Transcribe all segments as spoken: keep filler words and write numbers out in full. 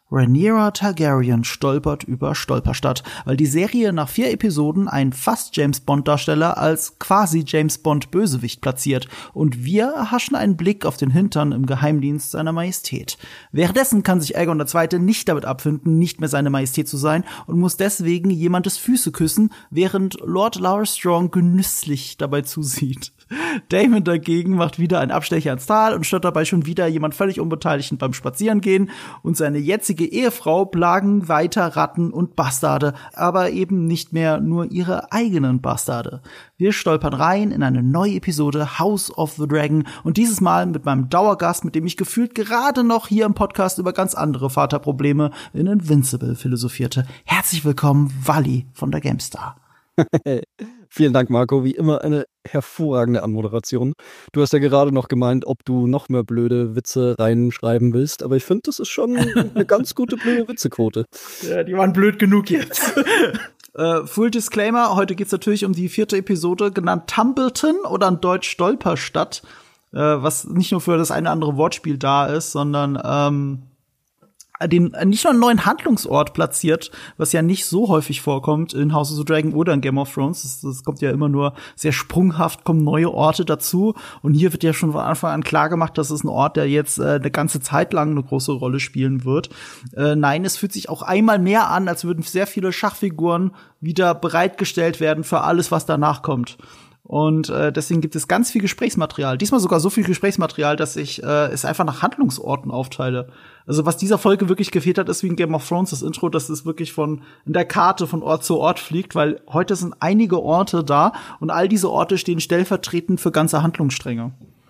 Rhaenyra Targaryen stolpert über Stolperstadt, weil die Serie nach vier Episoden einen Fast-James-Bond-Darsteller als quasi James-Bond-Bösewicht platziert und wir erhaschen einen Blick auf den Hintern im Geheimdienst seiner Majestät. Währenddessen kann sich Aegon der Zweite nicht damit abfinden, nicht mehr seine Majestät zu sein und muss deswegen jemandes Füße küssen, während Lord Loras Strong genüsslich dabei zusieht. Daemon dagegen macht wieder einen Abstecher ins Tal und stört dabei schon wieder jemand völlig unbeteiligt beim Spazierengehen und seine jetzige Ehefrau plagen weiter Ratten und Bastarde, aber eben nicht mehr nur ihre eigenen Bastarde. Wir stolpern rein in eine neue Episode House of the Dragon und dieses Mal mit meinem Dauergast, mit dem ich gefühlt gerade noch hier im Podcast über ganz andere Vaterprobleme in Invincible philosophierte. Herzlich willkommen, Wally von der GameStar. Vielen Dank, Marco. Wie immer eine hervorragende Anmoderation. Du hast ja gerade noch gemeint, ob du noch mehr blöde Witze reinschreiben willst, aber ich finde, das ist schon eine ganz gute blöde Witzequote. Ja, die waren blöd genug jetzt. Uh, Full Disclaimer, heute geht's natürlich um die vierte Episode, genannt Tumbleton oder in Deutsch Stolperstadt, uh, was nicht nur für das eine oder andere Wortspiel da ist, sondern ähm, den nicht nur einen neuen Handlungsort platziert, was ja nicht so häufig vorkommt in House of the Dragon oder in Game of Thrones. Das, das kommt ja immer nur sehr sprunghaft, kommen neue Orte dazu. Und hier wird ja schon von Anfang an klar gemacht, dass es ein Ort, der jetzt äh, eine ganze Zeit lang eine große Rolle spielen wird. Äh, nein, es fühlt sich auch einmal mehr an, als würden sehr viele Schachfiguren wieder bereitgestellt werden für alles, was danach kommt. Und äh, deswegen gibt es ganz viel Gesprächsmaterial. Diesmal sogar so viel Gesprächsmaterial, dass ich äh, es einfach nach Handlungsorten aufteile. Also was dieser Folge wirklich gefehlt hat, ist wie in Game of Thrones das Intro, dass es wirklich von in der Karte von Ort zu Ort fliegt, weil heute sind einige Orte da und all diese Orte stehen stellvertretend für ganze Handlungsstränge.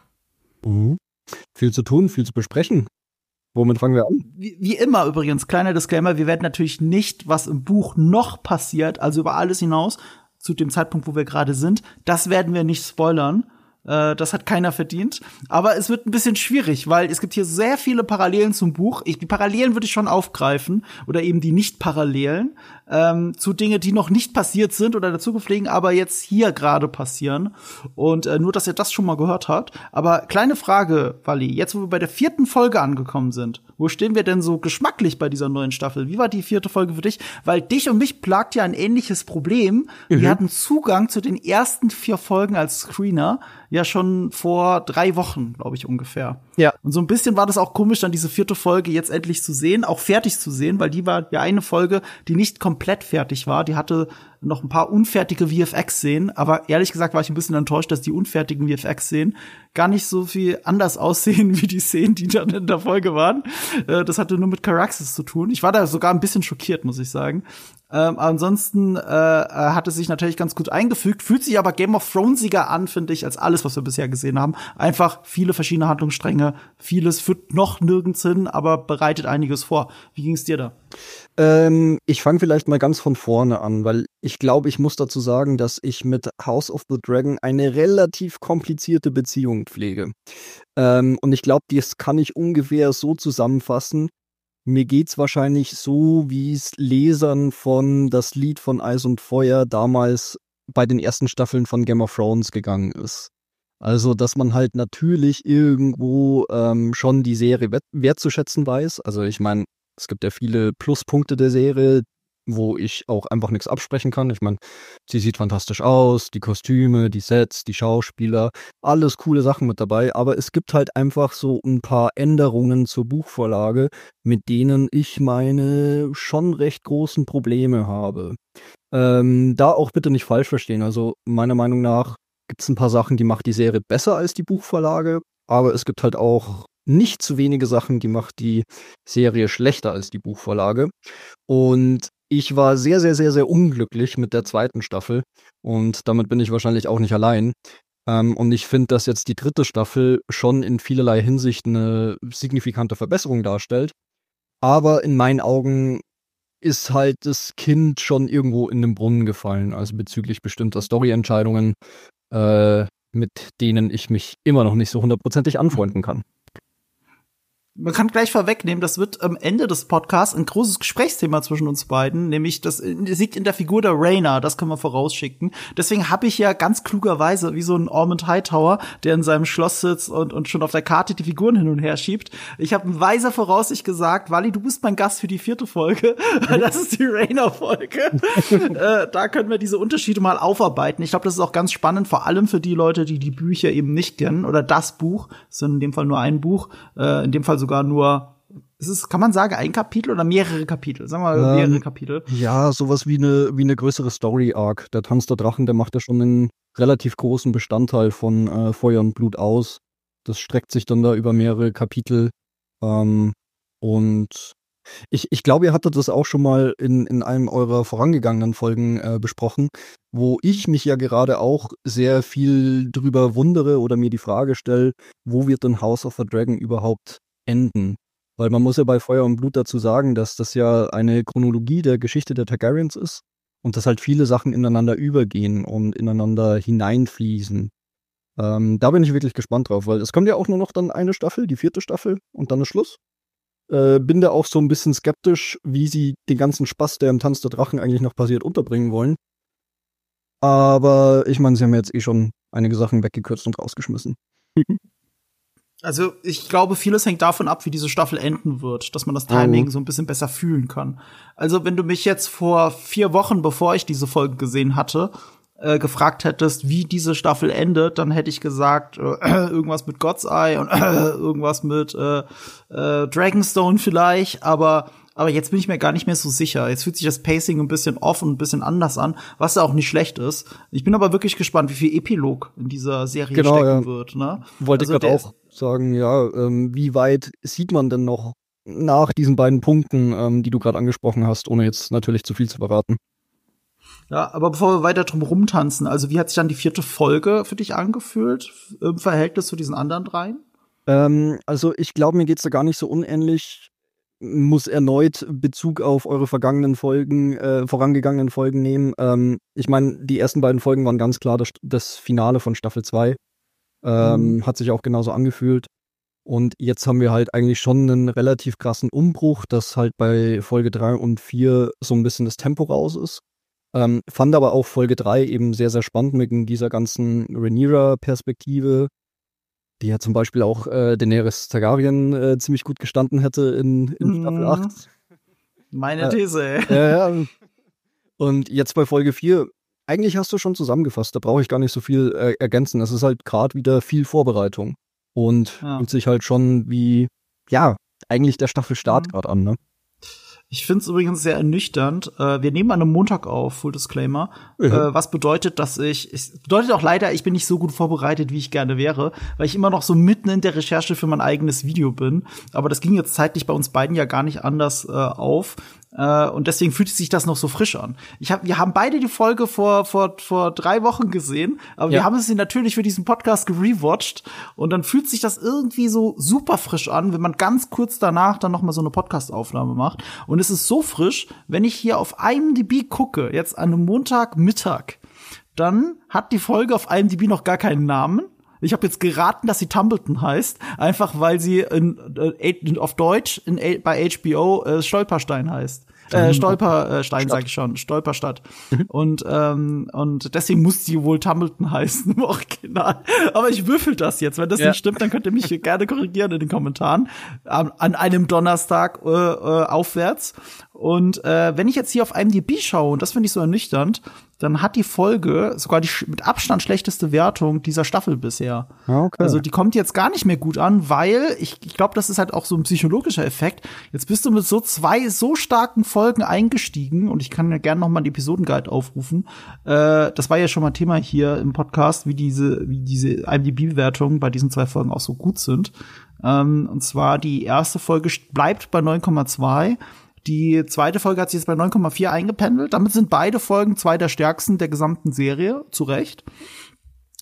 Mhm. Viel zu tun, viel zu besprechen. Womit fangen wir an? Wie, wie immer übrigens, kleiner Disclaimer, wir werden natürlich nicht, was im Buch noch passiert, also über alles hinaus, zu dem Zeitpunkt, wo wir gerade sind. Das werden wir nicht spoilern. Äh, das hat keiner verdient. Aber es wird ein bisschen schwierig, weil es gibt hier sehr viele Parallelen zum Buch. Ich, die Parallelen würde ich schon aufgreifen. Oder eben die Nicht-Parallelen. Ähm, zu Dingen, die noch nicht passiert sind oder in der Zukunft liegen, aber jetzt hier gerade passieren. Und äh, nur, dass ihr das schon mal gehört habt. Aber kleine Frage, Wally. Jetzt, wo wir bei der vierten Folge angekommen sind, wo stehen wir denn so geschmacklich bei dieser neuen Staffel? Wie war die vierte Folge für dich? Weil dich und mich plagt ja ein ähnliches Problem. Mhm. Wir hatten Zugang zu den ersten vier Folgen als Screener ja schon vor drei Wochen, glaube ich, ungefähr. Ja. Und so ein bisschen war das auch komisch, dann diese vierte Folge jetzt endlich zu sehen, auch fertig zu sehen, weil die war ja eine Folge, die nicht komplett fertig war. Die hatte noch ein paar unfertige V F X-Szenen, aber ehrlich gesagt war ich ein bisschen enttäuscht, dass die unfertigen V F X-Szenen gar nicht so viel anders aussehen wie die Szenen, die dann in der Folge waren. Äh, das hatte nur mit Caraxes zu tun. Ich war da sogar ein bisschen schockiert, muss ich sagen. Ähm, ansonsten äh, hat es sich natürlich ganz gut eingefügt, fühlt sich aber Game of Thronesiger an, finde ich, als alles, was wir bisher gesehen haben. Einfach viele verschiedene Handlungsstränge, vieles führt noch nirgends hin, aber bereitet einiges vor. Wie ging's dir da? Ähm, ich fange vielleicht mal ganz von vorne an, weil ich glaube, ich muss dazu sagen, dass ich mit House of the Dragon eine relativ komplizierte Beziehung pflege. Ähm, und ich glaube, das kann ich ungefähr so zusammenfassen. Mir geht's wahrscheinlich so, wie es Lesern von Das Lied von Eis und Feuer damals bei den ersten Staffeln von Game of Thrones gegangen ist. Also, dass man halt natürlich irgendwo ähm, schon die Serie wert- wertzuschätzen weiß. Also, ich meine, es gibt ja viele Pluspunkte der Serie, wo ich auch einfach nichts absprechen kann. Ich meine, sie sieht fantastisch aus, die Kostüme, die Sets, die Schauspieler, alles coole Sachen mit dabei. Aber es gibt halt einfach so ein paar Änderungen zur Buchvorlage, mit denen ich meine schon recht großen Probleme habe. Ähm, da auch bitte nicht falsch verstehen. Also meiner Meinung nach gibt es ein paar Sachen, die macht die Serie besser als die Buchvorlage. Aber es gibt halt auch nicht zu wenige Sachen, die macht die Serie schlechter als die Buchvorlage. Und ich war sehr, sehr, sehr, sehr unglücklich mit der zweiten Staffel. Und damit bin ich wahrscheinlich auch nicht allein. Ähm, und ich finde, dass jetzt die dritte Staffel schon in vielerlei Hinsicht eine signifikante Verbesserung darstellt. Aber in meinen Augen ist halt das Kind schon irgendwo in den Brunnen gefallen. Also bezüglich bestimmter Storyentscheidungen, äh, mit denen ich mich immer noch nicht so hundertprozentig anfreunden kann. Man kann gleich vorwegnehmen, das wird am Ende des Podcasts ein großes Gesprächsthema zwischen uns beiden, nämlich das, das liegt in der Figur der Rhaena, das können wir vorausschicken. Deswegen habe ich ja ganz klugerweise, wie so ein Ormond Hightower, der in seinem Schloss sitzt und, und schon auf der Karte die Figuren hin und her schiebt. Ich habe in weiser Voraussicht gesagt, Wally, du bist mein Gast für die vierte Folge. Das ist die Rhaena-Folge. äh, da können wir diese Unterschiede mal aufarbeiten. Ich glaube, das ist auch ganz spannend, vor allem für die Leute, die die Bücher eben nicht kennen oder das Buch. Das ist in dem Fall nur ein Buch, äh, in dem Fall sogar nur, ist es, kann man sagen, ein Kapitel oder mehrere Kapitel? Sagen wir mal, mehrere ähm, Kapitel. Ja, sowas wie eine wie eine größere Story-Arc. Der Tanz der Drachen, der macht ja schon einen relativ großen Bestandteil von äh, Feuer und Blut aus. Das streckt sich dann da über mehrere Kapitel. Ähm, und ich, ich glaube, ihr hattet das auch schon mal in, in einem eurer vorangegangenen Folgen äh, besprochen, wo ich mich ja gerade auch sehr viel drüber wundere oder mir die Frage stelle, wo wird denn House of the Dragon überhaupt enden? Weil man muss ja bei Feuer und Blut dazu sagen, dass das ja eine Chronologie der Geschichte der Targaryens ist und dass halt viele Sachen ineinander übergehen und ineinander hineinfließen. Ähm, da bin ich wirklich gespannt drauf, weil es kommt ja auch nur noch dann eine Staffel, die vierte Staffel und dann ist Schluss. Äh, bin da auch so ein bisschen skeptisch, wie sie den ganzen Spaß, der im Tanz der Drachen eigentlich noch passiert, unterbringen wollen. Aber ich meine, sie haben jetzt eh schon einige Sachen weggekürzt und rausgeschmissen. Also ich glaube, vieles hängt davon ab, wie diese Staffel enden wird, dass man das Timing oh. so ein bisschen besser fühlen kann. Also wenn du mich jetzt vor vier Wochen, bevor ich diese Folge gesehen hatte, äh, gefragt hättest, wie diese Staffel endet, dann hätte ich gesagt, äh, irgendwas mit God's Eye und äh, irgendwas mit äh, äh, Dragonstone vielleicht, aber aber jetzt bin ich mir gar nicht mehr so sicher. Jetzt fühlt sich das Pacing ein bisschen off und ein bisschen anders an, was ja auch nicht schlecht ist. Ich bin aber wirklich gespannt, wie viel Epilog in dieser Serie genau, stecken ja. wird. Ne? Wollte also ich gerade auch sagen, ja, ähm, wie weit sieht man denn noch nach diesen beiden Punkten, ähm, die du gerade angesprochen hast, ohne jetzt natürlich zu viel zu verraten? Ja, aber bevor wir weiter drum rumtanzen, also wie hat sich dann die vierte Folge für dich angefühlt im Verhältnis zu diesen anderen dreien? Ähm, also ich glaube, mir geht's da gar nicht so unähnlich. Muss erneut Bezug auf eure vergangenen Folgen, äh, vorangegangenen Folgen nehmen. Ähm, ich meine, die ersten beiden Folgen waren ganz klar das, das Finale von Staffel zwei. Ähm, mhm. Hat sich auch genauso angefühlt. Und jetzt haben wir halt eigentlich schon einen relativ krassen Umbruch, dass halt bei Folge drei und vier so ein bisschen das Tempo raus ist. Ähm, fand aber auch Folge drei eben sehr, sehr spannend mit dieser ganzen Rhaenyra-Perspektive, die ja zum Beispiel auch äh, Daenerys Targaryen äh, ziemlich gut gestanden hätte in, in Staffel acht. Meine These, ey. Äh, ja, ja. Und jetzt bei Folge vier, eigentlich hast du schon zusammengefasst, da brauche ich gar nicht so viel äh, ergänzen. Es ist halt gerade wieder viel Vorbereitung. Und ja. fühlt sich halt schon wie, ja, eigentlich der Staffelstart mhm. gerade an, ne? Ich finde es übrigens sehr ernüchternd. Äh, wir nehmen an einem Montag auf, Full Disclaimer. Mhm. Äh, was bedeutet, dass ich, es bedeutet auch leider, ich bin nicht so gut vorbereitet, wie ich gerne wäre, weil ich immer noch so mitten in der Recherche für mein eigenes Video bin. Aber das ging jetzt zeitlich bei uns beiden ja gar nicht anders äh, auf. Äh, und deswegen fühlt sich das noch so frisch an. Ich hab, wir haben beide die Folge vor, vor, vor drei Wochen gesehen, aber ja. wir haben sie natürlich für diesen Podcast gerewatcht. Und dann fühlt sich das irgendwie so super frisch an, wenn man ganz kurz danach dann noch mal so eine Podcast-Aufnahme macht. Und es ist so frisch, wenn ich hier auf I M D B gucke, jetzt an einem Montagmittag, dann hat die Folge auf I M D B noch gar keinen Namen. Ich habe jetzt geraten, dass sie Tumbleton heißt, einfach weil sie in, in, auf Deutsch in, bei H B O äh, Stolperstein heißt. Äh, Stolperstein, sag ich schon, Stolperstadt. und ähm, und deswegen muss sie wohl Tumbleton heißen im Original. Aber ich würfel das jetzt. Wenn das ja. nicht stimmt, dann könnt ihr mich gerne korrigieren in den Kommentaren. An, an einem Donnerstag äh, äh, aufwärts. Und äh, wenn ich jetzt hier auf I M D B schaue, und das finde ich so ernüchternd, dann hat die Folge sogar die mit Abstand schlechteste Wertung dieser Staffel bisher. Okay. Also die kommt jetzt gar nicht mehr gut an, weil ich, ich glaube, das ist halt auch so ein psychologischer Effekt. Jetzt bist du mit so zwei so starken Folgen eingestiegen, und ich kann ja gerne noch mal die Episodenguide aufrufen. Äh, das war ja schon mal Thema hier im Podcast, wie diese wie diese I M D B-Bewertungen bei diesen zwei Folgen auch so gut sind. Ähm, und zwar die erste Folge bleibt bei neun Komma zwei. Die zweite Folge hat sich jetzt bei neun Komma vier eingependelt. Damit sind beide Folgen zwei der stärksten der gesamten Serie, zu Recht.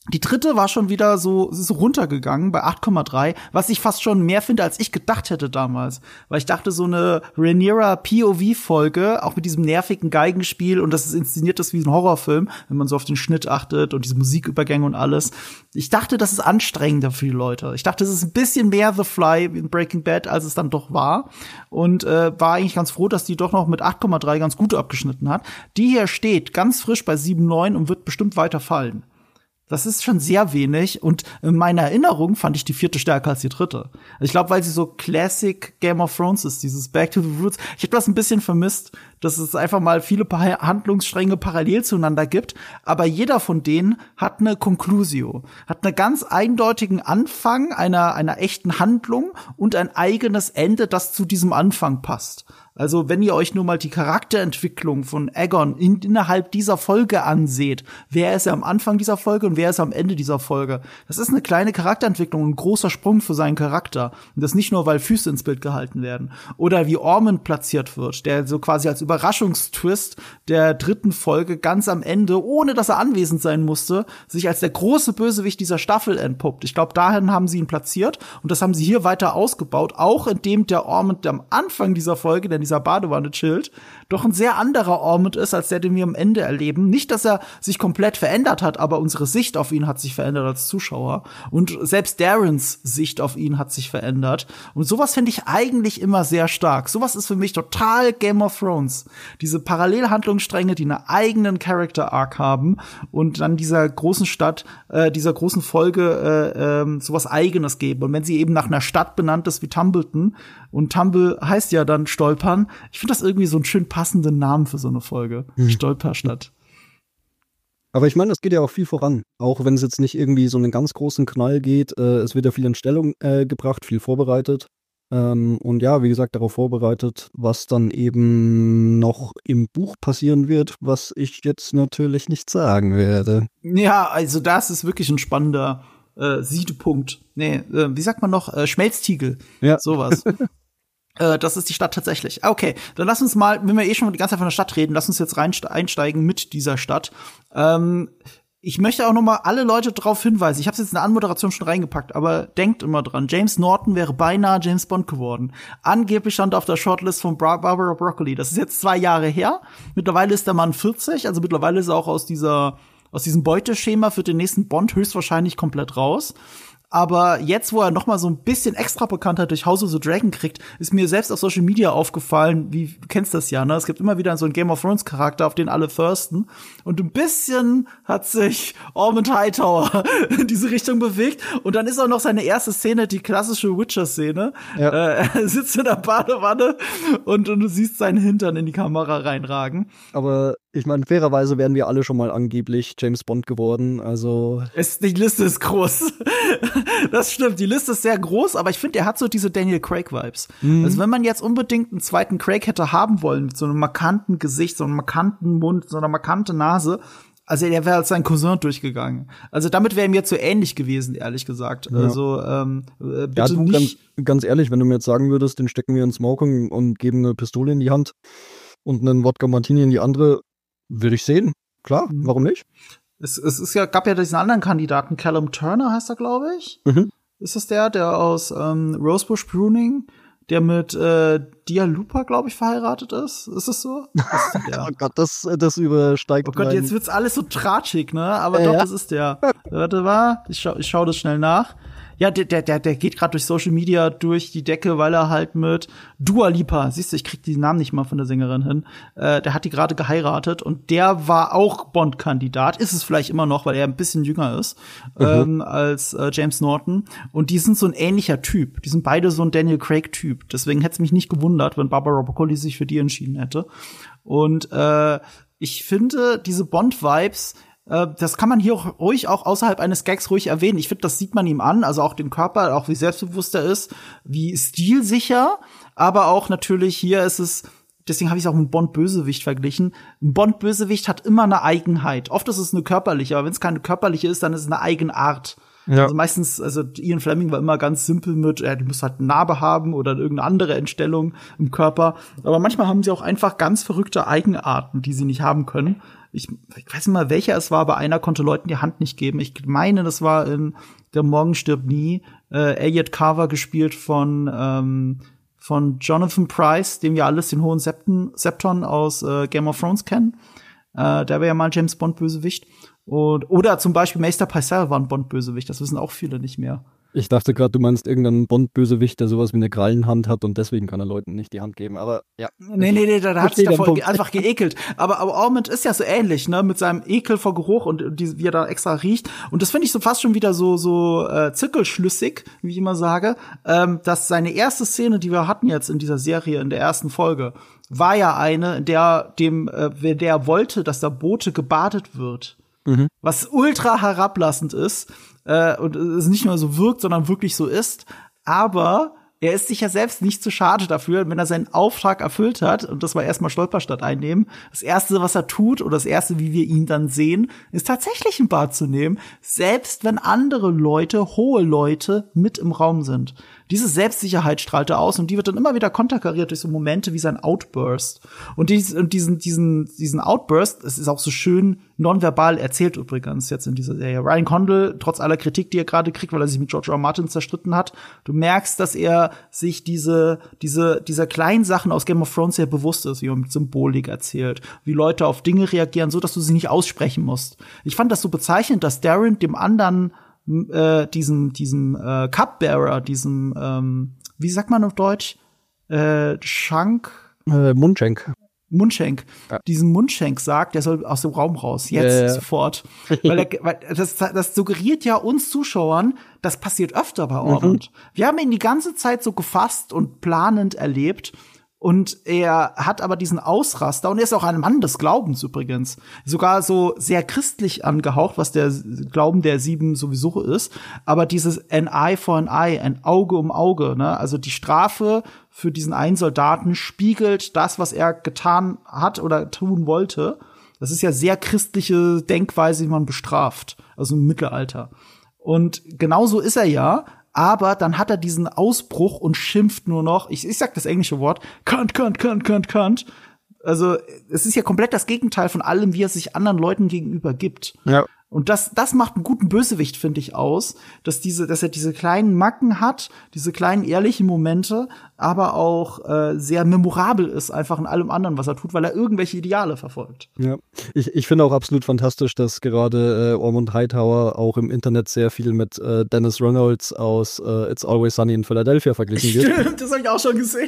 Die dritte war schon wieder so, so runtergegangen bei acht Komma drei, was ich fast schon mehr finde, als ich gedacht hätte damals. Weil ich dachte, so eine Rhaenyra P O V-Folge, auch mit diesem nervigen Geigenspiel und dass es inszeniert ist wie ein Horrorfilm, wenn man so auf den Schnitt achtet und diese Musikübergänge und alles. Ich dachte, das ist anstrengender für die Leute. Ich dachte, es ist ein bisschen mehr The Fly in Breaking Bad, als es dann doch war. Und äh, war eigentlich ganz froh, dass die doch noch mit acht Komma drei ganz gut abgeschnitten hat. Die hier steht ganz frisch bei sieben Komma neun und wird bestimmt weiter fallen. Das ist schon sehr wenig und in meiner Erinnerung fand ich die vierte stärker als die dritte. Ich glaube, weil sie so Classic Game of Thrones ist, dieses Back to the Roots. Ich habe das ein bisschen vermisst, dass es einfach mal viele Handlungsstränge parallel zueinander gibt, aber jeder von denen hat eine Conclusio, hat einen ganz eindeutigen Anfang einer einer echten Handlung und ein eigenes Ende, das zu diesem Anfang passt. Also, wenn ihr euch nur mal die Charakterentwicklung von Aegon in, innerhalb dieser Folge anseht, wer ist er am Anfang dieser Folge und wer ist er am Ende dieser Folge? Das ist eine kleine Charakterentwicklung, ein großer Sprung für seinen Charakter. Und das nicht nur, weil Füße ins Bild gehalten werden. Oder wie Ormond platziert wird, der so quasi als Überraschungstwist der dritten Folge ganz am Ende, ohne dass er anwesend sein musste, sich als der große Bösewicht dieser Staffel entpuppt. Ich glaube, dahin haben sie ihn platziert und das haben sie hier weiter ausgebaut, auch indem der Ormond, der am Anfang dieser Folge, der in dieser Badewanne chillt, doch ein sehr anderer Ormond ist, als der, den wir am Ende erleben. Nicht, dass er sich komplett verändert hat, aber unsere Sicht auf ihn hat sich verändert als Zuschauer. Und selbst Darrens Sicht auf ihn hat sich verändert. Und sowas finde ich eigentlich immer sehr stark. Sowas ist für mich total Game of Thrones. Diese Parallelhandlungsstränge, die einen eigenen Character Arc haben und dann dieser großen Stadt, äh, dieser großen Folge äh, äh, sowas Eigenes geben. Und wenn sie eben nach einer Stadt benannt ist wie Tumbleton, und Tumble heißt ja dann Stolpern, ich finde das irgendwie so einen schön passenden Namen für so eine Folge. Hm. Stolperstadt. Aber ich meine, es geht ja auch viel voran. Auch wenn es jetzt nicht irgendwie so einen ganz großen Knall geht. Äh, es wird ja viel in Stellung äh, gebracht, viel vorbereitet. Ähm, und ja, wie gesagt, darauf vorbereitet, was dann eben noch im Buch passieren wird, was ich jetzt natürlich nicht sagen werde. Ja, also das ist wirklich ein spannender äh, Siedepunkt. Nee, äh, wie sagt man noch? Äh, Schmelztiegel. Ja. Sowas. Äh, das ist die Stadt tatsächlich. Okay, dann lass uns mal, wenn wir eh schon die ganze Zeit von der Stadt reden, lass uns jetzt rein einsteigen mit dieser Stadt. Ähm, ich möchte auch noch mal alle Leute darauf hinweisen. Ich habe es jetzt in der Anmoderation schon reingepackt, aber denkt immer dran, James Norton wäre beinahe James Bond geworden. Angeblich stand er auf der Shortlist von Bra- Barbara Broccoli. Das ist jetzt zwei Jahre her. Mittlerweile ist der Mann vierzig, also mittlerweile ist er auch aus dieser aus diesem Beuteschema für den nächsten Bond höchstwahrscheinlich komplett raus. Aber jetzt, wo er noch mal so ein bisschen extra Bekanntheit durch House of the Dragon kriegt, ist mir selbst auf Social Media aufgefallen, wie du kennst das ja, ne? Es gibt immer wieder so einen Game of Thrones Charakter, auf den alle thirsten. Und ein bisschen hat sich Ormond Hightower in diese Richtung bewegt. Und dann ist auch noch seine erste Szene, die klassische Witcher-Szene. Ja. Äh, er sitzt in der Badewanne und, und du siehst seinen Hintern in die Kamera reinragen. Aber ich meine, fairerweise wären wir alle schon mal angeblich James Bond geworden, also es, die Liste ist groß. Das stimmt, die Liste ist sehr groß, aber ich finde, er hat so diese Daniel Craig-Vibes. Mhm. Also wenn man jetzt unbedingt einen zweiten Craig hätte haben wollen, mit so einem markanten Gesicht, so einem markanten Mund, so einer markanten Nase, also der wäre als sein Cousin durchgegangen. Also damit wäre mir zu ähnlich gewesen, ehrlich gesagt. Ja. Also ähm, bitte ja, du, nicht. Ganz, ganz ehrlich, wenn du mir jetzt sagen würdest, den stecken wir in Smoking und geben eine Pistole in die Hand und einen Wodka Martini in die andere, würde ich sehen. Klar, mhm. Warum nicht? Es, es ist ja, gab ja diesen anderen Kandidaten, Callum Turner heißt er, glaube ich. Mhm. Ist das der, der aus ähm, Rosebush Pruning, der mit äh, Dia Lupa, glaube ich, verheiratet ist? Ist das so? Das ist der. Oh Gott, das, das übersteigt. Oh Gott, mein... jetzt wird's alles so tratschig, ne? Aber äh, doch, ja. Das ist der. Warte mal, ich schau, ich schau das schnell nach. Ja, der, der, der, der geht gerade durch Social Media durch die Decke, weil er halt mit Dua Lipa, siehst du, ich krieg die Namen nicht mal von der Sängerin hin, äh, der hat die gerade geheiratet und der war auch Bond-Kandidat, ist es vielleicht immer noch, weil er ein bisschen jünger ist, mhm. ähm, als äh, James Norton. Und die sind so ein ähnlicher Typ. Die sind beide so ein Daniel Craig-Typ. Deswegen hätte es mich nicht gewundert, wenn Barbara Broccoli sich für die entschieden hätte. Und äh, ich finde, diese Bond-Vibes, das kann man hier auch, ruhig auch außerhalb eines Gags ruhig erwähnen. Ich finde, das sieht man ihm an, also auch den Körper, auch wie selbstbewusst er ist, wie stilsicher, aber auch natürlich hier ist es, deswegen habe ich es auch mit Bond-Bösewicht verglichen. Ein Bond-Bösewicht hat immer eine Eigenheit. Oft ist es eine körperliche, aber wenn es keine körperliche ist, dann ist es eine Eigenart. Ja. Also meistens, also Ian Fleming war immer ganz simpel mit, ja, die muss halt eine Narbe haben oder irgendeine andere Entstellung im Körper. Aber manchmal haben sie auch einfach ganz verrückte Eigenarten, die sie nicht haben können. Ich, ich weiß nicht mal, welcher es war, aber einer konnte Leuten die Hand nicht geben. Ich meine, das war in Der Morgen stirbt nie. Äh, Elliot Carver gespielt von ähm, von Jonathan Pryce, dem wir alles den hohen Septen, Septon aus äh, Game of Thrones kennen. Äh, der wäre ja mal James Bond Bösewicht. Und, oder zum Beispiel Meister Pycelle war ein Bond-Bösewicht, das wissen auch viele nicht mehr. Ich dachte gerade, du meinst irgendeinen Bond-Bösewicht, der sowas wie eine Krallenhand hat und deswegen kann er Leuten nicht die Hand geben, aber ja. Nee, nee, nee, da, da hat sich davor einfach geekelt. Aber, aber Ormond ist ja so ähnlich, ne, mit seinem Ekel vor Geruch und die, wie er da extra riecht. Und das finde ich so fast schon wieder so, so äh, zirkelschlüssig, wie ich immer sage, ähm, dass seine erste Szene, die wir hatten jetzt in dieser Serie, in der ersten Folge, war ja eine, in der dem, äh, der wollte, dass der Bote gebadet wird. Mhm. Was ultra herablassend ist äh, und es nicht nur so wirkt, sondern wirklich so ist. Aber er ist sich ja selbst nicht zu schade dafür, wenn er seinen Auftrag erfüllt hat, und das war erstmal Stolperstadt einnehmen. Das Erste, was er tut, oder das Erste, wie wir ihn dann sehen, ist tatsächlich ein Bad zu nehmen, selbst wenn andere Leute, hohe Leute, mit im Raum sind. Diese Selbstsicherheit strahlt er aus und die wird dann immer wieder konterkariert durch so Momente wie sein Outburst. Und, dies, und diesen, diesen, diesen Outburst, es ist auch so schön nonverbal erzählt übrigens jetzt in dieser Serie. Ryan Condal, trotz aller Kritik, die er gerade kriegt, weil er sich mit George R. R. Martin zerstritten hat, du merkst, dass er sich diese, diese, dieser kleinen Sachen aus Game of Thrones sehr bewusst ist, wie er mit Symbolik erzählt, wie Leute auf Dinge reagieren, so dass du sie nicht aussprechen musst. Ich fand das so bezeichnend, dass Darren dem anderen Äh, diesem, diesem äh, Cupbearer, diesem, ähm, wie sagt man auf Deutsch? Äh, Schank? Äh, Mundschenk. Mundschenk. Ja. Diesen Mundschenk sagt, der soll aus dem Raum raus. Jetzt, äh. sofort. weil, er, weil das, das suggeriert ja uns Zuschauern, das passiert öfter bei Ormond. Mhm. Wir haben ihn die ganze Zeit so gefasst und planend erlebt. Und er hat aber diesen Ausraster, und er ist auch ein Mann des Glaubens übrigens, sogar so sehr christlich angehaucht, was der Glauben der Sieben sowieso ist, aber dieses an eye for an eye, ein Auge um Auge, ne, also die Strafe für diesen einen Soldaten spiegelt das, was er getan hat oder tun wollte. Das ist ja sehr christliche Denkweise, wie man bestraft, also im Mittelalter. Und genauso ist er ja. Aber dann hat er diesen Ausbruch und schimpft nur noch, ich, ich sag das englische Wort, Kant, Kant, Kant, Kant, Kant. Also, es ist ja komplett das Gegenteil von allem, wie er sich anderen Leuten gegenüber gibt. Ja. Und das, das macht einen guten Bösewicht, finde ich, aus, dass diese, dass er diese kleinen Macken hat, diese kleinen ehrlichen Momente, aber auch äh, sehr memorabel ist, einfach in allem anderen, was er tut, weil er irgendwelche Ideale verfolgt. Ja, ich, ich finde auch absolut fantastisch, dass gerade äh, Ormond Hightower auch im Internet sehr viel mit äh, Dennis Reynolds aus äh, It's Always Sunny in Philadelphia verglichen wird. Stimmt, das habe ich auch schon gesehen.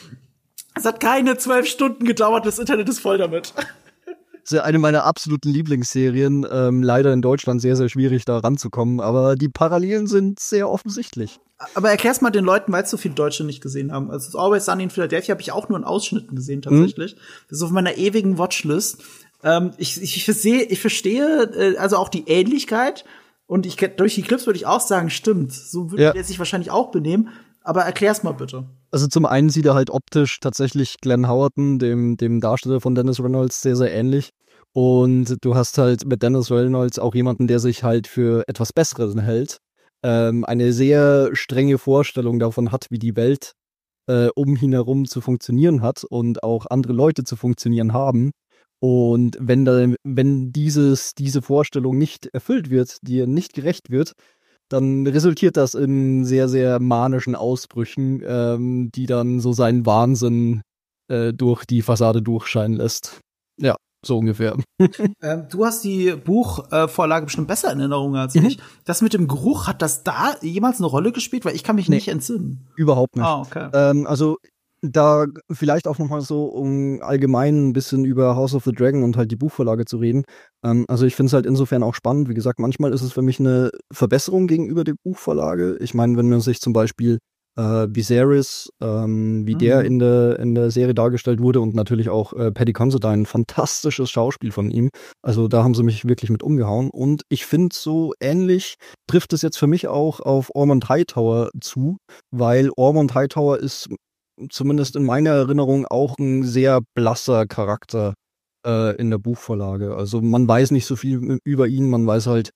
Es hat keine zwölf Stunden gedauert, das Internet ist voll damit. Das ist ja eine meiner absoluten Lieblingsserien. Ähm, leider in Deutschland sehr, sehr schwierig, da ranzukommen. Aber die Parallelen sind sehr offensichtlich. Aber erklär's mal den Leuten, weil es so viele Deutsche nicht gesehen haben. Also, It's Always Sunny in Philadelphia habe ich auch nur in Ausschnitten gesehen, tatsächlich. Mhm. Das ist auf meiner ewigen Watchlist. Ähm, ich, ich, ich, sehe, ich verstehe äh, also auch die Ähnlichkeit. Und ich, durch die Clips würde ich auch sagen, stimmt. So würde ja. er sich wahrscheinlich auch benehmen. Aber erklär's mal bitte. Also zum einen sieht er halt optisch tatsächlich Glenn Howerton, dem, dem Darsteller von Dennis Reynolds, sehr, sehr ähnlich. Und du hast halt mit Dennis Reynolds auch jemanden, der sich halt für etwas Besseres hält. Ähm, eine sehr strenge Vorstellung davon hat, wie die Welt äh, um ihn herum zu funktionieren hat und auch andere Leute zu funktionieren haben. Und wenn, da, wenn dieses, diese Vorstellung nicht erfüllt wird, die nicht gerecht wird, dann resultiert das in sehr, sehr manischen Ausbrüchen, ähm, die dann so seinen Wahnsinn äh, durch die Fassade durchscheinen lässt. Ja, so ungefähr. ähm, du hast die Buchvorlage äh, bestimmt besser in Erinnerung als mhm. ich. Das mit dem Geruch, hat das da jemals eine Rolle gespielt? Weil ich kann mich nee, nicht entsinnen. Überhaupt nicht. Ah, okay. Ähm, also da vielleicht auch noch mal so, um allgemein ein bisschen über House of the Dragon und halt die Buchvorlage zu reden. Ähm, also ich finde es halt insofern auch spannend. Wie gesagt, manchmal ist es für mich eine Verbesserung gegenüber der Buchvorlage. Ich meine, wenn man sich zum Beispiel äh, Viserys, ähm, wie mhm. der in der, in der Serie dargestellt wurde, und natürlich auch äh, Paddy Considine, fantastisches Schauspiel von ihm. Also da haben sie mich wirklich mit umgehauen. Und ich finde, so ähnlich trifft es jetzt für mich auch auf Ormond Hightower zu, weil Ormond Hightower ist zumindest in meiner Erinnerung auch ein sehr blasser Charakter äh, in der Buchvorlage. Also man weiß nicht so viel über ihn, man weiß halt,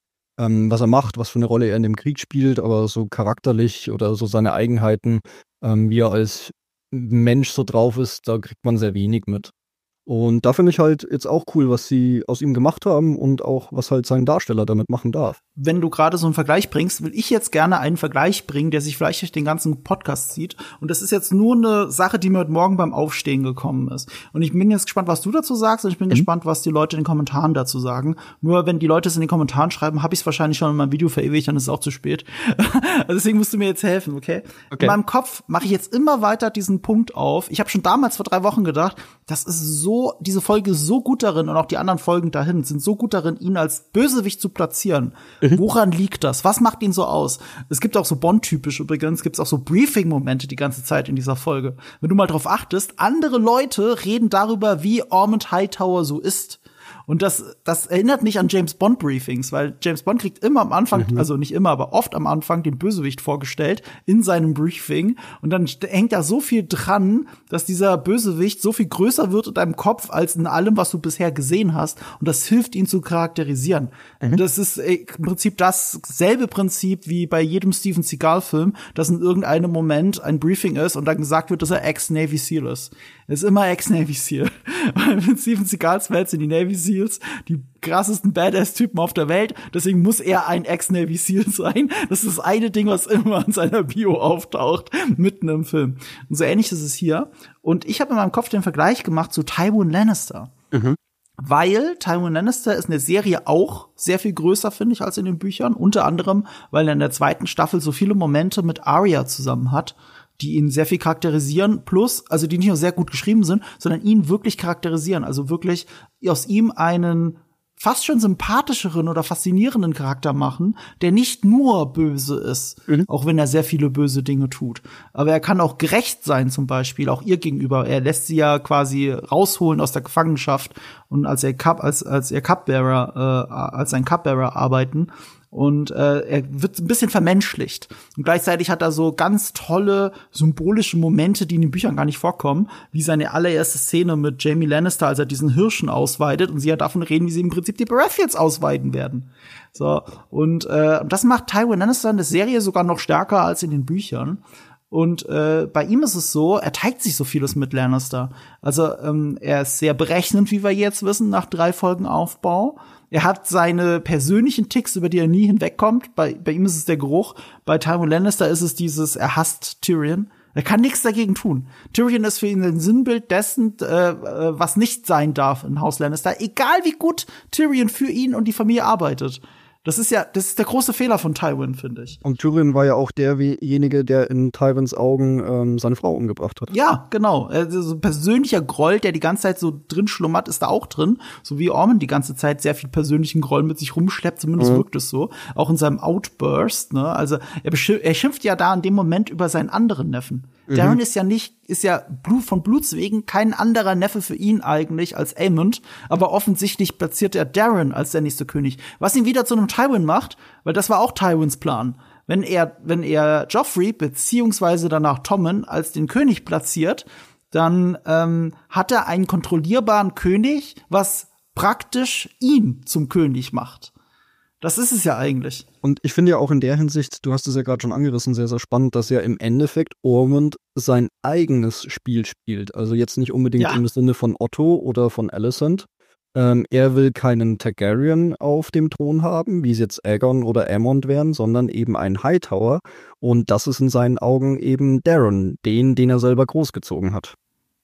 ähm, was er macht, was für eine Rolle er in dem Krieg spielt, aber so charakterlich oder so seine Eigenheiten, ähm, wie er als Mensch so drauf ist, da kriegt man sehr wenig mit. Und da finde ich halt jetzt auch cool, was sie aus ihm gemacht haben und auch, was halt sein Darsteller damit machen darf. Wenn du gerade so einen Vergleich bringst, will ich jetzt gerne einen Vergleich bringen, der sich vielleicht durch den ganzen Podcast zieht. Und das ist jetzt nur eine Sache, die mir heute Morgen beim Aufstehen gekommen ist. Und ich bin jetzt gespannt, was du dazu sagst, und ich bin mhm. gespannt, was die Leute in den Kommentaren dazu sagen. Nur wenn die Leute es in den Kommentaren schreiben, habe ich es wahrscheinlich schon in meinem Video verewigt, dann ist es auch zu spät. Also deswegen musst du mir jetzt helfen, okay? okay. In meinem Kopf mache ich jetzt immer weiter diesen Punkt auf. Ich habe schon damals vor drei Wochen gedacht, das ist so diese Folge ist so gut darin, und auch die anderen Folgen dahin sind so gut darin, ihn als Bösewicht zu platzieren. Mhm. Woran liegt das? Was macht ihn so aus? Es gibt auch so Bond-typisch übrigens, gibt es auch so Briefing-Momente die ganze Zeit in dieser Folge. Wenn du mal drauf achtest, andere Leute reden darüber, wie Ormond Hightower so ist. Und das, das erinnert mich an James Bond Briefings, weil James Bond kriegt immer am Anfang, mhm. also nicht immer, aber oft am Anfang den Bösewicht vorgestellt in seinem Briefing. Und dann hängt da so viel dran, dass dieser Bösewicht so viel größer wird in deinem Kopf als in allem, was du bisher gesehen hast. Und das hilft, ihn zu charakterisieren. Mhm. Das ist im Prinzip dasselbe Prinzip wie bei jedem Steven Seagal-Film, dass in irgendeinem Moment ein Briefing ist und dann gesagt wird, dass er Ex-Navy SEAL ist. Er ist immer Ex-Navy SEAL. Weil in Steven Seagals Welt sind die Navy SEALs die krassesten Badass-Typen auf der Welt. Deswegen muss er ein Ex-Navy SEAL sein. Das ist das eine Ding, was immer in seiner Bio auftaucht, mitten im Film. Und so ähnlich ist es hier. Und ich habe in meinem Kopf den Vergleich gemacht zu Tywin Lannister. Mhm. Weil Tywin Lannister ist in der Serie auch sehr viel größer, finde ich, als in den Büchern. Unter anderem, weil er in der zweiten Staffel so viele Momente mit Arya zusammen hat, die ihn sehr viel charakterisieren, plus, also die nicht nur sehr gut geschrieben sind, sondern ihn wirklich charakterisieren, also wirklich aus ihm einen fast schon sympathischeren oder faszinierenden Charakter machen, der nicht nur böse ist, mhm. auch wenn er sehr viele böse Dinge tut. Aber er kann auch gerecht sein, zum Beispiel, auch ihr gegenüber. Er lässt sie ja quasi rausholen aus der Gefangenschaft und als er Cup, als, als er Cupbearer, äh, als ein Cupbearer arbeiten. Und äh, er wird ein bisschen vermenschlicht. Und gleichzeitig hat er so ganz tolle symbolische Momente, die in den Büchern gar nicht vorkommen, wie seine allererste Szene mit Jaime Lannister, als er diesen Hirschen ausweidet und sie ja davon reden, wie sie im Prinzip die Baratheons ausweiden werden. So, und äh, das macht Tywin Lannister in der Serie sogar noch stärker als in den Büchern. Und äh, bei ihm ist es so, er teilt sich so vieles mit Lannister. Also ähm, er ist sehr berechnend, wie wir jetzt wissen, nach drei Folgen Aufbau. Er hat seine persönlichen Ticks, über die er nie hinwegkommt. Bei, bei ihm ist es der Geruch. Bei Tywin Lannister ist es dieses, er hasst Tyrion. Er kann nichts dagegen tun. Tyrion ist für ihn ein Sinnbild dessen, äh, was nicht sein darf in Haus Lannister. Egal wie gut Tyrion für ihn und die Familie arbeitet. Das ist ja, das ist der große Fehler von Tywin, finde ich. Und Tyrion war ja auch derjenige, der in Tywins Augen ähm, seine Frau umgebracht hat. Ja, genau. Also so ein persönlicher Groll, der die ganze Zeit so drin schlummert, ist da auch drin. So wie Ormond die ganze Zeit sehr viel persönlichen Groll mit sich rumschleppt, zumindest mhm. wirkt es so. Auch in seinem Outburst, ne? Also er, er schimpft ja da in dem Moment über seinen anderen Neffen. Mhm. Daeron ist ja nicht, ist ja Blut von Bluts wegen kein anderer Neffe für ihn eigentlich als Aemond, aber offensichtlich platziert er Daeron als der nächste König. Was ihn wieder zu einem Tywin macht, weil das war auch Tywins Plan. Wenn er, wenn er Joffrey beziehungsweise danach Tommen als den König platziert, dann ähm, hat er einen kontrollierbaren König, was praktisch ihn zum König macht. Das ist es ja eigentlich. Und ich finde ja auch in der Hinsicht, du hast es ja gerade schon angerissen, sehr, sehr spannend, dass ja im Endeffekt Ormond sein eigenes Spiel spielt. Also jetzt nicht unbedingt ja. im Sinne von Otto oder von Alicent. Ähm, er will keinen Targaryen auf dem Thron haben, wie es jetzt Aegon oder Aemond wären, sondern eben einen Hightower. Und das ist in seinen Augen eben Daeron, den, den er selber großgezogen hat.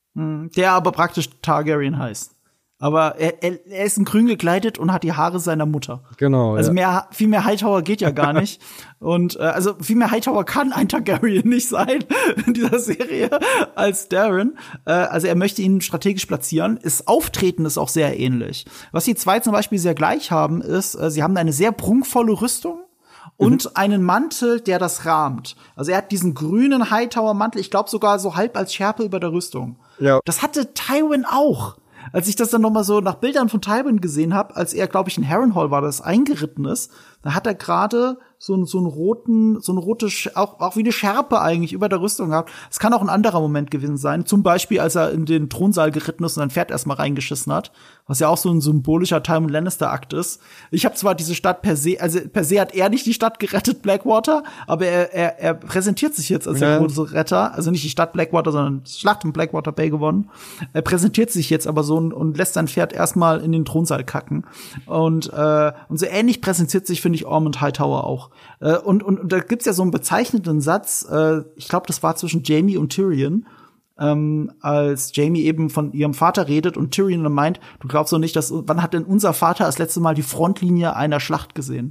Der aber praktisch Targaryen heißt. Aber er, er, er ist in grün gekleidet und hat die Haare seiner Mutter. Genau. Also ja. mehr, viel mehr Hightower geht ja gar nicht. Und äh, also viel mehr Hightower kann ein Targaryen nicht sein in dieser Serie als Daeron. Äh, also er möchte ihn strategisch platzieren. Das Auftreten ist auch sehr ähnlich. Was die zwei zum Beispiel sehr gleich haben, ist, äh, sie haben eine sehr prunkvolle Rüstung und mhm. einen Mantel, der das rahmt. Also er hat diesen grünen Hightower-Mantel, ich glaube sogar so halb als Schärpe über der Rüstung. Ja. Das hatte Tywin auch. Als ich das dann noch mal so nach Bildern von Tywin gesehen habe, als er, glaube ich, in Harrenhal war, das eingeritten ist, da hat er gerade so einen so einen roten, so eine rote, Sch- auch auch wie eine Schärpe eigentlich über der Rüstung gehabt. Es kann auch ein anderer Moment gewesen sein. Zum Beispiel, als er in den Thronsaal geritten ist und sein Pferd erstmal reingeschissen hat, was ja auch so ein symbolischer Tywin Lannister-Akt ist. Ich habe zwar diese Stadt per se, also per se hat er nicht die Stadt gerettet, Blackwater, aber er er, er präsentiert sich jetzt als ja. der große Retter, also nicht die Stadt Blackwater, sondern die Schlacht um Blackwater Bay gewonnen. Er präsentiert sich jetzt aber so und, und lässt sein Pferd erstmal in den Thronsaal kacken. Und äh, und so ähnlich präsentiert sich, finde ich, Ormond Hightower auch. Äh, und, und und da gibt's ja so einen bezeichnenden Satz. Äh, ich glaube, das war zwischen Jaime und Tyrion. Ähm, als Jaime eben von ihrem Vater redet und Tyrion dann meint, du glaubst doch nicht, dass wann hat denn unser Vater das letzte Mal die Frontlinie einer Schlacht gesehen?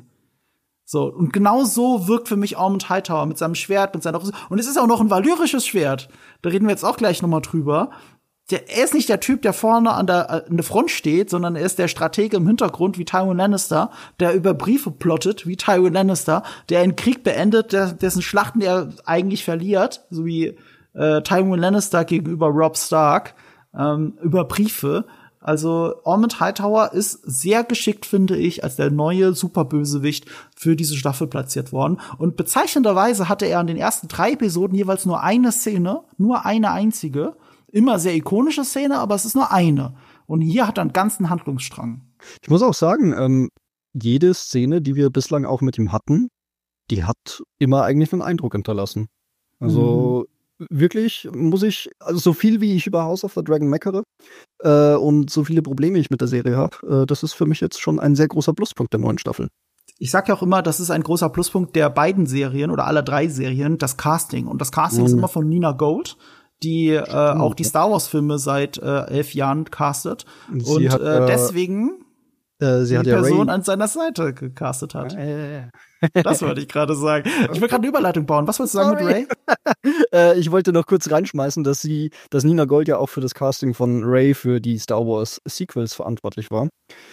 So, und genau so wirkt für mich Ormond Hightower mit seinem Schwert, mit seiner Rüstung. Und es ist auch noch ein valyrisches Schwert. Da reden wir jetzt auch gleich noch mal drüber. Der, er ist nicht der Typ, der vorne an der, an der Front steht, sondern er ist der Stratege im Hintergrund wie Tywin Lannister, der über Briefe plottet wie Tywin Lannister, der einen Krieg beendet, der, dessen Schlachten er eigentlich verliert, so wie äh, Tywin Lannister gegenüber Robb Stark, ähm, über Briefe. Also Ormond Hightower ist sehr geschickt, finde ich, als der neue Superbösewicht für diese Staffel platziert worden. Und bezeichnenderweise hatte er in den ersten drei Episoden jeweils nur eine Szene, nur eine einzige. Immer sehr ikonische Szene, aber es ist nur eine. Und hier hat er einen ganzen Handlungsstrang. Ich muss auch sagen, ähm, jede Szene, die wir bislang auch mit ihm hatten, die hat immer eigentlich einen Eindruck hinterlassen. Also mhm. wirklich muss ich, also so viel wie ich über House of the Dragon meckere äh, und so viele Probleme ich mit der Serie habe, äh, das ist für mich jetzt schon ein sehr großer Pluspunkt der neuen Staffel. Ich sag ja auch immer, das ist ein großer Pluspunkt der beiden Serien oder aller drei Serien, das Casting. Und das Casting mhm. ist immer von Nina Gold, die äh, auch die Star Wars Filme seit äh, elf Jahren castet sie und hat, äh, deswegen äh, sie die hat ja Person Ray an seiner Seite gecastet hat. Äh. Das wollte ich gerade sagen. Ich will gerade eine Überleitung bauen. Was wolltest du sagen Sorry. mit Ray? äh, ich wollte noch kurz reinschmeißen, dass sie, dass Nina Gold ja auch für das Casting von Ray für die Star Wars Sequels verantwortlich war.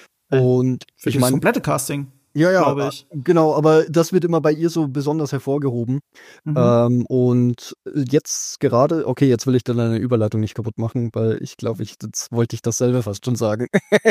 Und für ich das meine komplette Casting. Ja, ja, glaube ich. Genau, aber das wird immer bei ihr so besonders hervorgehoben. Mhm. Ähm, und jetzt gerade, okay, jetzt will ich dann eine Überleitung nicht kaputt machen, weil ich glaube, ich, jetzt wollte ich dasselbe fast schon sagen.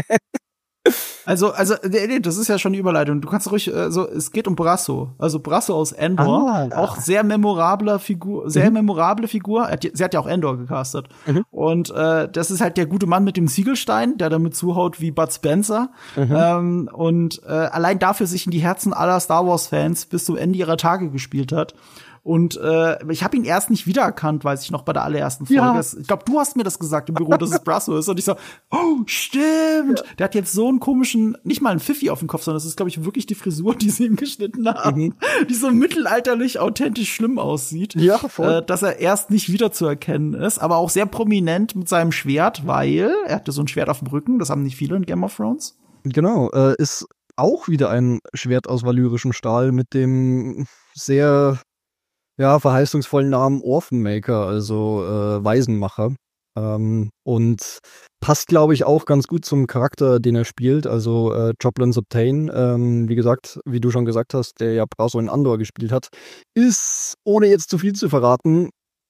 Also, also, nee, das ist ja schon die Überleitung. Du kannst ruhig, also, es geht um Brasso. Also, Brasso aus Endor. Ah, ja. Auch sehr memorabler Figur, sehr mhm. memorable Figur. Sie hat ja auch Endor gecastet. Mhm. Und, äh, das ist halt der gute Mann mit dem Siegelstein, der damit zuhaut wie Bud Spencer. Mhm. Ähm, und, äh, allein dafür sich in die Herzen aller Star Wars Fans bis zum Ende ihrer Tage gespielt hat. Und äh, ich habe ihn erst nicht wiedererkannt, weiß ich noch, bei der allerersten Folge. Ja. Ich glaube, du hast mir das gesagt im Büro, dass es Brasso ist. Und ich so, oh, stimmt. Ja. Der hat jetzt so einen komischen, nicht mal einen Pfiffi auf dem Kopf, sondern das ist, glaube ich, wirklich die Frisur, die sie ihm geschnitten haben. Mhm. Die so mittelalterlich authentisch schlimm aussieht. Ja, voll. Äh, dass er erst nicht wiederzuerkennen ist, aber auch sehr prominent mit seinem Schwert, weil er hatte so ein Schwert auf dem Rücken. Das haben nicht viele in Game of Thrones. Genau, äh, ist auch wieder ein Schwert aus valyrischem Stahl mit dem sehr ja, verheißungsvollen Namen Orphanmaker, also äh, Waisenmacher. Ähm, und passt, glaube ich, auch ganz gut zum Charakter, den er spielt. Also äh, Joplin Subtain, ähm, wie gesagt, wie du schon gesagt hast, der ja Brasso in Andor gespielt hat, ist, ohne jetzt zu viel zu verraten,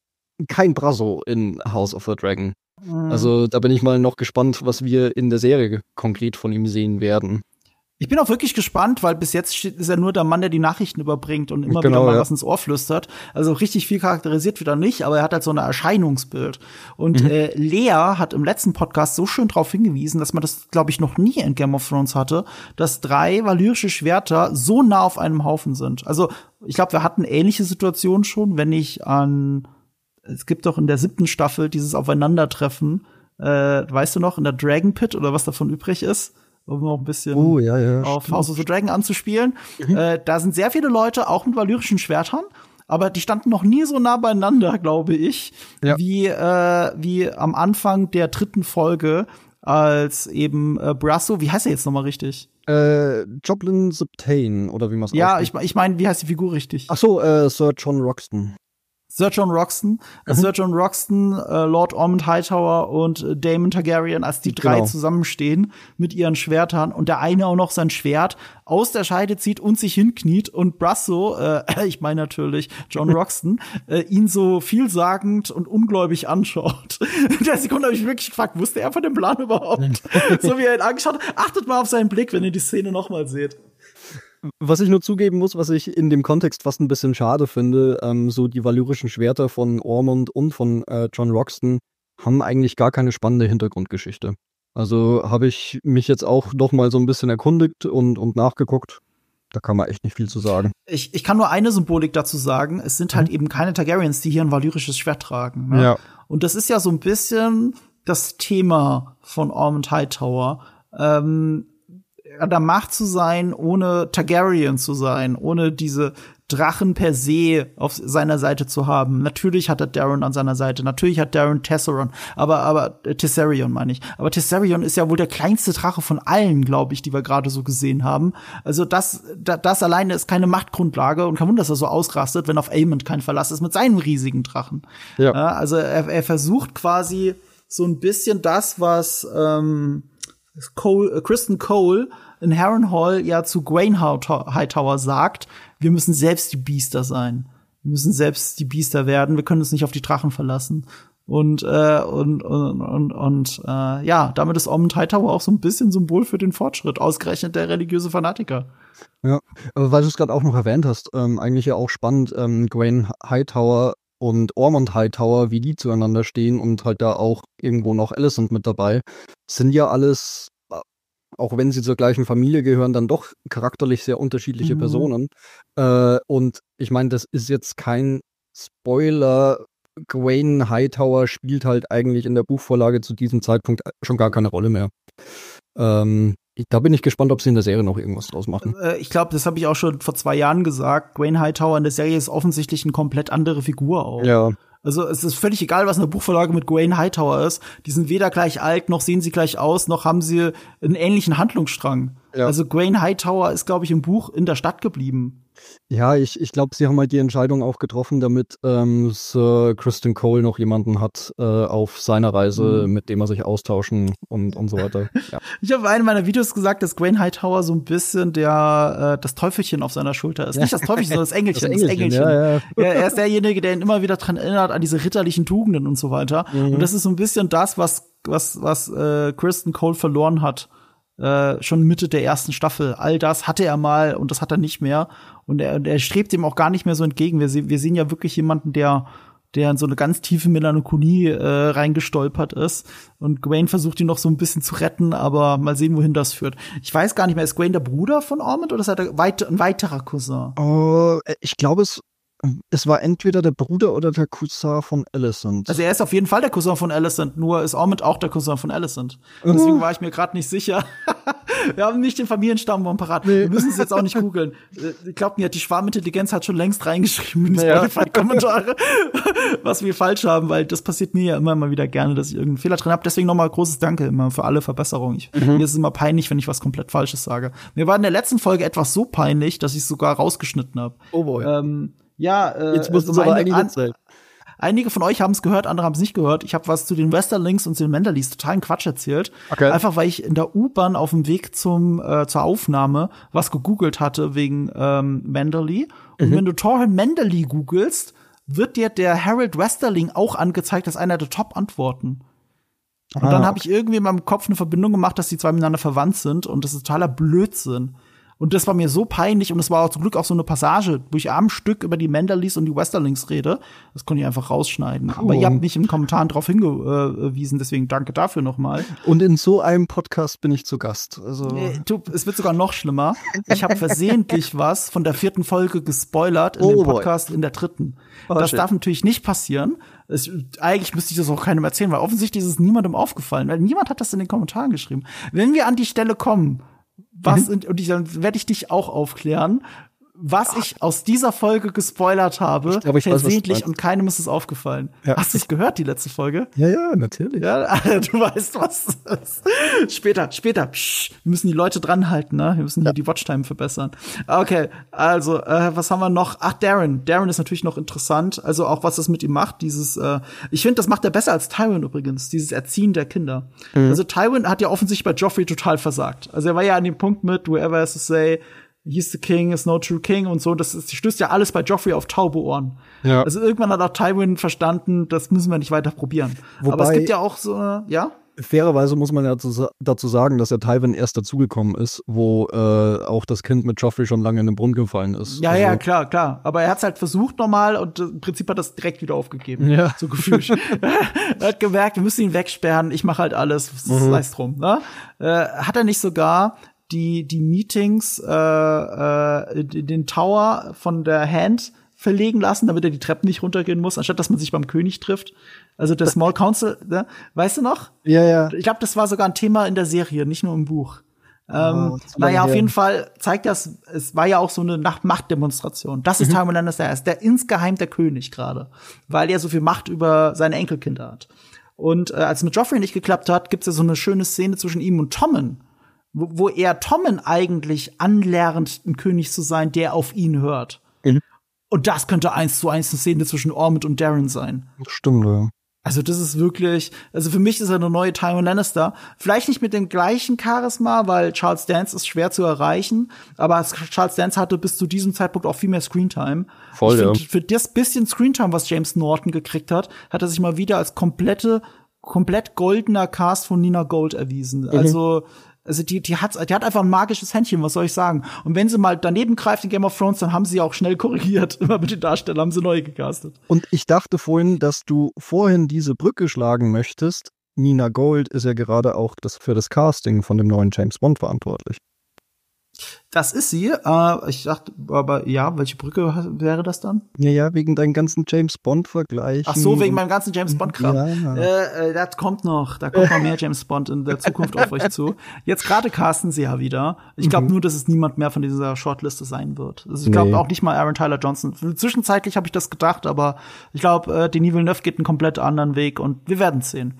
kein Brasso in House of the Dragon. Mhm. Also da bin ich mal noch gespannt, was wir in der Serie konkret von ihm sehen werden. Ich bin auch wirklich gespannt, weil bis jetzt steht, ist er nur der Mann, der die Nachrichten überbringt und immer genau, wieder mal ja. was ins Ohr flüstert. Also richtig viel charakterisiert wieder nicht, aber er hat halt so ein Erscheinungsbild. Und mhm. äh, Lea hat im letzten Podcast so schön darauf hingewiesen, dass man das, glaube ich, noch nie in Game of Thrones hatte, dass drei valyrische Schwerter so nah auf einem Haufen sind. Also ich glaube, wir hatten ähnliche Situationen schon, wenn ich an es gibt doch in der siebten Staffel dieses Aufeinandertreffen, äh, weißt du noch, in der Dragon Pit oder was davon übrig ist? Um noch ein bisschen oh, ja, ja, auf House of the Dragon anzuspielen. Mhm. Äh, da sind sehr viele Leute, auch mit valyrischen Schwertern, aber die standen noch nie so nah beieinander, glaube ich, ja. wie äh, wie am Anfang der dritten Folge, als eben äh, Brasso, wie heißt er jetzt nochmal richtig? Äh, Joplin Subtain, oder wie man es Ja, ich, ich meine, wie heißt die Figur richtig? Ach so, äh, Sir John Roxton. Sir John Roxton, mhm. Sir John Roxton, äh, Lord Ormond Hightower und äh, Daemon Targaryen, als die drei genau. zusammenstehen mit ihren Schwertern und der eine auch noch sein Schwert aus der Scheide zieht und sich hinkniet und Brasso, äh, ich meine natürlich John Roxton, äh, ihn so vielsagend und ungläubig anschaut. In der Sekunde habe ich mich wirklich gefragt, wusste er von dem Plan überhaupt? So wie er ihn angeschaut hat. Achtet mal auf seinen Blick, wenn ihr die Szene noch mal seht. Was ich nur zugeben muss, was ich in dem Kontext fast ein bisschen schade finde, ähm, so die valyrischen Schwerter von Ormond und von äh, Jon Roxton haben eigentlich gar keine spannende Hintergrundgeschichte. Also habe ich mich jetzt auch noch mal so ein bisschen erkundigt und, und nachgeguckt. Da kann man echt nicht viel zu sagen. Ich, ich kann nur eine Symbolik dazu sagen. Es sind halt mhm. eben keine Targaryens, die hier ein valyrisches Schwert tragen. Ne? Ja. Und das ist ja so ein bisschen das Thema von Ormond Hightower. Ähm, an der Macht zu sein, ohne Targaryen zu sein, ohne diese Drachen per se auf seiner Seite zu haben. Natürlich hat er Daeron an seiner Seite, natürlich hat Daeron Tesseron, aber aber äh, Tessarion meine ich. Aber Tessarion ist ja wohl der kleinste Drache von allen, glaube ich, die wir gerade so gesehen haben. Also das da, das alleine ist keine Machtgrundlage und kein Wunder, dass er so ausrastet, wenn auf Aemond kein Verlass ist mit seinem riesigen Drachen. Ja. Ja, also er, er versucht quasi so ein bisschen das, was ähm, Cole, äh, Kristen Cole in Harrenhal ja zu Gwaine Hightower sagt, wir müssen selbst die Biester sein. Wir müssen selbst die Biester werden. Wir können uns nicht auf die Drachen verlassen. Und äh, und und und, und äh, ja, damit ist Ormond Hightower auch so ein bisschen Symbol für den Fortschritt, ausgerechnet der religiöse Fanatiker. Ja, aber weil du es gerade auch noch erwähnt hast, ähm, eigentlich ja auch spannend, ähm, Gwaine Hightower und Ormond Hightower, wie die zueinander stehen und halt da auch irgendwo noch Alicent mit dabei, sind ja alles, auch wenn sie zur gleichen Familie gehören, dann doch charakterlich sehr unterschiedliche mhm. Personen. Äh, und ich meine, das ist jetzt kein Spoiler. Gwaine Hightower spielt halt eigentlich in der Buchvorlage zu diesem Zeitpunkt schon gar keine Rolle mehr. Ähm, da bin ich gespannt, ob sie in der Serie noch irgendwas draus machen. Äh, ich glaube, das habe ich auch schon vor zwei Jahren gesagt. Gwaine Hightower in der Serie ist offensichtlich eine komplett andere Figur auch. Ja. Also es ist völlig egal, was in der Buchvorlage mit Gwaine Hightower ist. Die sind weder gleich alt, noch sehen sie gleich aus, noch haben sie einen ähnlichen Handlungsstrang. Ja. Also Gwaine Hightower ist, glaube ich, im Buch in der Stadt geblieben. Ja, ich, ich glaube, sie haben halt die Entscheidung auch getroffen, damit ähm, Sir Kristen Cole noch jemanden hat äh, auf seiner Reise, mhm. mit dem er sich austauschen und, und so weiter. Ja. Ich habe in einem meiner Videos gesagt, dass Gwaine Hightower so ein bisschen der äh, das Teufelchen auf seiner Schulter ist. Ja. Nicht das Teufelchen, sondern das Engelchen. Das Engelchen. Das Engelchen. Ja, ja. Ja, er ist derjenige, der ihn immer wieder dran erinnert, an diese ritterlichen Tugenden und so weiter. Mhm. Und das ist so ein bisschen das, was, was, was äh, Kristen Cole verloren hat. Äh, schon Mitte der ersten Staffel. All das hatte er mal und das hat er nicht mehr. Und er, er strebt dem auch gar nicht mehr so entgegen. Wir, se- wir sehen ja wirklich jemanden, der, der in so eine ganz tiefe Melancholie äh, reingestolpert ist. Und Gwaine versucht ihn noch so ein bisschen zu retten, aber mal sehen, wohin das führt. Ich weiß gar nicht mehr, ist Gwaine der Bruder von Ormond oder ist er der weit- ein weiterer Cousin? Oh, ich glaube, es Es war entweder der Bruder oder der Cousin von Alicent. Also er ist auf jeden Fall der Cousin von Alicent, nur ist Ormond auch der Cousin von Alicent. Und deswegen war ich mir gerade nicht sicher. Wir haben nicht den Familienstammbaum parat. Nee. Wir müssen es jetzt auch nicht googeln. Ich glaube mir, die Schwarmintelligenz hat schon längst reingeschrieben in die naja. Spotify-Kommentare, was wir falsch haben, weil das passiert mir ja immer mal wieder gerne, dass ich irgendeinen Fehler drin habe. Deswegen nochmal großes Danke immer für alle Verbesserungen. Ich, mhm. Mir ist es immer peinlich, wenn ich was komplett Falsches sage. Mir war in der letzten Folge etwas so peinlich, dass ich es sogar rausgeschnitten habe. Oh boy. Ähm, Ja, äh, jetzt muss es aber einige sein. Einige von euch haben es gehört, andere haben es nicht gehört. Ich habe was zu den Westerlings und den Manderleys totalen Quatsch erzählt. Okay. Einfach weil ich in der U-Bahn auf dem Weg zum äh, zur Aufnahme was gegoogelt hatte wegen ähm, Manderley. Und mhm. wenn du Torren Manderley googelst, wird dir der Harold Westerling auch angezeigt als einer der Top-Antworten. Und ah. dann habe ich irgendwie in meinem Kopf eine Verbindung gemacht, dass die zwei miteinander verwandt sind. Und das ist totaler Blödsinn. Und das war mir so peinlich und es war auch zum Glück auch so eine Passage, wo ich am Stück über die Manderleys und die Westerlings rede. Das konnte ich einfach rausschneiden. Cool. Aber ihr habt mich im Kommentar darauf hingewiesen, deswegen danke dafür nochmal. Und in so einem Podcast bin ich zu Gast. Also äh, du, es wird sogar noch schlimmer. Ich habe versehentlich was von der vierten Folge gespoilert in oh dem Podcast boy. in der dritten. Oh, das shit. darf natürlich nicht passieren. Es, eigentlich müsste ich das auch keinem erzählen, weil offensichtlich ist es niemandem aufgefallen, weil niemand hat das in den Kommentaren geschrieben. Wenn wir an die Stelle kommen, Was, mhm. und ich, dann werde ich dich auch aufklären, was Ach. ich aus dieser Folge gespoilert habe, glaub, versehentlich, und keinem ist es aufgefallen. Ja. Hast du es gehört, die letzte Folge? Ja, ja, natürlich. Ja, du weißt, was das ist. Später, später. Psch, wir müssen die Leute dranhalten, ne? Wir müssen hier ja. die Watchtime verbessern. Okay, also, äh, was haben wir noch? Ach, Daeron. Daeron ist natürlich noch interessant. Also auch, was das mit ihm macht. Dieses, äh, ich finde, das macht er besser als Tywin übrigens. Dieses Erziehen der Kinder. Mhm. Also Tywin hat ja offensichtlich bei Joffrey total versagt. Also er war ja an dem Punkt mit, whoever has to say, he's the king, is no true king und so. Das ist, stößt ja alles bei Joffrey auf taube Ohren. Ja. Also irgendwann hat auch Tywin verstanden, das müssen wir nicht weiter probieren. Wobei, aber es gibt ja auch so, ja? Fairerweise muss man ja dazu, dazu sagen, dass ja Tywin erst dazugekommen ist, wo äh, auch das Kind mit Joffrey schon lange in den Brunnen gefallen ist. Ja, also, ja, klar, klar. Aber er hat's halt versucht nochmal und im Prinzip hat das direkt wieder aufgegeben. Ja. So gefühlt. Er hat gemerkt, wir müssen ihn wegsperren, ich mache halt alles, Mhm. sei es drum. Ne? Äh, hat er nicht sogar die, die Meetings äh, äh, in den Tower von der Hand verlegen lassen, damit er die Treppen nicht runtergehen muss, anstatt dass man sich beim König trifft? Also der Small Council, ne? Weißt du noch? Ja, ja. Ich glaube, das war sogar ein Thema in der Serie, nicht nur im Buch. Ähm, Oh, das ist lange naja, auf her. jeden Fall zeigt das, es war ja auch so eine Nacht- Machtdemonstration. Das ist Mhm. Tywin Lannister, er ist der insgeheim der König gerade, weil er so viel Macht über seine Enkelkinder hat. Und äh, als es mit Joffrey nicht geklappt hat, gibt's ja so eine schöne Szene zwischen ihm und Tommen, wo, wo er Tommen eigentlich anlernt, ein König zu sein, der auf ihn hört. Mhm. Und das könnte eins zu eins eine Szene zwischen Ormond und Darren sein. Stimmt, ja. Also das ist wirklich, also für mich ist er eine neue Tywin Lannister. Vielleicht nicht mit dem gleichen Charisma, weil Charles Dance ist schwer zu erreichen, aber Charles Dance hatte bis zu diesem Zeitpunkt auch viel mehr Screentime. Voll, ich ja. find, für das bisschen Screentime, was James Norton gekriegt hat, hat er sich mal wieder als komplette, komplett goldener Cast von Nina Gold erwiesen. Mhm. Also Also die, die hat, die hat einfach ein magisches Händchen, was soll ich sagen? Und wenn sie mal daneben greift in Game of Thrones, dann haben sie auch schnell korrigiert. Immer mit den Darstellern haben sie neu gecastet. Und ich dachte vorhin, dass du vorhin diese Brücke schlagen möchtest. Nina Gold ist ja gerade auch das, für das Casting von dem neuen James Bond verantwortlich. Das ist sie. Äh, ich dachte, aber ja, welche Brücke wäre das dann? Ja, ja, wegen deinen ganzen James Bond-Vergleichen. Ach so, wegen meinem ganzen James Bond-Kram. Ja. Äh, äh, das kommt noch. Da kommt noch mehr James Bond in der Zukunft auf euch zu. Jetzt gerade casten sie ja wieder. Ich glaube Mhm. nur, dass es niemand mehr von dieser Shortliste sein wird. Also ich glaube Nee. auch nicht mal Aaron Tyler Johnson. Zwischenzeitlich habe ich das gedacht, aber ich glaube, äh, Denis Villeneuve geht einen komplett anderen Weg und wir werden sehen.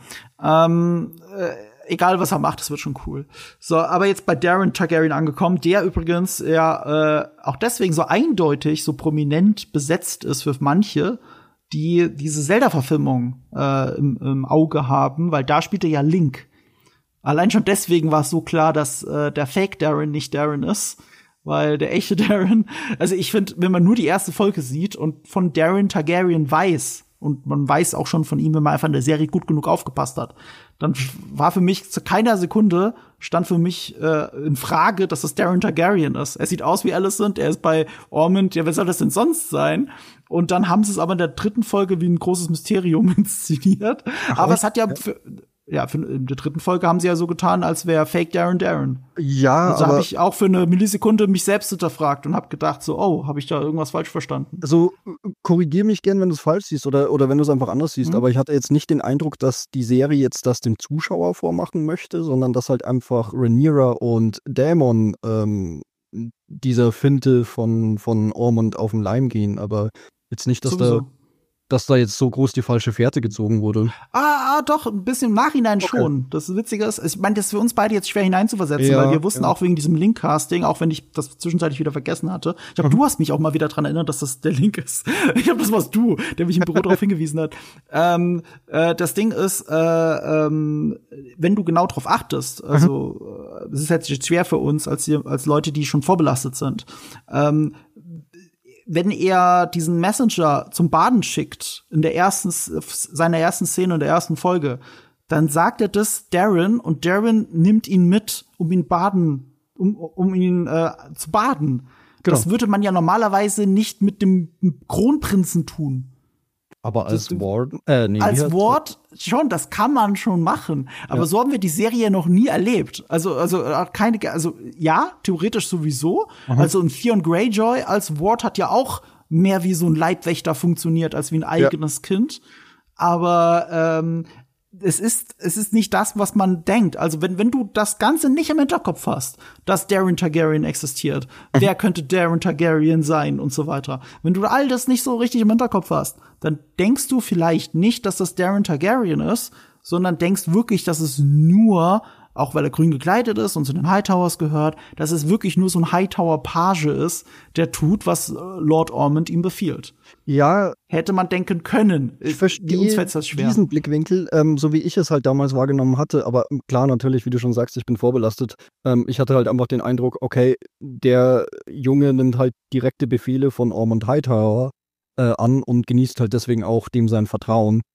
Ähm, äh, Egal, was er macht, es wird schon cool. So, aber jetzt bei Darren Targaryen angekommen, der übrigens ja äh, auch deswegen so eindeutig, so prominent besetzt ist für manche, die diese Zelda-Verfilmung äh, im, im Auge haben, weil da spielt er ja Link. Allein schon deswegen war es so klar, dass äh, der Fake Darren nicht Darren ist, weil der echte Darren, also ich finde, wenn man nur die erste Folge sieht und von Darren Targaryen weiß, und man weiß auch schon von ihm, wenn man einfach in der Serie gut genug aufgepasst hat, dann war für mich zu keiner Sekunde stand für mich äh, in Frage, dass das Darren Targaryen ist. Er sieht aus wie Alicent, er ist bei Ormond, ja, wer soll das denn sonst sein? Und dann haben sie es aber in der dritten Folge wie ein großes Mysterium inszeniert. Ach, aber es hat ja, ja. für, ja, für, in der dritten Folge haben sie ja so getan, als wäre Fake Darren Darren. Ja, Also aber habe ich auch für eine Millisekunde mich selbst hinterfragt und habe gedacht, so, oh, habe ich da irgendwas falsch verstanden? also korrigier mich gern, wenn du es falsch siehst oder, oder wenn du es einfach anders siehst. Mhm. Aber ich hatte jetzt nicht den Eindruck, dass die Serie jetzt das dem Zuschauer vormachen möchte, sondern dass halt einfach Rhaenyra und Daemon ähm, dieser Finte von, von Ormond auf den Leim gehen. Aber jetzt nicht, dass da, Sowieso. dass da jetzt so groß die falsche Fährte gezogen wurde. Ah, ah, doch, ein bisschen im Nachhinein Okay. schon. Das Witzige ist, ich meine, das ist für uns beide jetzt schwer hineinzuversetzen, Ja, weil wir wussten ja. auch wegen diesem Link-Casting, auch wenn ich das zwischenzeitlich wieder vergessen hatte. Ich glaube, du hast mich auch mal wieder dran erinnert, dass das der Link ist. Ich glaube, das warst du, der mich im Büro darauf hingewiesen hat. Ähm, äh, das Ding ist, äh, ähm, wenn du genau drauf achtest, also äh, es ist jetzt schwer für uns als, als Leute, die schon vorbelastet sind, ähm, wenn er diesen Messenger zum Baden schickt, in der ersten, seiner ersten Szene, in der ersten Folge, dann sagt er das Darren und Darren nimmt ihn mit, um ihn baden, um, um ihn äh, zu baden. Genau. Das würde man ja normalerweise nicht mit dem Kronprinzen tun. Aber als Das- Warden, äh, nee, wie Als heißt- Wort schon, das kann man schon machen. Aber Ja. so haben wir die Serie noch nie erlebt. Also, also äh, keine, also ja, theoretisch sowieso. Mhm. Also ein Theon Greyjoy als Ward hat ja auch mehr wie so ein Leibwächter funktioniert als wie ein eigenes Kind. Aber ähm, es ist, es ist nicht das, was man denkt. Also wenn, wenn du das Ganze nicht im Hinterkopf hast, dass Darren Targaryen existiert, wer könnte Darren Targaryen sein und so weiter. Wenn du all das nicht so richtig im Hinterkopf hast, dann denkst du vielleicht nicht, dass das Darren Targaryen ist, sondern denkst wirklich, dass es nur, auch weil er grün gekleidet ist und zu den Hightowers gehört, dass es wirklich nur so ein Hightower-Page ist, der tut, was äh, Lord Ormond ihm befiehlt. Ja, Hätte man denken können. ich Uns verstehe fällt das schwer. diesen Blickwinkel, ähm, so wie ich es halt damals wahrgenommen hatte. Aber klar, natürlich, wie du schon sagst, ich bin vorbelastet. Ähm, ich hatte halt einfach den Eindruck, okay, der Junge nimmt halt direkte Befehle von Ormond Hightower äh, an und genießt halt deswegen auch dem sein Vertrauen.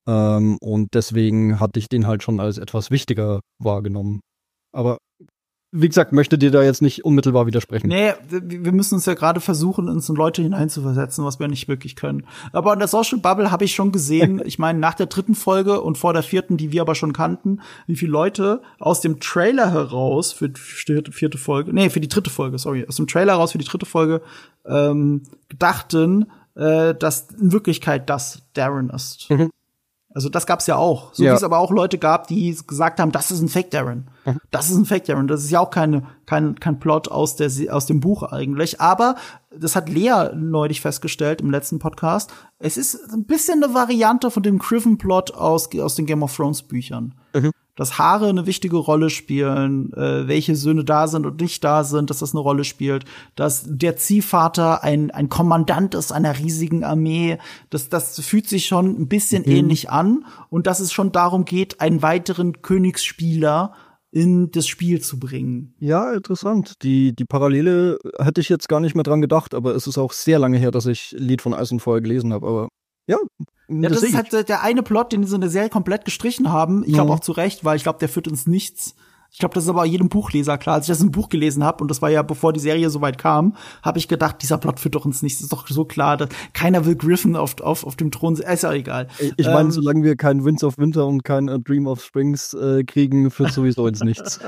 Ähm, und deswegen hatte ich den halt schon als etwas wichtiger wahrgenommen. Aber wie gesagt, möchte dir da jetzt nicht unmittelbar widersprechen. Nee, wir müssen uns ja gerade versuchen, uns in Leute hineinzuversetzen, was wir nicht wirklich können. Aber in der Social Bubble habe ich schon gesehen, ich meine, nach der dritten Folge und vor der vierten, die wir aber schon kannten, wie viele Leute aus dem Trailer heraus für die vierte Folge, nee, für die dritte Folge, sorry, aus dem Trailer heraus für die dritte Folge ähm, dachten, äh, dass in Wirklichkeit das Darren ist. Mhm. Also das gab's ja auch. So ja. Wie es aber auch Leute gab, die gesagt haben, das ist ein Fake Darren. Mhm. Das ist ein Fake Darren. Das ist ja auch keine, kein, kein Plot aus der, aus dem Buch eigentlich. Aber das hat Lea neulich festgestellt im letzten Podcast. Es ist ein bisschen eine Variante von dem Criven-Plot aus, aus den Game of Thrones Büchern. Mhm. Dass Haare eine wichtige Rolle spielen, äh, welche Söhne da sind und nicht da sind, dass das eine Rolle spielt, dass der Ziehvater ein ein Kommandant ist einer riesigen Armee, das das fühlt sich schon ein bisschen mhm. ähnlich an und dass es schon darum geht, einen weiteren Königsspieler in das Spiel zu bringen. Ja, interessant. Die die Parallele hätte ich jetzt gar nicht mehr dran gedacht, aber es ist auch sehr lange her, dass ich Lied von Eis und Feuer gelesen habe, aber ja. Ja, das ist halt der eine Plot, den sie in der Serie komplett gestrichen haben. Ich glaube auch zu Recht, weil ich glaube, der führt ins Nichts. Ich glaube, das ist aber jedem Buchleser klar. Als ich das im Buch gelesen habe, und das war ja bevor die Serie so weit kam, habe ich gedacht, dieser Plot führt doch ins Nichts. Das ist doch so klar, dass keiner will Griffin auf, auf, auf dem Thron. Ist ja egal. Ich meine, ähm, solange wir kein Winds of Winter und kein uh, Dream of Springs äh, kriegen, führt sowieso ins Nichts.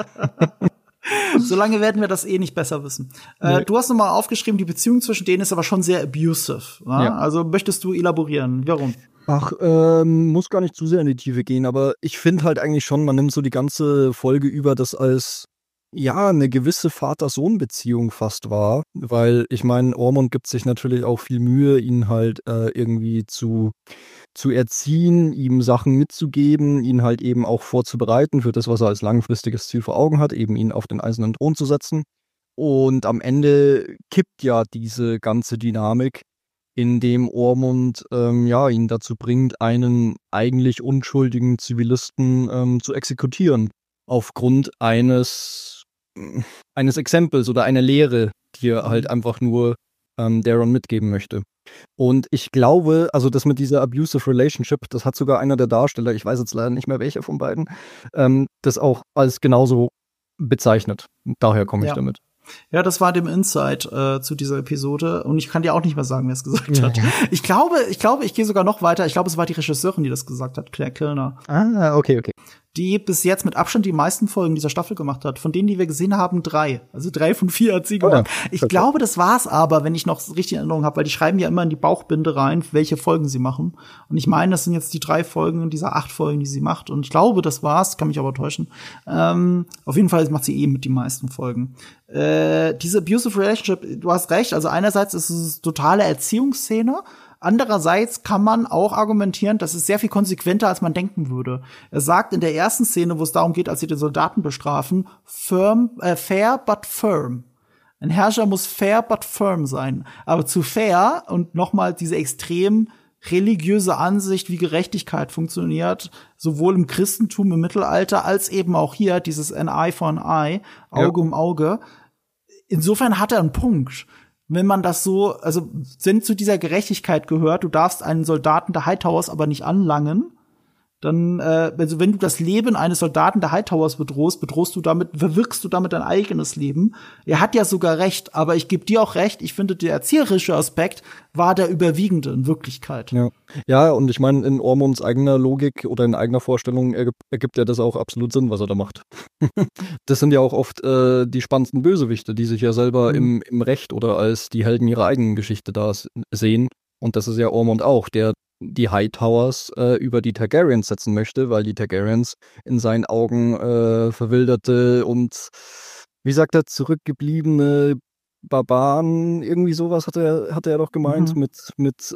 Solange werden wir das eh nicht besser wissen. Äh, nee. Du hast nochmal aufgeschrieben, die Beziehung zwischen denen ist aber schon sehr abusive. Ja? Also möchtest du elaborieren? Warum? Ach, ähm, muss gar nicht zu sehr in die Tiefe gehen, aber ich finde halt eigentlich schon, man nimmt so die ganze Folge über das als, ja, eine gewisse Vater-Sohn-Beziehung fast wahr, weil ich meine, Ormond gibt sich natürlich auch viel Mühe, ihn halt äh, irgendwie zu, zu erziehen, ihm Sachen mitzugeben, ihn halt eben auch vorzubereiten für das, was er als langfristiges Ziel vor Augen hat, eben ihn auf den eisernen Thron zu setzen. Und am Ende kippt ja diese ganze Dynamik, indem Ormond ähm, ja, ihn dazu bringt, einen eigentlich unschuldigen Zivilisten ähm, zu exekutieren. Aufgrund eines, eines Exempels oder einer Lehre, die er halt einfach nur ähm, Darren mitgeben möchte. Und ich glaube, also das mit dieser abusive relationship, das hat sogar einer der Darsteller, ich weiß jetzt leider nicht mehr welcher von beiden, ähm, das auch als genauso bezeichnet. Daher komme ich ja. damit. Ja, das war dem Insight äh, zu dieser Episode und ich kann dir auch nicht mehr sagen, wer es gesagt ja. hat. Ich glaube, ich glaube, ich gehe sogar noch weiter. Ich glaube, es war die Regisseurin, die das gesagt hat, Claire Kilner. Ah, okay, okay. Die bis jetzt mit Abstand die meisten Folgen dieser Staffel gemacht hat. Von denen, die wir gesehen haben, drei. Also drei von vier hat sie gemacht. Oh ja. Ich okay. glaube, das war's aber, wenn ich noch richtig in Erinnerung habe, weil die schreiben ja immer in die Bauchbinde rein, welche Folgen sie machen. Und ich meine, das sind jetzt die drei Folgen dieser acht Folgen, die sie macht. Und ich glaube, das war's, kann mich aber täuschen. Ähm, auf jeden Fall macht sie eben mit die meisten Folgen. Äh, diese abusive relationship, du hast recht, also einerseits ist es eine totale Erziehungsszene. Andererseits kann man auch argumentieren, das ist sehr viel konsequenter, als man denken würde. Er sagt in der ersten Szene, wo es darum geht, als sie den Soldaten bestrafen, firm, äh, fair but firm. Ein Herrscher muss fair but firm sein. Aber zu fair und nochmal diese extrem religiöse Ansicht, wie Gerechtigkeit funktioniert, sowohl im Christentum im Mittelalter als eben auch hier dieses an eye for an eye, Auge ja. um Auge. Insofern hat er einen Punkt. Wenn man das so, also wenn zu dieser Gerechtigkeit gehört, du darfst einen Soldaten der Hightowers aber nicht anlangen, dann, äh, also wenn du das Leben eines Soldaten der Hightowers bedrohst, bedrohst du damit, verwirkst du damit dein eigenes Leben. Er hat ja sogar recht, aber ich gebe dir auch recht, ich finde, der erzieherische Aspekt war der überwiegende in Wirklichkeit. Ja, ja und ich meine, in Ormonds eigener Logik oder in eigener Vorstellung ergibt, ergibt ja das auch absolut Sinn, was er da macht. Das sind ja auch oft äh, die spannendsten Bösewichte, die sich ja selber mhm. im, im Recht oder als die Helden ihrer eigenen Geschichte da sehen. Und das ist ja Ormond auch, der die Hightowers äh, über die Targaryens setzen möchte, weil die Targaryens in seinen Augen äh, verwilderte und, wie sagt er, zurückgebliebene Barbaren, irgendwie sowas hat er, hat er doch gemeint, mhm. mit, mit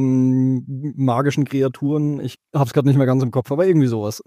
ähm, magischen Kreaturen. Ich hab's gerade nicht mehr ganz im Kopf, aber irgendwie sowas.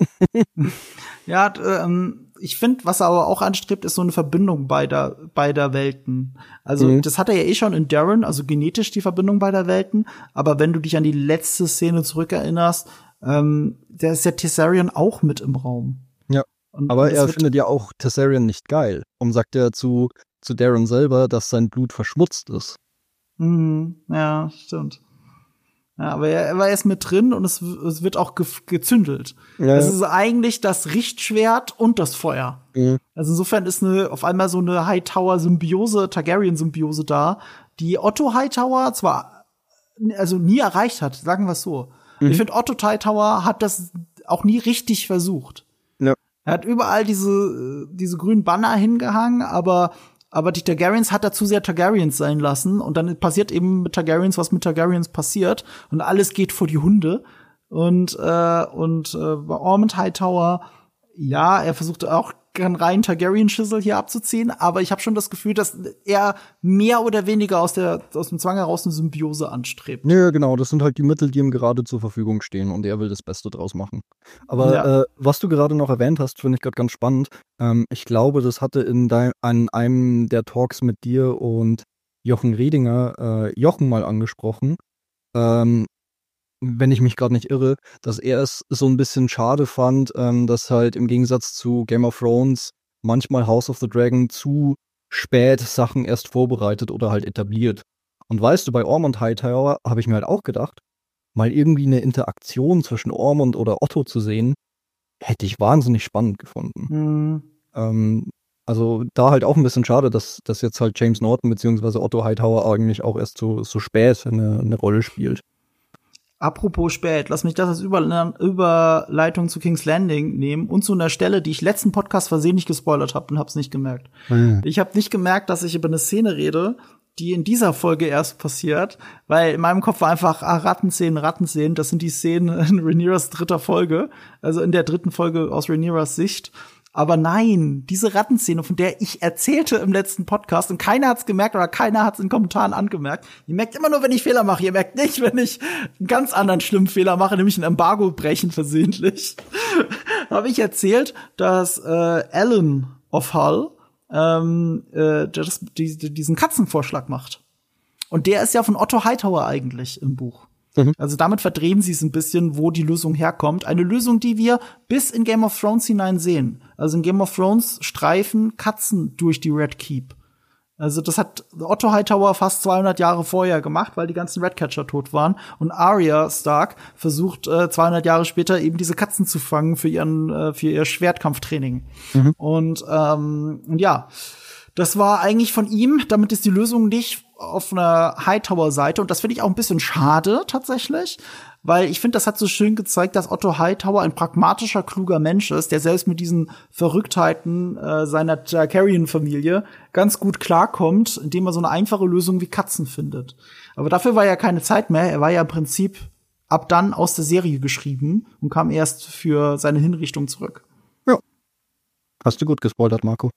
Ja, ähm, ich finde, was er aber auch anstrebt, ist so eine Verbindung beider, beider Welten. Also, mhm. das hat er ja eh schon in Darren, also genetisch die Verbindung beider Welten. Aber wenn du dich an die letzte Szene zurückerinnerst, ähm, da ist ja Tessarion auch mit im Raum. Ja, und, aber und er findet ja auch Tessarion nicht geil und sagt ja zu zu Darren selber, dass sein Blut verschmutzt ist. Mhm, ja, stimmt. Ja, aber er, er war erst mit drin und es, es wird auch ge gezündelt. Ja. Das ist eigentlich das Richtschwert und das Feuer. Mhm. Also insofern ist eine, auf einmal so eine Hightower-Symbiose, Targaryen-Symbiose da, die Otto Hightower zwar also nie erreicht hat, sagen wir es so. Mhm. Ich finde, Otto Hightower hat das auch nie richtig versucht. Ja. Er hat überall diese, diese grünen Banner hingehangen, aber Aber die Targaryens hat er zu sehr Targaryens sein lassen. Und dann passiert eben mit Targaryens, was mit Targaryens passiert. Und alles geht vor die Hunde. Und, äh, und äh, bei Ormond Hightower, ja, er versucht auch einen reinen Targaryen-Schissel hier abzuziehen. Aber ich habe schon das Gefühl, dass er mehr oder weniger aus, der, aus dem Zwang heraus eine Symbiose anstrebt. Ja, genau. Das sind halt die Mittel, die ihm gerade zur Verfügung stehen. Und er will das Beste draus machen. Aber Ja. äh, was du gerade noch erwähnt hast, finde ich gerade ganz spannend. Ähm, ich glaube, das hatte in dein, an einem der Talks mit dir und Jochen Redinger äh, Jochen mal angesprochen. Ähm, wenn ich mich gerade nicht irre, dass er es so ein bisschen schade fand, ähm, dass halt im Gegensatz zu Game of Thrones manchmal House of the Dragon zu spät Sachen erst vorbereitet oder halt etabliert. Und weißt du, bei Ormond Hightower habe ich mir halt auch gedacht, mal irgendwie eine Interaktion zwischen Ormond oder Otto zu sehen, hätte ich wahnsinnig spannend gefunden. Mhm. Ähm, also da halt auch ein bisschen schade, dass, dass jetzt halt James Norton bzw. Otto Hightower eigentlich auch erst so, so spät eine, eine Rolle spielt. Apropos spät, lass mich das als Überle- Überleitung zu King's Landing nehmen und zu einer Stelle, die ich letzten Podcast versehentlich gespoilert habe und hab's nicht gemerkt. Mhm. Ich habe nicht gemerkt, dass ich über eine Szene rede, die in dieser Folge erst passiert, weil in meinem Kopf war einfach, ah, Rattenszenen, Rattenszenen, das sind die Szenen in Rhaenyras dritter Folge, also in der dritten Folge aus Rhaenyras Sicht. Aber nein, diese Rattenszene, von der ich erzählte im letzten Podcast und keiner hat's gemerkt oder keiner hat's in den Kommentaren angemerkt. Ihr merkt immer nur, wenn ich Fehler mache. Ihr merkt nicht, wenn ich einen ganz anderen schlimmen Fehler mache, nämlich ein Embargo brechen versehentlich. Habe ich erzählt, dass äh, Alan of Hull ähm, äh, das, die, diesen Katzenvorschlag macht. Und der ist ja von Otto Hightower eigentlich im Buch. Also damit verdrehen sie es ein bisschen, wo die Lösung herkommt. Eine Lösung, die wir bis in Game of Thrones hinein sehen. Also in Game of Thrones streifen Katzen durch die Red Keep. Also das hat Otto Hightower fast zweihundert Jahre vorher gemacht, weil die ganzen Redcatcher tot waren. Und Arya Stark versucht äh, zweihundert Jahre später eben diese Katzen zu fangen für ihren äh, für ihr Schwertkampftraining. Mhm. Und ähm, ja, das war eigentlich von ihm. Damit ist die Lösung nicht auf einer Hightower-Seite. Und das finde ich auch ein bisschen schade tatsächlich, weil ich finde, das hat so schön gezeigt, dass Otto Hightower ein pragmatischer, kluger Mensch ist, der selbst mit diesen Verrücktheiten äh, seiner Targaryen-Familie ganz gut klarkommt, indem er so eine einfache Lösung wie Katzen findet. Aber dafür war ja keine Zeit mehr. Er war ja im Prinzip ab dann aus der Serie geschrieben und kam erst für seine Hinrichtung zurück. Ja. Hast du gut gespoilert, Marco.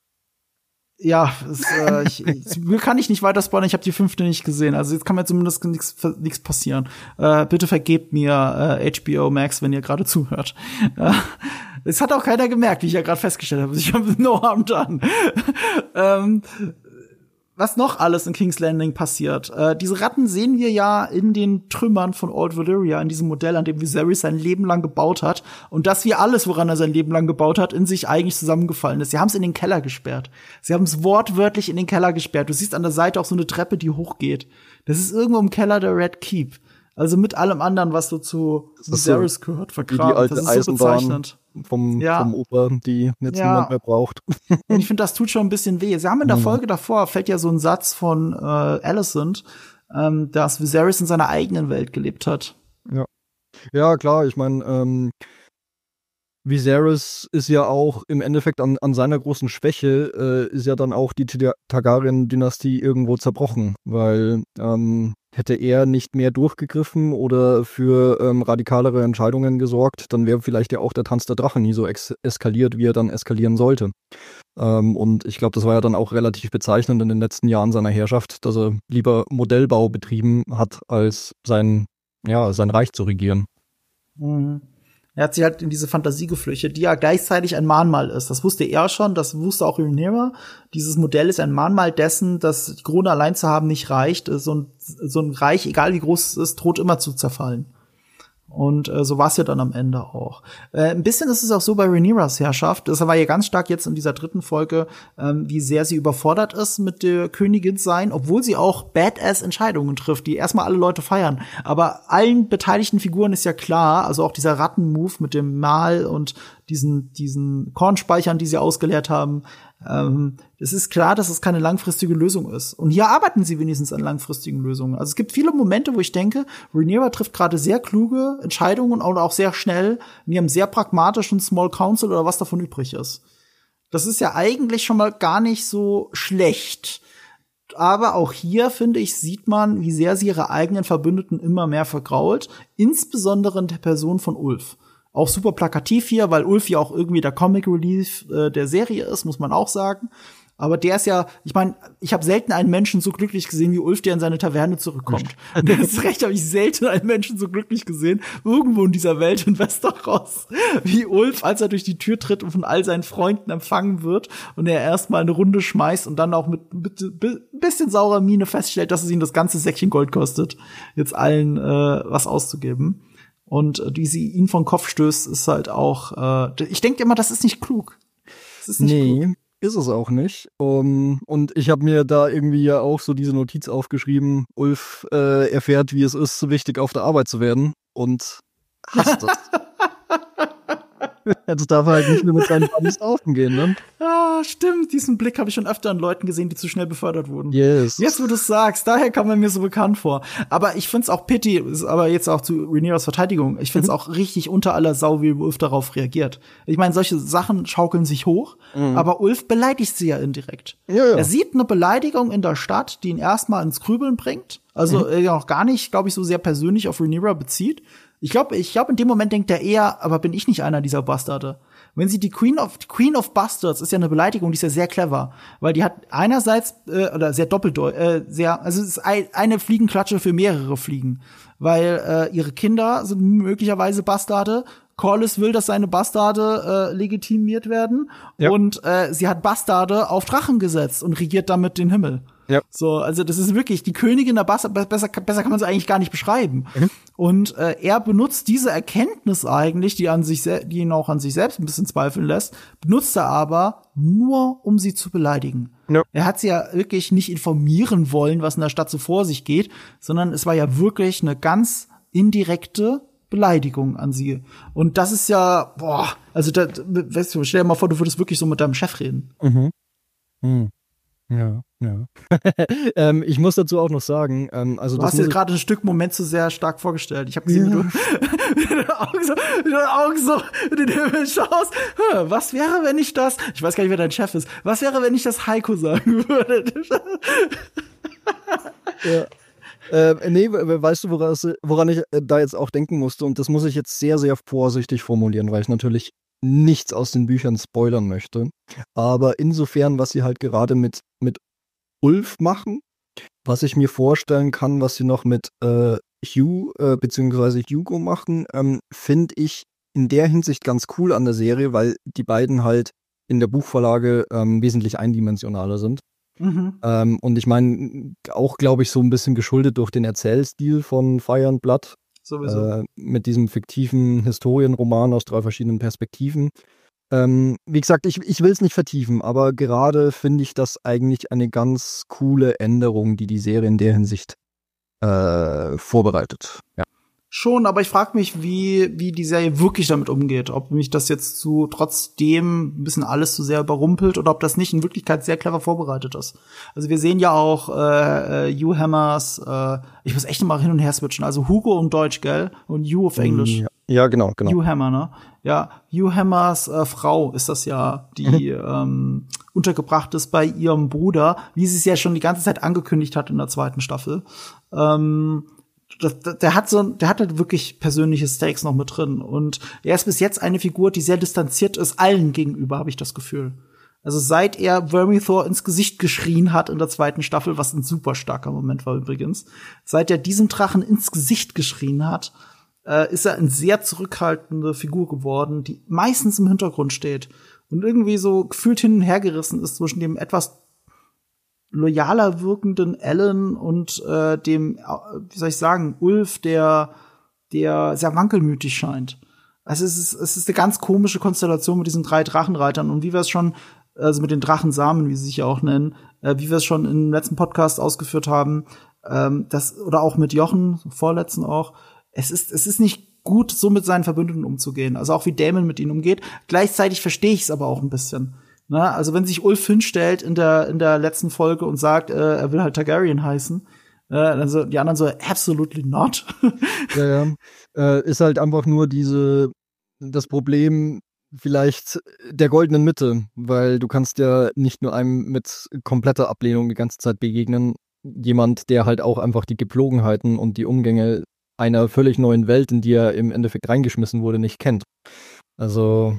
Ja, es, äh, ich, ich, kann ich nicht weiter spoilern, ich habe die fünfte nicht gesehen. Also jetzt kann mir zumindest nichts passieren. Äh, bitte vergebt mir äh, H B O Max, wenn ihr gerade zuhört. Äh, es hat auch keiner gemerkt, wie ich ja gerade festgestellt habe. Ich habe no harm done. ähm, was noch alles in King's Landing passiert. Äh, diese Ratten sehen wir ja in den Trümmern von Old Valyria, in diesem Modell, an dem Viserys sein Leben lang gebaut hat. Und dass wie alles, woran er sein Leben lang gebaut hat, in sich eigentlich zusammengefallen ist. Sie haben es in den Keller gesperrt. Sie haben es wortwörtlich in den Keller gesperrt. Du siehst an der Seite auch so eine Treppe, die hochgeht. Das ist irgendwo im Keller der Red Keep. Also mit allem anderen, was so zu Viserys so gehört, vergraben. Die alte das ist Eisenbahn so bezeichnend. Vom, ja. vom Opa, die jetzt ja. niemand mehr braucht. Und ich finde, das tut schon ein bisschen weh. Sie haben in der Folge davor, fällt ja so ein Satz von äh, Alicent, ähm, dass Viserys in seiner eigenen Welt gelebt hat. Ja, ja klar, ich meine, ähm, Viserys ist ja auch im Endeffekt an, an seiner großen Schwäche, äh, ist ja dann auch die Targaryen-Dynastie irgendwo zerbrochen, weil ähm, hätte er nicht mehr durchgegriffen oder für ähm, radikalere Entscheidungen gesorgt, dann wäre vielleicht ja auch der Tanz der Drachen nie so ex- eskaliert, wie er dann eskalieren sollte. Ähm, und ich glaube, das war ja dann auch relativ bezeichnend in den letzten Jahren seiner Herrschaft, dass er lieber Modellbau betrieben hat, als sein, ja, sein Reich zu regieren. Mhm. Er hat sich halt in diese Fantasie geflüchtet, die ja gleichzeitig ein Mahnmal ist. Das wusste er schon, das wusste auch Rhaenyra. Dieses Modell ist ein Mahnmal dessen, dass die Krone allein zu haben nicht reicht. So ein, so ein Reich, egal wie groß es ist, droht immer zu zerfallen. Und äh, so war es ja dann am Ende auch. Äh, ein bisschen ist es auch so bei Rhaenyras Herrschaft. Das war ja ganz stark jetzt in dieser dritten Folge, ähm, wie sehr sie überfordert ist mit der Königin sein, obwohl sie auch Badass-Entscheidungen trifft, die erstmal alle Leute feiern. Aber allen beteiligten Figuren ist ja klar, also auch dieser Ratten-Move mit dem Mahl und diesen, diesen Kornspeichern, die sie ausgeleert haben, ähm, es ist klar, dass es keine langfristige Lösung ist. Und hier arbeiten sie wenigstens an langfristigen Lösungen. Also es gibt viele Momente, wo ich denke, Rhaenyra trifft gerade sehr kluge Entscheidungen und auch sehr schnell in ihrem sehr pragmatischen Small Council oder was davon übrig ist. Das ist ja eigentlich schon mal gar nicht so schlecht. Aber auch hier, finde ich, sieht man, wie sehr sie ihre eigenen Verbündeten immer mehr vergrault. Insbesondere in der Person von Ulf. Auch super plakativ hier, weil Ulf ja auch irgendwie der Comic Relief äh, der Serie ist, muss man auch sagen. Aber der ist ja, ich meine, ich habe selten einen Menschen so glücklich gesehen wie Ulf, der in seine Taverne zurückkommt. Das ist recht, habe ich selten einen Menschen so glücklich gesehen, irgendwo in dieser Welt in Westeros, wie Ulf, als er durch die Tür tritt und von all seinen Freunden empfangen wird und er erstmal eine Runde schmeißt und dann auch mit ein bisschen saurer Miene feststellt, dass es ihn das ganze Säckchen Gold kostet, jetzt allen äh, was auszugeben. Und äh, wie sie ihn vom Kopf stößt, ist halt auch, äh, ich denke immer, das ist nicht klug. Das ist nicht nee, klug. Ist es auch nicht. Um, und ich habe mir da irgendwie ja auch so diese Notiz aufgeschrieben, Ulf äh, erfährt, wie es ist, so wichtig auf der Arbeit zu werden und hasst es. Jetzt darf er halt nicht mehr mit seinen Buddies saufen gehen, ne? Ah, stimmt. Diesen Blick habe ich schon öfter an Leuten gesehen, die zu schnell befördert wurden. Yes. Jetzt, wo du es sagst, daher kam er mir so bekannt vor. Aber ich find's auch pity, ist aber jetzt auch zu Rhaenyras Verteidigung, ich find's mhm. auch richtig unter aller Sau, wie Ulf darauf reagiert. Ich meine, solche Sachen schaukeln sich hoch, mhm. aber Ulf beleidigt sie ja indirekt. Ja, ja. Er sieht eine Beleidigung in der Stadt, die ihn erstmal ins Grübeln bringt. Also mhm. er auch gar nicht, glaube ich, so sehr persönlich auf Rhaenyra bezieht. Ich glaube, ich glaube, in dem Moment denkt er eher, aber bin ich nicht einer dieser Bastarde? Wenn sie die Queen of die Queen of Bastards ist ja eine Beleidigung, die ist ja sehr clever, weil die hat einerseits äh, oder sehr doppeldeutig, äh, sehr, also es ist ein, eine Fliegenklatsche für mehrere Fliegen, weil äh, ihre Kinder sind möglicherweise Bastarde. Corlys will, dass seine Bastarde äh, legitimiert werden, ja. und äh, sie hat Bastarde auf Drachen gesetzt und regiert damit den Himmel. Ja. So, also das ist wirklich die Königin der Bastard, besser, besser kann man sie eigentlich gar nicht beschreiben. Mhm. Und äh, er benutzt diese Erkenntnis eigentlich, die an sich, die ihn auch an sich selbst ein bisschen zweifeln lässt, benutzt er aber nur, um sie zu beleidigen. Ja. Er hat sie ja wirklich nicht informieren wollen, was in der Stadt so vor sich geht, sondern es war ja wirklich eine ganz indirekte Beleidigung an sie. Und das ist ja, boah, also da, weißt du, stell dir mal vor, du würdest wirklich so mit deinem Chef reden. Mhm. Mhm. Ja, ja. ähm, ich muss dazu auch noch sagen, ähm, also du das hast dir gerade ein Stück Moment zu sehr stark vorgestellt. Ich habe gesehen, ja. wie du mit den Augen so, mit den Augen so in den Himmel schaust. Was wäre, wenn ich das? Ich weiß gar nicht, wer dein Chef ist. Was wäre, wenn ich das Heiko sagen würde? Ja. Äh, nee, weißt du, woran, woran ich da jetzt auch denken musste? Und das muss ich jetzt sehr, sehr vorsichtig formulieren, weil ich natürlich nichts aus den Büchern spoilern möchte. Aber insofern, was sie halt gerade mit, mit Ulf machen, was ich mir vorstellen kann, was sie noch mit äh, Hugh äh, bzw. Hugo machen, ähm, finde ich in der Hinsicht ganz cool an der Serie, weil die beiden halt in der Buchvorlage ähm, wesentlich eindimensionaler sind. Mhm. Ähm, und ich meine, auch, glaube ich, so ein bisschen geschuldet durch den Erzählstil von Fire and Blood. Sowieso. Äh, mit diesem fiktiven Historienroman aus drei verschiedenen Perspektiven. Ähm, wie gesagt, ich, ich will es nicht vertiefen, aber gerade finde ich das eigentlich eine ganz coole Änderung, die die Serie in der Hinsicht äh, vorbereitet. Ja. Schon, aber ich frage mich, wie wie die Serie wirklich damit umgeht. Ob mich das jetzt zu trotzdem ein bisschen alles zu sehr überrumpelt oder ob das nicht in Wirklichkeit sehr clever vorbereitet ist. Also wir sehen ja auch äh, äh, Hugh Hammers, äh, ich muss echt immer hin und her switchen. Also Hugo um Deutsch, gell? Und Hugh auf Englisch. Ja, ja genau, genau. Hugh Hammer, ne? Ja, Hugh Hammers äh, Frau ist das ja, die mhm. ähm, untergebracht ist bei ihrem Bruder, wie sie es ja schon die ganze Zeit angekündigt hat in der zweiten Staffel. Ähm, Das, der hat so, der hat halt wirklich persönliche Stakes noch mit drin. Und er ist bis jetzt eine Figur, die sehr distanziert ist allen gegenüber, habe ich das Gefühl. Also seit er Vermithor ins Gesicht geschrien hat in der zweiten Staffel, was ein super starker Moment war übrigens, seit er diesem Drachen ins Gesicht geschrien hat, äh, ist er eine sehr zurückhaltende Figur geworden, die meistens im Hintergrund steht und irgendwie so gefühlt hin und her gerissen ist zwischen dem etwas loyaler wirkenden Alan und äh, dem, wie soll ich sagen, Ulf, der der sehr wankelmütig scheint. Also es ist, es ist eine ganz komische Konstellation mit diesen drei Drachenreitern. Und wie wir es schon, also mit den Drachensamen, wie sie sich ja auch nennen, äh, wie wir es schon im letzten Podcast ausgeführt haben, ähm, das, oder auch mit Jochen, vorletzten auch, es ist, es ist nicht gut, so mit seinen Verbündeten umzugehen. Also auch wie Daemon mit ihnen umgeht. Gleichzeitig verstehe ich es aber auch ein bisschen. Ne? Also wenn sich Ulf hinstellt in der, in der letzten Folge und sagt, äh, er will halt Targaryen heißen, äh, dann so, die anderen so, absolutely not. Ja, ja. Äh, ist halt einfach nur diese, das Problem vielleicht der goldenen Mitte, weil du kannst ja nicht nur einem mit kompletter Ablehnung die ganze Zeit begegnen, jemand, der halt auch einfach die Gepflogenheiten und die Umgänge einer völlig neuen Welt, in die er im Endeffekt reingeschmissen wurde, nicht kennt. Also,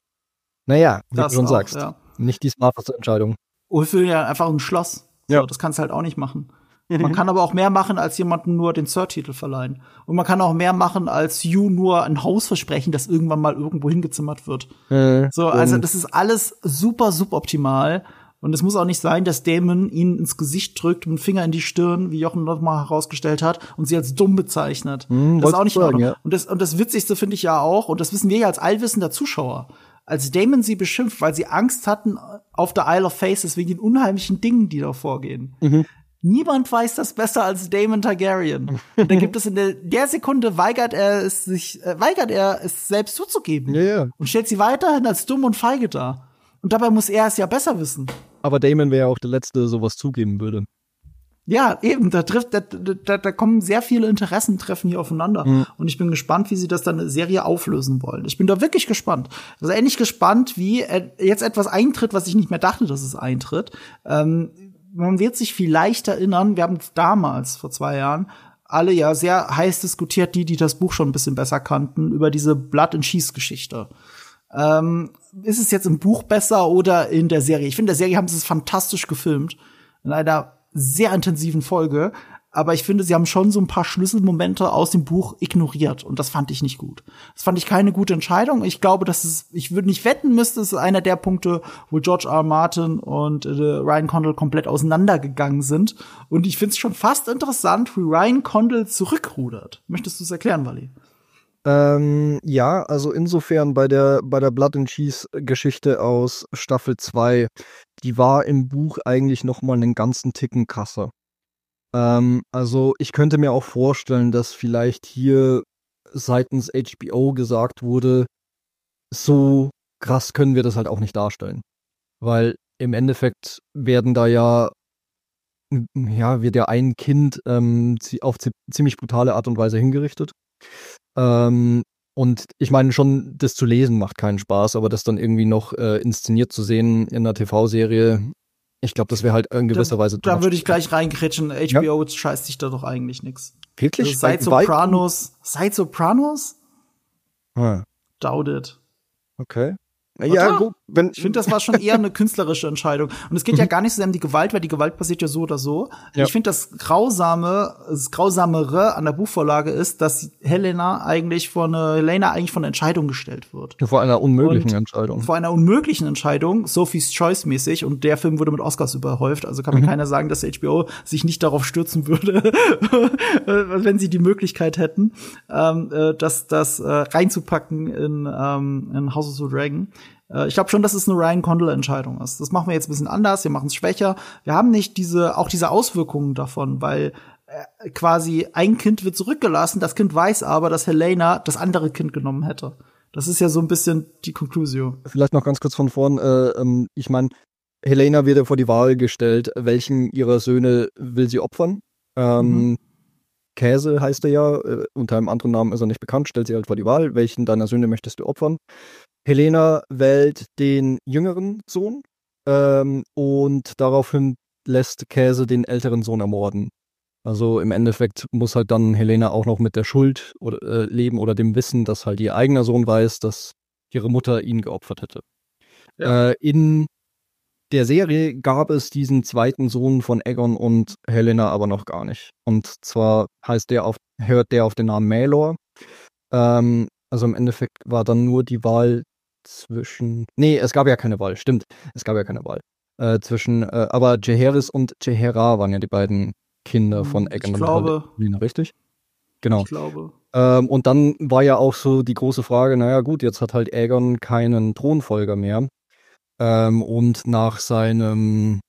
naja, wie Das du schon auch, sagst, ja. nicht die smarteste Entscheidung. Ulf will ja einfach ein Schloss. So, Ja. das kannst du halt auch nicht machen. Man kann aber auch mehr machen, als jemandem nur den Sir-Titel verleihen. Und man kann auch mehr machen, als Hugh nur ein Haus versprechen, das irgendwann mal irgendwo hingezimmert wird. Äh, So, also das ist alles super suboptimal. Und es muss auch nicht sein, dass Daemon ihn ins Gesicht drückt, mit dem Finger in die Stirn, wie Jochen noch mal herausgestellt hat, und sie als dumm bezeichnet. Hm, das ist auch nicht in sagen, Ordnung. ja. Und das, und das Witzigste finde ich ja auch, und das wissen wir ja als allwissender Zuschauer, als Daemon sie beschimpft, weil sie Angst hatten auf der Isle of Faces wegen den unheimlichen Dingen, die da vorgehen. Mhm. Niemand weiß das besser als Daemon Targaryen. Und da gibt es in der, der Sekunde weigert er es sich, äh, weigert er es selbst zuzugeben. Ja, ja. Und stellt sie weiterhin als dumm und feige dar. Und dabei muss er es ja besser wissen. Aber Daemon wäre ja auch der Letzte, der sowas zugeben würde. Ja, eben, da trifft, da, da, da kommen sehr viele Interessentreffen hier aufeinander. Mhm. Und ich bin gespannt, wie sie das dann in der Serie auflösen wollen. Ich bin da wirklich gespannt. Also ähnlich gespannt, wie jetzt etwas eintritt, was ich nicht mehr dachte, dass es eintritt. Ähm, man wird sich vielleicht erinnern, wir haben damals, vor zwei Jahren, alle ja sehr heiß diskutiert, die, die das Buch schon ein bisschen besser kannten, über diese Blood and Cheese-Geschichte. Ähm, ist es jetzt im Buch besser oder in der Serie? Ich finde, in der Serie haben sie es fantastisch gefilmt. In einer sehr intensiven Folge. Aber ich finde, sie haben schon so ein paar Schlüsselmomente aus dem Buch ignoriert. Und das fand ich nicht gut. Das fand ich keine gute Entscheidung. Ich glaube, dass es, ich würde nicht wetten müsste, es ist einer der Punkte, wo George R. R. Martin und äh, Ryan Condal komplett auseinandergegangen sind. Und ich finde es schon fast interessant, wie Ryan Condal zurückrudert. Möchtest du es erklären, Wally? Ähm, ja, also insofern bei der, bei der Blood and Cheese Geschichte aus Staffel zwei, die war im Buch eigentlich noch mal einen ganzen Ticken krasser. Ähm, also ich könnte mir auch vorstellen, dass vielleicht hier seitens H B O gesagt wurde, so krass können wir das halt auch nicht darstellen. Weil im Endeffekt werden da ja, ja, wird ja ein Kind ähm, auf ziemlich brutale Art und Weise hingerichtet. Ähm, und ich meine schon, das zu lesen macht keinen Spaß, aber das dann irgendwie noch äh, inszeniert zu sehen in einer T V-Serie, ich glaube, das wäre halt in gewisser da, Weise Da würde ich gleich reingrätschen. H B O ja. scheißt sich da doch eigentlich nix. Wirklich? Also seit Sopranos, seit Sopranos? Hm. Doubt it. Okay. Ja, gut. Wenn, ich finde, das war schon eher eine künstlerische Entscheidung. Und es geht ja gar nicht so sehr um die Gewalt, weil die Gewalt passiert ja so oder so. Ja. Ich finde, das Grausame, das Grausamere an der Buchvorlage ist, dass Helena eigentlich vor eine, Helena eigentlich vor eine Entscheidung gestellt wird. Vor einer unmöglichen und Entscheidung. Vor einer unmöglichen Entscheidung, Sophie's Choice mäßig. Und der Film wurde mit Oscars überhäuft. Also kann mir mhm. keiner sagen, dass der H B O sich nicht darauf stürzen würde, wenn sie die Möglichkeit hätten, ähm, das, das äh, reinzupacken in, ähm, in House of the Dragon. Ich glaube schon, dass es eine Ryan Condal-Entscheidung ist. Das machen wir jetzt ein bisschen anders, wir machen es schwächer. Wir haben nicht diese, auch diese Auswirkungen davon, weil äh, quasi ein Kind wird zurückgelassen, das Kind weiß aber, dass Helena das andere Kind genommen hätte. Das ist ja so ein bisschen die Conclusio. Vielleicht noch ganz kurz von vorn, äh, ähm, ich meine, Helena wird ja vor die Wahl gestellt, welchen ihrer Söhne will sie opfern? Ähm, mhm. Käse heißt er ja, äh, unter einem anderen Namen ist er nicht bekannt, stellt sie halt vor die Wahl, welchen deiner Söhne möchtest du opfern? Helena wählt den jüngeren Sohn ähm, und daraufhin lässt Käse den älteren Sohn ermorden. Also im Endeffekt muss halt dann Helena auch noch mit der Schuld oder, äh, leben oder dem Wissen, dass halt ihr eigener Sohn weiß, dass ihre Mutter ihn geopfert hätte. Ja. Äh, in der Serie gab es diesen zweiten Sohn von Aegon und Helena aber noch gar nicht. Und zwar heißt der auf, hört der auf den Namen Maelor. Ähm, also im Endeffekt war dann nur die Wahl zwischen, nee, es gab ja keine Wahl, stimmt, es gab ja keine Wahl. Äh, zwischen, äh, aber Jaehaerys und Jaehaera waren ja die beiden Kinder von Aegon und Helena, richtig? Genau. Ich glaube. Ähm, und dann war ja auch so die große Frage, naja gut, jetzt hat halt Aegon keinen Thronfolger mehr. Ähm, und nach seinem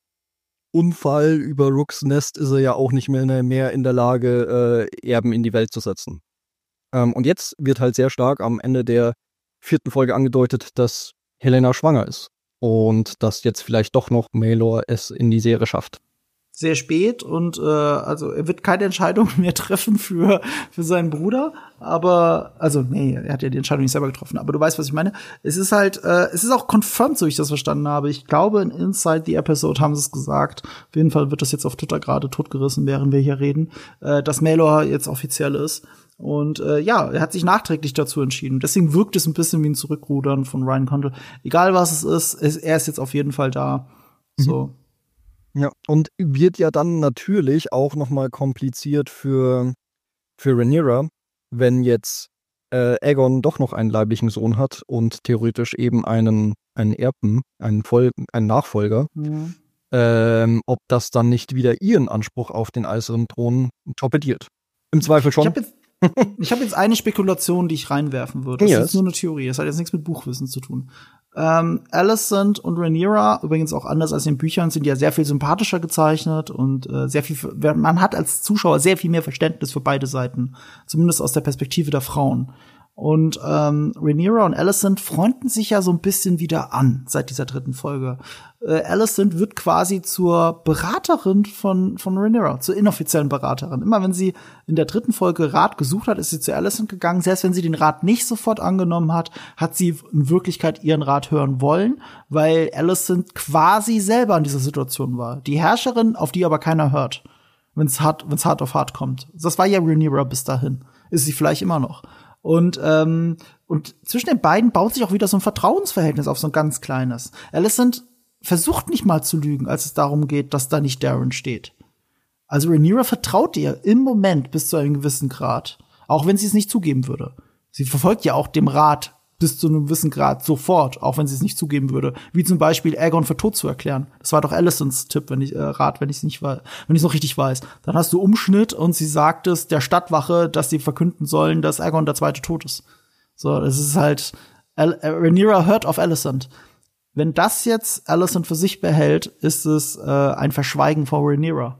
Unfall über Rooks Nest ist er ja auch nicht mehr, mehr in der Lage, äh, Erben in die Welt zu setzen. Ähm, und jetzt wird halt sehr stark am Ende der vierten Folge angedeutet, dass Helena schwanger ist. Und dass jetzt vielleicht doch noch Maelor es in die Serie schafft. Sehr spät und äh, also er wird keine Entscheidung mehr treffen für für seinen Bruder, aber also nee, er hat ja die Entscheidung nicht selber getroffen, aber du weißt, was ich meine. Es ist halt äh, es ist auch confirmed, so ich das verstanden habe. Ich glaube, in Inside the Episode haben sie es gesagt. Auf jeden Fall wird das jetzt auf Twitter gerade totgerissen, während wir hier reden, äh, dass Maelor jetzt offiziell ist. Und äh, ja, er hat sich nachträglich dazu entschieden. Deswegen wirkt es ein bisschen wie ein Zurückrudern von Ryan Condal. Egal was es ist, es, er ist jetzt auf jeden Fall da. So. Mhm. Ja, und wird ja dann natürlich auch noch mal kompliziert für, für Rhaenyra, wenn jetzt äh, Aegon doch noch einen leiblichen Sohn hat und theoretisch eben einen, einen Erben, einen, Voll-, einen Nachfolger, mhm. ähm, ob das dann nicht wieder ihren Anspruch auf den eisernen Thron torpediert. Im Zweifel schon. Ich habe jetzt, ich hab jetzt eine Spekulation, die ich reinwerfen würde. Das yes. ist jetzt nur eine Theorie, das hat jetzt nichts mit Buchwissen zu tun. Ähm, Alicent und Rhaenyra, übrigens auch anders als in den Büchern, sind ja sehr viel sympathischer gezeichnet und äh, sehr viel, man hat als Zuschauer sehr viel mehr Verständnis für beide Seiten, zumindest aus der Perspektive der Frauen. Und ähm, Rhaenyra und Alicent freunden sich ja so ein bisschen wieder an seit dieser dritten Folge. Äh, Alicent wird quasi zur Beraterin von von Rhaenyra, zur inoffiziellen Beraterin. Immer wenn sie in der dritten Folge Rat gesucht hat, ist sie zu Alicent gegangen. Selbst wenn sie den Rat nicht sofort angenommen hat, hat sie in Wirklichkeit ihren Rat hören wollen, weil Alicent quasi selber in dieser Situation war. Die Herrscherin, auf die aber keiner hört, wenn es hart, wenn's hart auf hart kommt. Das war ja Rhaenyra bis dahin. Ist sie vielleicht immer noch. Und ähm, und zwischen den beiden baut sich auch wieder so ein Vertrauensverhältnis auf, so ein ganz kleines. Alicent versucht nicht mal zu lügen, als es darum geht, dass da nicht Darren steht. Also Rhaenyra vertraut ihr im Moment bis zu einem gewissen Grad, auch wenn sie es nicht zugeben würde. Sie verfolgt ja auch dem Rat bis zu einem gewissen Grad sofort, auch wenn sie es nicht zugeben würde. Wie zum Beispiel Aegon für tot zu erklären. Das war doch Alicents Tipp, wenn ich äh, Rat, wenn ich es nicht weiß, wenn ich es noch richtig weiß. Dann hast du Umschnitt und sie sagt es der Stadtwache, dass sie verkünden sollen, dass Aegon der Zweite tot ist. So, das ist halt Al- äh, Rhaenyra hört auf Alicent. Wenn das jetzt Alicent für sich behält, ist es äh, ein Verschweigen vor Rhaenyra.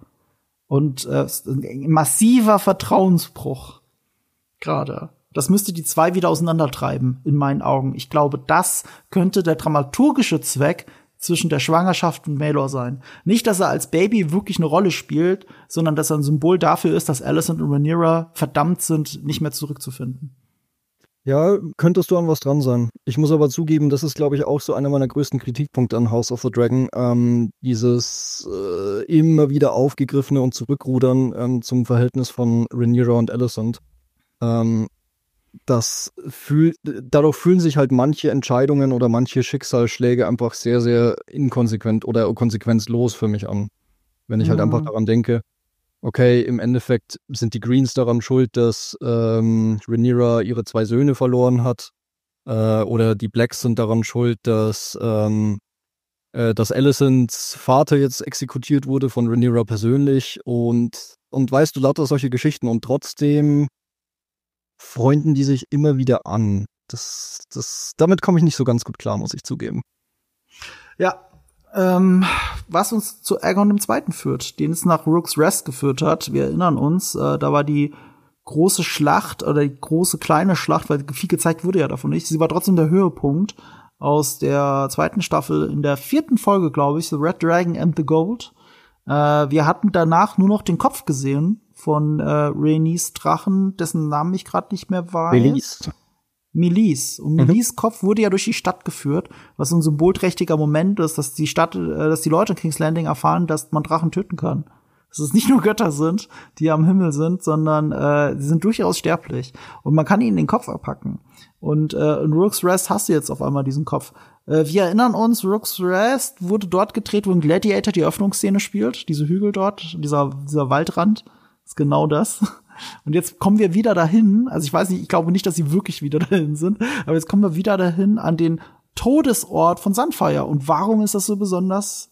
Und äh, ein massiver Vertrauensbruch. Gerade. Das müsste die zwei wieder auseinandertreiben, in meinen Augen. Ich glaube, das könnte der dramaturgische Zweck zwischen der Schwangerschaft und Maelor sein. Nicht, dass er als Baby wirklich eine Rolle spielt, sondern dass er ein Symbol dafür ist, dass Alicent und Rhaenyra verdammt sind, nicht mehr zurückzufinden. Ja, könntest du an was dran sein. Ich muss aber zugeben, das ist, glaube ich, auch so einer meiner größten Kritikpunkte an House of the Dragon. Ähm, dieses äh, immer wieder aufgegriffene und Zurückrudern ähm, zum Verhältnis von Rhaenyra und Alicent. Ähm, das fühl, dadurch fühlen sich halt manche Entscheidungen oder manche Schicksalsschläge einfach sehr, sehr inkonsequent oder konsequenzlos für mich an. Wenn ich mhm. halt einfach daran denke, okay, im Endeffekt sind die Greens daran schuld, dass ähm, Rhaenyra ihre zwei Söhne verloren hat. Äh, oder die Blacks sind daran schuld, dass, ähm, äh, dass Alicents Vater jetzt exekutiert wurde von Rhaenyra persönlich. Und, und weißt du, lauter solche Geschichten. Und trotzdem freunden die sich immer wieder an. Das, das, damit komme ich nicht so ganz gut klar, muss ich zugeben. Ja, ähm, was uns zu Aegon dem Zweiten führt, den es nach Rook's Rest geführt hat. Wir erinnern uns, äh, da war die große Schlacht oder die große kleine Schlacht, weil viel gezeigt wurde ja davon nicht. Sie war trotzdem der Höhepunkt aus der zweiten Staffel in der vierten Folge, glaube ich, The Red Dragon and the Gold. Äh, wir hatten danach nur noch den Kopf gesehen von äh, Rhaenys Drachen, dessen Namen ich gerade nicht mehr weiß. Meleys. Meleys. Und Meleys mhm. Kopf wurde ja durch die Stadt geführt, was ein symbolträchtiger Moment ist, dass die Stadt, äh, dass die Leute in King's Landing erfahren, dass man Drachen töten kann. Dass es nicht nur Götter sind, die am Himmel sind, sondern äh, sie sind durchaus sterblich. Und man kann ihnen den Kopf abhacken. Und äh, in Rook's Rest hast du jetzt auf einmal diesen Kopf. Äh, wir erinnern uns, Rook's Rest wurde dort gedreht, wo ein Gladiator die Öffnungsszene spielt. Diese Hügel dort, dieser, dieser Waldrand. Ist genau das. Und jetzt kommen wir wieder dahin, also ich weiß nicht, ich glaube nicht, dass sie wirklich wieder dahin sind, aber jetzt kommen wir wieder dahin an den Todesort von Sunfire. Und warum ist das so besonders?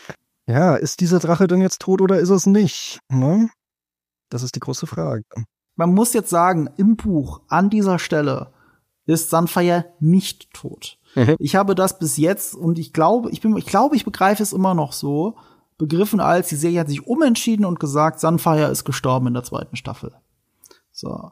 Ja, ist dieser Drache denn jetzt tot oder ist es nicht? Ne? Das ist die große Frage. man muss jetzt sagen, im Buch an dieser Stelle ist Sunfire nicht tot. Mhm. Ich habe das bis jetzt, und ich glaube, ich bin, ich glaube, ich begreife es immer noch so, begriffen als, die Serie hat sich umentschieden und gesagt, Sunfire ist gestorben in der zweiten Staffel. So.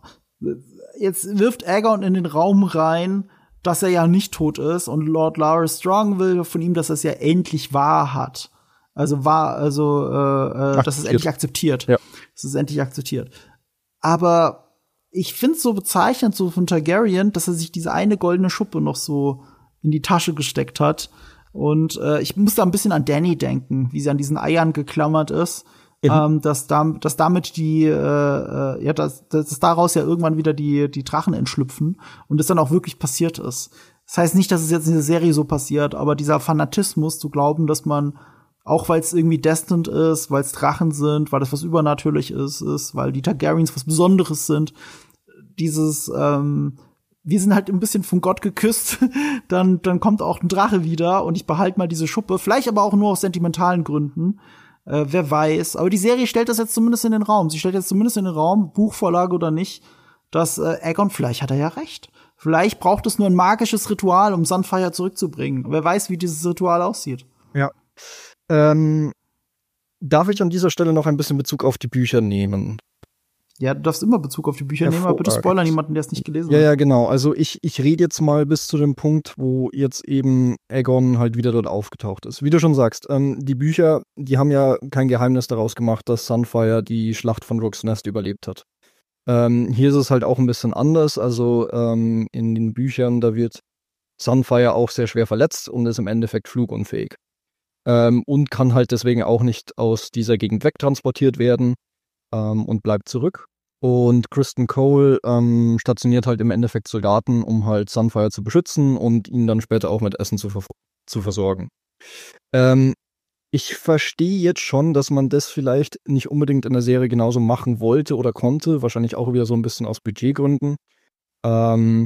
Jetzt wirft Aegon in den Raum rein, dass er ja nicht tot ist, und Lord Larys Strong will von ihm, dass er es ja endlich wahr hat. Also wahr, also, äh, äh, dass es endlich akzeptiert. Ja. Dass es endlich akzeptiert. Aber ich finde es so bezeichnend so von Targaryen, dass er sich diese eine goldene Schuppe noch so in die Tasche gesteckt hat. Und äh, ich muss da ein bisschen an Dany denken, wie sie an diesen Eiern geklammert ist. Ähm, dass, da, dass damit die, äh, äh, ja, dass, dass daraus ja irgendwann wieder die, die Drachen entschlüpfen und es dann auch wirklich passiert ist. Das heißt nicht, dass es jetzt in der Serie so passiert, aber dieser Fanatismus zu glauben, dass man, auch weil es irgendwie destined ist, weil es Drachen sind, weil das was übernatürlich ist, ist, weil die Targaryens was Besonderes sind, dieses, ähm, wir sind halt ein bisschen von Gott geküsst, dann, dann kommt auch ein Drache wieder und ich behalte mal diese Schuppe, vielleicht aber auch nur aus sentimentalen Gründen. Äh, wer weiß. Aber die Serie stellt das jetzt zumindest in den Raum. Sie stellt jetzt zumindest in den Raum, Buchvorlage oder nicht, dass äh, Aegon, vielleicht hat er ja recht. Vielleicht braucht es nur ein magisches Ritual, um Sunfire zurückzubringen. Wer weiß, wie dieses Ritual aussieht. Ja. Ähm, darf ich an dieser Stelle noch ein bisschen Bezug auf die Bücher nehmen? Ja, du darfst immer Bezug auf die Bücher nehmen, aber bitte spoilern niemanden, der es nicht gelesen ja, hat. Ja, ja, genau. Also ich, ich rede jetzt mal bis zu dem Punkt, wo jetzt eben Aegon halt wieder dort aufgetaucht ist. Wie du schon sagst, ähm, die Bücher, die haben ja kein Geheimnis daraus gemacht, dass Sunfire die Schlacht von Rook's Nest überlebt hat. Ähm, hier ist es halt auch ein bisschen anders. Also ähm, in den Büchern, da wird Sunfire auch sehr schwer verletzt und ist im Endeffekt flugunfähig. Ähm, und kann halt deswegen auch nicht aus dieser Gegend wegtransportiert werden ähm, und bleibt zurück. Und Criston Cole ähm, stationiert halt im Endeffekt Soldaten, um halt Sunfire zu beschützen und ihn dann später auch mit Essen zu, ver- zu versorgen. Ähm, ich verstehe jetzt schon, dass man das vielleicht nicht unbedingt in der Serie genauso machen wollte oder konnte. Wahrscheinlich auch wieder so ein bisschen aus Budgetgründen. Ähm,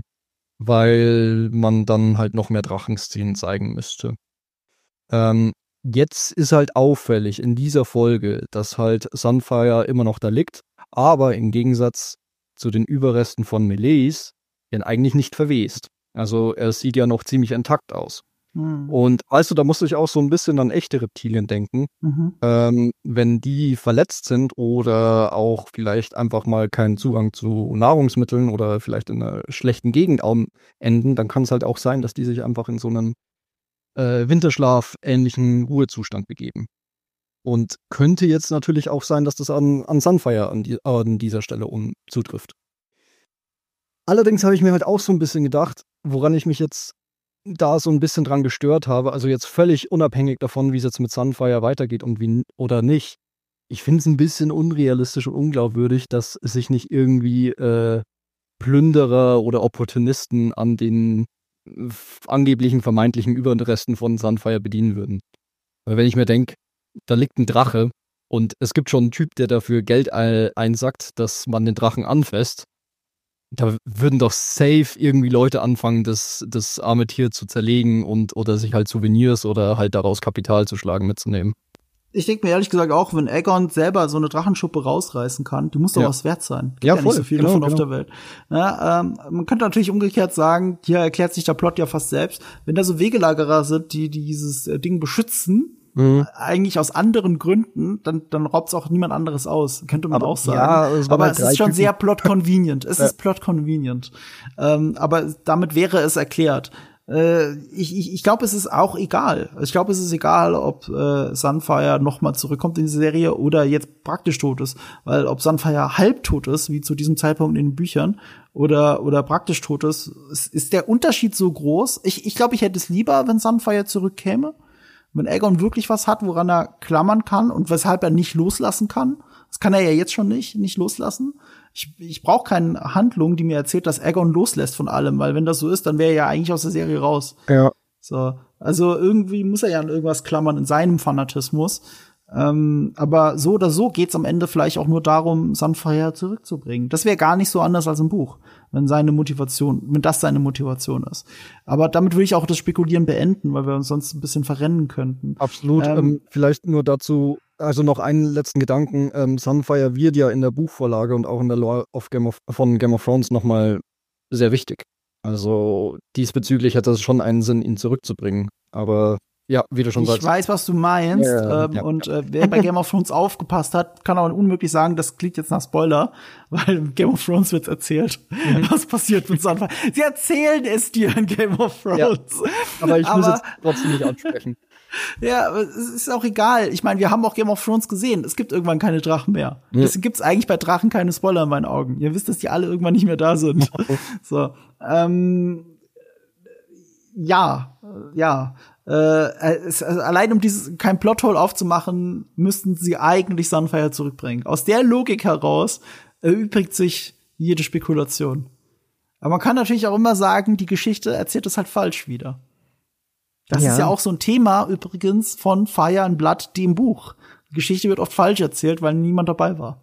weil man dann halt noch mehr Drachenszenen zeigen müsste. Ähm, jetzt ist halt auffällig in dieser Folge, dass halt Sunfire immer noch da liegt, aber im Gegensatz zu den Überresten von Meleys ja eigentlich nicht verwest. Also er sieht ja noch ziemlich intakt aus. Mhm. Und weißt du, da musste ich auch so ein bisschen an echte Reptilien denken. Mhm. Ähm, wenn die verletzt sind oder auch vielleicht einfach mal keinen Zugang zu Nahrungsmitteln oder vielleicht in einer schlechten Gegend enden, dann kann es halt auch sein, dass die sich einfach in so einen äh, Winterschlaf-ähnlichen Ruhezustand begeben. Und könnte jetzt natürlich auch sein, dass das an, an Sunfire an, die, an dieser Stelle um, zutrifft. Allerdings habe ich mir halt auch so ein bisschen gedacht, woran ich mich jetzt da so ein bisschen dran gestört habe, also jetzt völlig unabhängig davon, wie es jetzt mit Sunfire weitergeht und wie oder nicht. Ich finde es ein bisschen unrealistisch und unglaubwürdig, dass sich nicht irgendwie äh, Plünderer oder Opportunisten an den f- angeblichen vermeintlichen Überresten von Sunfire bedienen würden. Weil wenn ich mir denke, da liegt ein Drache und es gibt schon einen Typ, der dafür Geld einsackt, dass man den Drachen anfasst, da würden doch safe irgendwie Leute anfangen, das, das arme Tier zu zerlegen und oder sich halt Souvenirs oder halt daraus Kapital zu schlagen mitzunehmen. Ich denke mir ehrlich gesagt auch, wenn Aegon selber so eine Drachenschuppe rausreißen kann, die muss doch ja. was wert sein. Gibt ja, ja voll, nicht so viel genau, davon genau. auf der Welt. Ja, ähm, man könnte natürlich umgekehrt sagen, hier erklärt sich der Plot ja fast selbst. Wenn da so Wegelagerer sind, die, die dieses Ding beschützen, mhm. eigentlich aus anderen Gründen, dann, dann raubt es auch niemand anderes aus. Könnte man aber, auch sagen. Ja, es aber es ist schon Typen. sehr plot-convenient. Es ja. ist plot-convenient. Ähm, aber damit wäre es erklärt. Äh, ich ich, ich glaube, es ist auch egal. Ich glaube, es ist egal, ob äh, Sunfire noch mal zurückkommt in die Serie oder jetzt praktisch tot ist. Weil ob Sunfire halbtot ist, wie zu diesem Zeitpunkt in den Büchern, oder oder praktisch tot ist, ist, ist der Unterschied so groß. Ich, ich glaube, ich hätte es lieber, wenn Sunfire zurückkäme. Wenn Aegon wirklich was hat, woran er klammern kann und weshalb er nicht loslassen kann. Das kann er ja jetzt schon nicht, nicht loslassen. Ich, ich brauche keine Handlung, die mir erzählt, dass Aegon loslässt von allem, weil wenn das so ist, dann wäre er ja eigentlich aus der Serie raus. Ja. So, also irgendwie muss er ja an irgendwas klammern in seinem Fanatismus. Ähm, aber so oder so geht's am Ende vielleicht auch nur darum, Sunfire zurückzubringen. Das wäre gar nicht so anders als im Buch, wenn seine Motivation, wenn das seine Motivation ist. Aber damit will ich auch das Spekulieren beenden, weil wir uns sonst ein bisschen verrennen könnten. Absolut. Ähm, ähm, vielleicht nur dazu, Also noch einen letzten Gedanken. Ähm, Sunfire wird ja in der Buchvorlage und auch in der Lore of Game of, von Game of Thrones nochmal sehr wichtig. Also diesbezüglich hätte es schon einen Sinn, ihn zurückzubringen. Aber ja, wie du schon ich sagst. Ich weiß, was du meinst. Ja, ähm, ja, und ja. Äh, wer bei Game of Thrones aufgepasst hat, kann auch unmöglich sagen, das klingt jetzt nach Spoiler, weil in Game of Thrones wird erzählt, mhm. was passiert mit Sunfire. Sie erzählen es dir in Game of Thrones. Ja, aber ich aber, muss jetzt trotzdem nicht ansprechen. Ja, es ist auch egal. Ich meine, wir haben auch Game of Thrones gesehen. Es gibt irgendwann keine Drachen mehr. Ja. Deswegen gibt's eigentlich bei Drachen keine Spoiler in meinen Augen. Ihr wisst, dass die alle irgendwann nicht mehr da sind. so, ähm, ja, ja. Äh, es, also allein um dieses kein Plothole aufzumachen, müssten sie eigentlich Sunfire zurückbringen. Aus der Logik heraus erübrigt sich jede Spekulation. Aber man kann natürlich auch immer sagen, die Geschichte erzählt es halt falsch wieder. Das ja. ist ja auch so ein Thema übrigens von Fire and Blood, dem Buch. Die Geschichte wird oft falsch erzählt, weil niemand dabei war.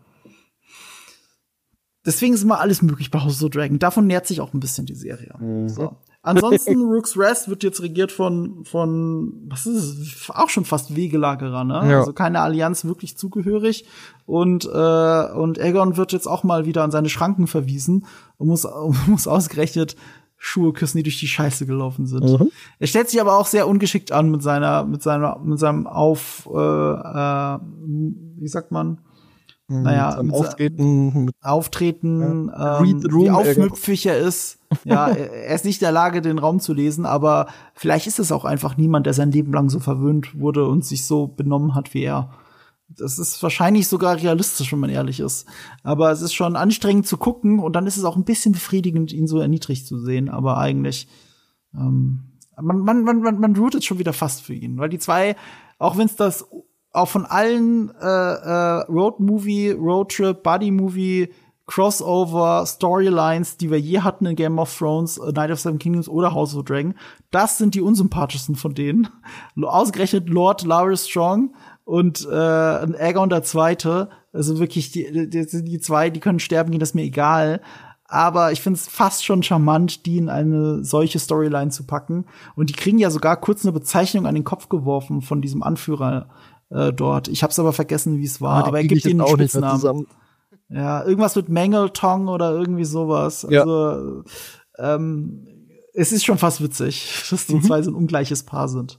Deswegen ist immer alles möglich bei House of the Dragon. Davon nährt sich auch ein bisschen die Serie. Mhm. So. Ansonsten, Rook's Rest wird jetzt regiert von, von, was ist es, auch schon fast Wegelagerer, ne? Ja. Also keine Allianz wirklich zugehörig. Und, äh, und Aegon wird jetzt auch mal wieder an seine Schranken verwiesen und muss, muss ausgerechnet Schuhe küssen, die durch die Scheiße gelaufen sind. Mhm. Er stellt sich aber auch sehr ungeschickt an mit seiner, mit seiner, mit seinem Auf, äh, äh, wie sagt man? Naja, mit Auftreten, mit Auftreten, ja. ähm, wie aufmüpfig er ist. Ja, er ist nicht in der Lage, den Raum zu lesen, aber vielleicht ist es auch einfach niemand, der sein Leben lang so verwöhnt wurde und sich so benommen hat wie er. Das ist wahrscheinlich sogar realistisch, wenn man ehrlich ist. Aber es ist schon anstrengend zu gucken und dann ist es auch ein bisschen befriedigend, ihn so erniedrigt zu sehen. Aber eigentlich, ähm, man, man, man, man, man rootet schon wieder fast für ihn. Weil die zwei, auch wenn es das auch von allen äh, äh, Road-Movie, Road-Trip, Buddy-Movie, Crossover, Storylines, die wir je hatten in Game of Thrones, Night of Seven Kingdoms oder House of Dragon, das sind die unsympathischsten von denen. Ausgerechnet Lord Larys Strong und äh, Aegon der Zweite, also wirklich die, die, die zwei, die können sterben gehen, das ist mir egal. Aber ich finde es fast schon charmant, die in eine solche Storyline zu packen. Und die kriegen ja sogar kurz eine Bezeichnung an den Kopf geworfen von diesem Anführer äh, dort. Ich hab's aber vergessen, wie es war. Ah, aber er gibt ihnen einen Spitznamen. Ja, irgendwas mit Mangeltong oder irgendwie sowas. Ja. Also ähm, es ist schon fast witzig, dass die mhm. zwei so ein ungleiches Paar sind.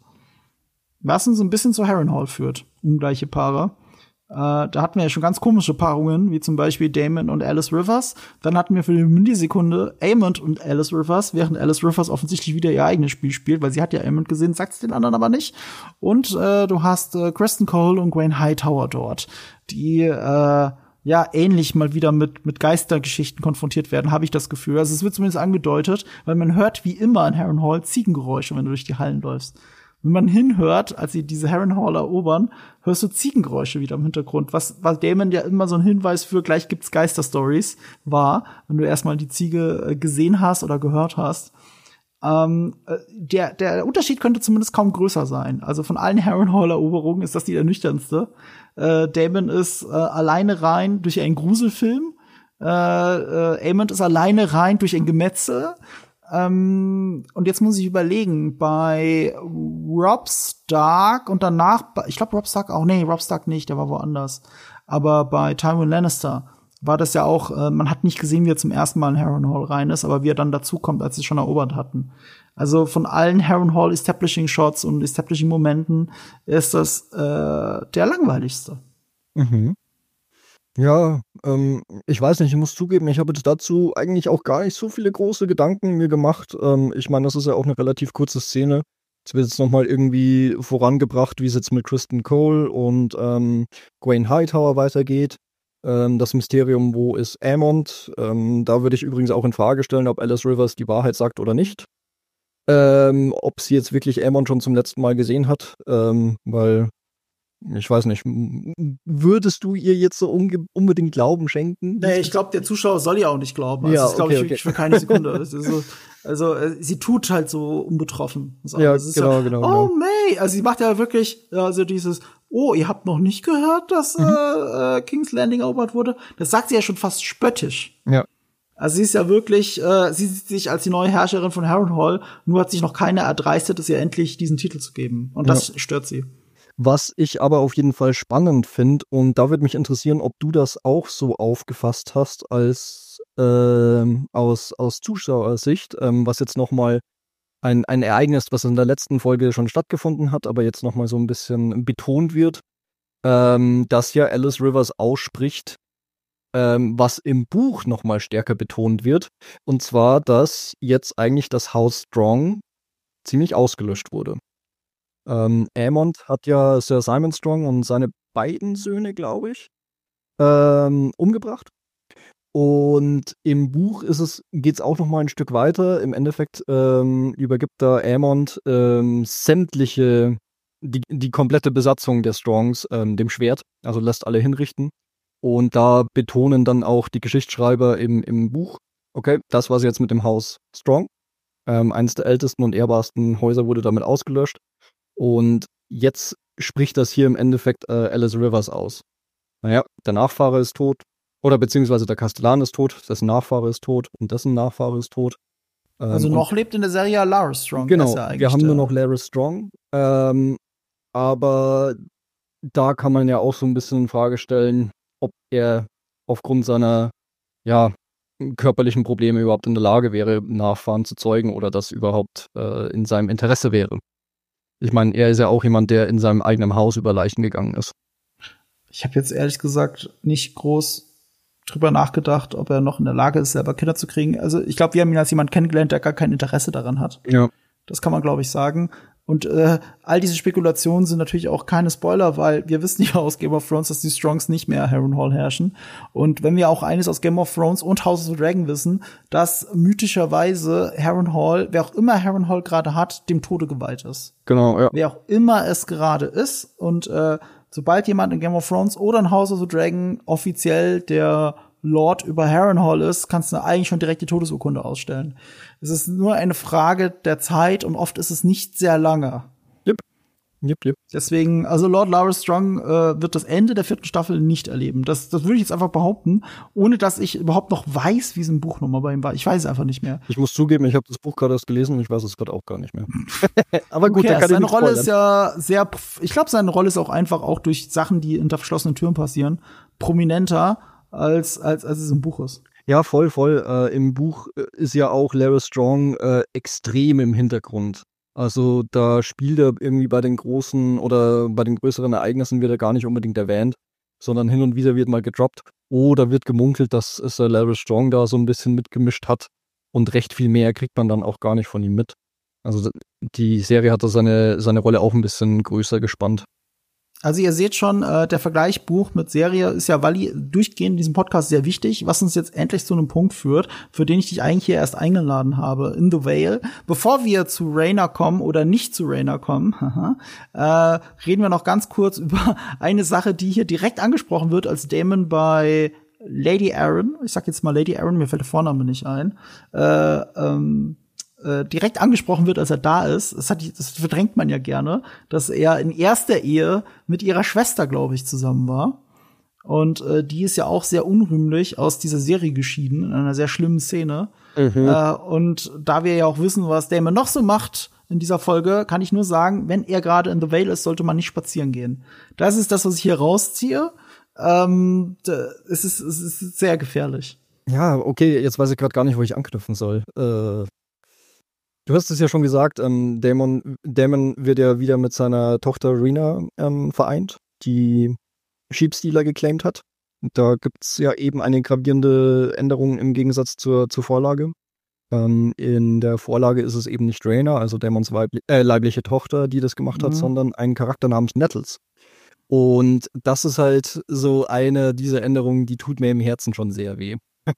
Was uns so ein bisschen zu Harrenhal führt. Ungleiche Paare. Äh, da hatten wir ja schon ganz komische Paarungen, wie zum Beispiel Daemon und Alice Rivers. Dann hatten wir für eine Millisekunde Aemond und Alice Rivers, während Alice Rivers offensichtlich wieder ihr eigenes Spiel spielt, weil sie hat ja Aemond gesehen, sagt es den anderen aber nicht. Und äh, du hast äh, Criston Cole und Gwen Hightower dort, die äh, ja ähnlich mal wieder mit mit Geistergeschichten konfrontiert werden, habe ich das Gefühl. Also es wird zumindest angedeutet, weil man hört wie immer in Harrenhal Ziegengeräusche, wenn du durch die Hallen läufst. Wenn man hinhört, als sie diese Harrenhal erobern, hörst du Ziegengeräusche wieder im Hintergrund, was, was Daemon ja immer so ein Hinweis für gleich gibt's Geisterstories war, wenn du erstmal die Ziege gesehen hast oder gehört hast. Ähm, der, der Unterschied könnte zumindest kaum größer sein. Also von allen Harrenhal-Eroberungen ist das die ernüchterndste. Äh, Daemon ist äh, alleine rein durch einen Gruselfilm. Äh, äh, Aemond ist alleine rein durch ein Gemetzel. Ähm, und jetzt muss ich überlegen, bei Robb Stark und danach, ich glaube Robb Stark auch, nee, Robb Stark nicht, der war woanders. Aber bei Tywin Lannister war das ja auch, äh, man hat nicht gesehen, wie er zum ersten Mal in Harrenhal rein ist, aber wie er dann dazukommt, als sie es schon erobert hatten. Also von allen Harrenhal Establishing Shots und Establishing Momenten ist das äh, der langweiligste. Mhm. Ja, ähm, ich weiß nicht, ich muss zugeben, ich habe jetzt dazu eigentlich auch gar nicht so viele große Gedanken mir gemacht. Ähm, ich meine, das ist ja auch eine relativ kurze Szene. Es wird jetzt noch mal irgendwie vorangebracht, wie es jetzt mit Criston Cole und ähm, Gwen Hightower weitergeht. Ähm, das Mysterium, wo ist Aemond? Ähm, da würde ich übrigens auch in Frage stellen, ob Alice Rivers die Wahrheit sagt oder nicht. Ähm, ob sie jetzt wirklich Aemond schon zum letzten Mal gesehen hat, ähm, weil ich weiß nicht, würdest du ihr jetzt so unge- unbedingt Glauben schenken? Nee, ich glaube, der Zuschauer soll ja auch nicht glauben. Also ja, das glaube okay, ich wirklich okay. für keine Sekunde. Also, also sie tut halt so unbetroffen. So. Ja, also genau, ja, genau. Oh, genau. May! Also sie macht ja wirklich also dieses, oh, ihr habt noch nicht gehört, dass mhm. äh, King's Landing erobert wurde? Das sagt sie ja schon fast spöttisch. Ja. Also sie ist ja wirklich, äh, sie sieht sich als die neue Herrscherin von Harrenhal, nur hat sich noch keiner erdreistet, es ihr endlich diesen Titel zu geben. Und das ja. stört sie. Was ich aber auf jeden Fall spannend finde, und da würde mich interessieren, ob du das auch so aufgefasst hast als ähm, aus, aus Zuschauersicht, ähm, was jetzt nochmal ein, ein Ereignis, was in der letzten Folge schon stattgefunden hat, aber jetzt nochmal so ein bisschen betont wird, ähm, dass ja Alice Rivers ausspricht, ähm, was im Buch nochmal stärker betont wird, und zwar, dass jetzt eigentlich das Haus Strong ziemlich ausgelöscht wurde. Ähm, Aemond hat ja Sir Simon Strong und seine beiden Söhne, glaube ich, ähm, umgebracht. Und im Buch ist es, geht es auch noch mal ein Stück weiter. Im Endeffekt ähm, übergibt da Aemond ähm, sämtliche, die, die komplette Besatzung der Strongs ähm, dem Schwert, also lässt alle hinrichten. Und da betonen dann auch die Geschichtsschreiber im, im Buch, okay, das war's jetzt mit dem Haus Strong. Ähm, eines der ältesten und ehrbarsten Häuser wurde damit ausgelöscht. Und jetzt spricht das hier im Endeffekt äh, Alice Rivers aus. Naja, der Nachfahre ist tot, oder beziehungsweise der Kastellan ist tot, dessen Nachfahre ist tot und dessen Nachfahre ist tot. Ähm, Also noch und, lebt in der Serie Lara Strong. genau, ja wir haben der, nur noch Larry Strong. Ähm, aber da kann man ja auch so ein bisschen in Frage stellen, ob er aufgrund seiner, ja, körperlichen Probleme überhaupt in der Lage wäre, Nachfahren zu zeugen oder das überhaupt äh, in seinem Interesse wäre. Ich meine, er ist ja auch jemand, der in seinem eigenen Haus über Leichen gegangen ist. Ich habe jetzt ehrlich gesagt nicht groß drüber nachgedacht, ob er noch in der Lage ist, selber Kinder zu kriegen. Also ich glaube, wir haben ihn als jemand kennengelernt, der gar kein Interesse daran hat. Ja. Das kann man, glaube ich, sagen. Und äh, all diese Spekulationen sind natürlich auch keine Spoiler, weil wir wissen ja aus Game of Thrones, dass die Strongs nicht mehr Harrenhal herrschen. Und wenn wir auch eines aus Game of Thrones und House of the Dragon wissen, dass mythischerweise Harrenhal, wer auch immer Harrenhal gerade hat, dem Tode geweiht ist. Genau, ja. Wer auch immer es gerade ist. Und äh, sobald jemand in Game of Thrones oder in House of the Dragon offiziell der Lord über Harrenhal ist, kannst du eigentlich schon direkt die Todesurkunde ausstellen. Es ist nur eine Frage der Zeit und oft ist es nicht sehr lange. Yep. Yep, yep. Deswegen, also Lord Lara Strong äh, wird das Ende der vierten Staffel nicht erleben. Das, das würde ich jetzt einfach behaupten, ohne dass ich überhaupt noch weiß, wie es im Buch nochmal bei ihm war. Ich weiß es einfach nicht mehr. Ich muss zugeben, ich habe das Buch gerade erst gelesen und ich weiß es gerade auch gar nicht mehr. Aber gut, okay, da kann seine ich Rolle spoilern. ist ja sehr, ich glaube, seine Rolle ist auch einfach auch durch Sachen, die hinter verschlossenen Türen passieren, prominenter als, als, als es im Buch ist. Ja, voll, voll. Äh, Im Buch ist ja auch Lara Strong äh, extrem im Hintergrund. Also da spielt er irgendwie bei den großen oder bei den größeren Ereignissen wird er gar nicht unbedingt erwähnt, sondern hin und wieder wird mal gedroppt. Oder wird gemunkelt, dass es äh, Lara Strong da so ein bisschen mitgemischt hat. Und recht viel mehr kriegt man dann auch gar nicht von ihm mit. Also die Serie hat da seine, seine Rolle auch ein bisschen größer gespannt. Also ihr seht schon, äh, der Vergleich Buch mit Serie ist ja Walli durchgehend in diesem Podcast sehr wichtig, was uns jetzt endlich zu einem Punkt führt, für den ich dich eigentlich hier erst eingeladen habe, in The Vale. Bevor wir zu Rhaena kommen oder nicht zu Rhaena kommen, haha, äh, reden wir noch ganz kurz über eine Sache, die hier direkt angesprochen wird, als Daemon bei Lady Arryn, ich sag jetzt mal Lady Arryn, mir fällt der Vorname nicht ein, äh, ähm, direkt angesprochen wird, als er da ist. Das, hat, das verdrängt man ja gerne, dass er in erster Ehe mit ihrer Schwester, glaube ich, zusammen war. Und äh, die ist ja auch sehr unrühmlich aus dieser Serie geschieden, in einer sehr schlimmen Szene. Mhm. Äh, und da wir ja auch wissen, was Daemon noch so macht in dieser Folge, kann ich nur sagen, wenn er gerade in The Vale ist, sollte man nicht spazieren gehen. Das ist das, was ich hier rausziehe. Ähm, es ist, es ist sehr gefährlich. Ja, okay, jetzt weiß ich gerade gar nicht, wo ich anknüpfen soll. Äh Du hast es ja schon gesagt, ähm, Daemon, Daemon wird ja wieder mit seiner Tochter Rhaena ähm, vereint, die Sheepstealer geclaimt hat. Und da gibt es ja eben eine gravierende Änderung im Gegensatz zur, zur Vorlage. Ähm, in der Vorlage ist es eben nicht Rhaena, also Daemons weibli- äh, leibliche Tochter, die das gemacht hat, mhm. sondern ein Charakter namens Nettles. Und das ist halt so eine dieser Änderungen, die tut mir im Herzen schon sehr weh.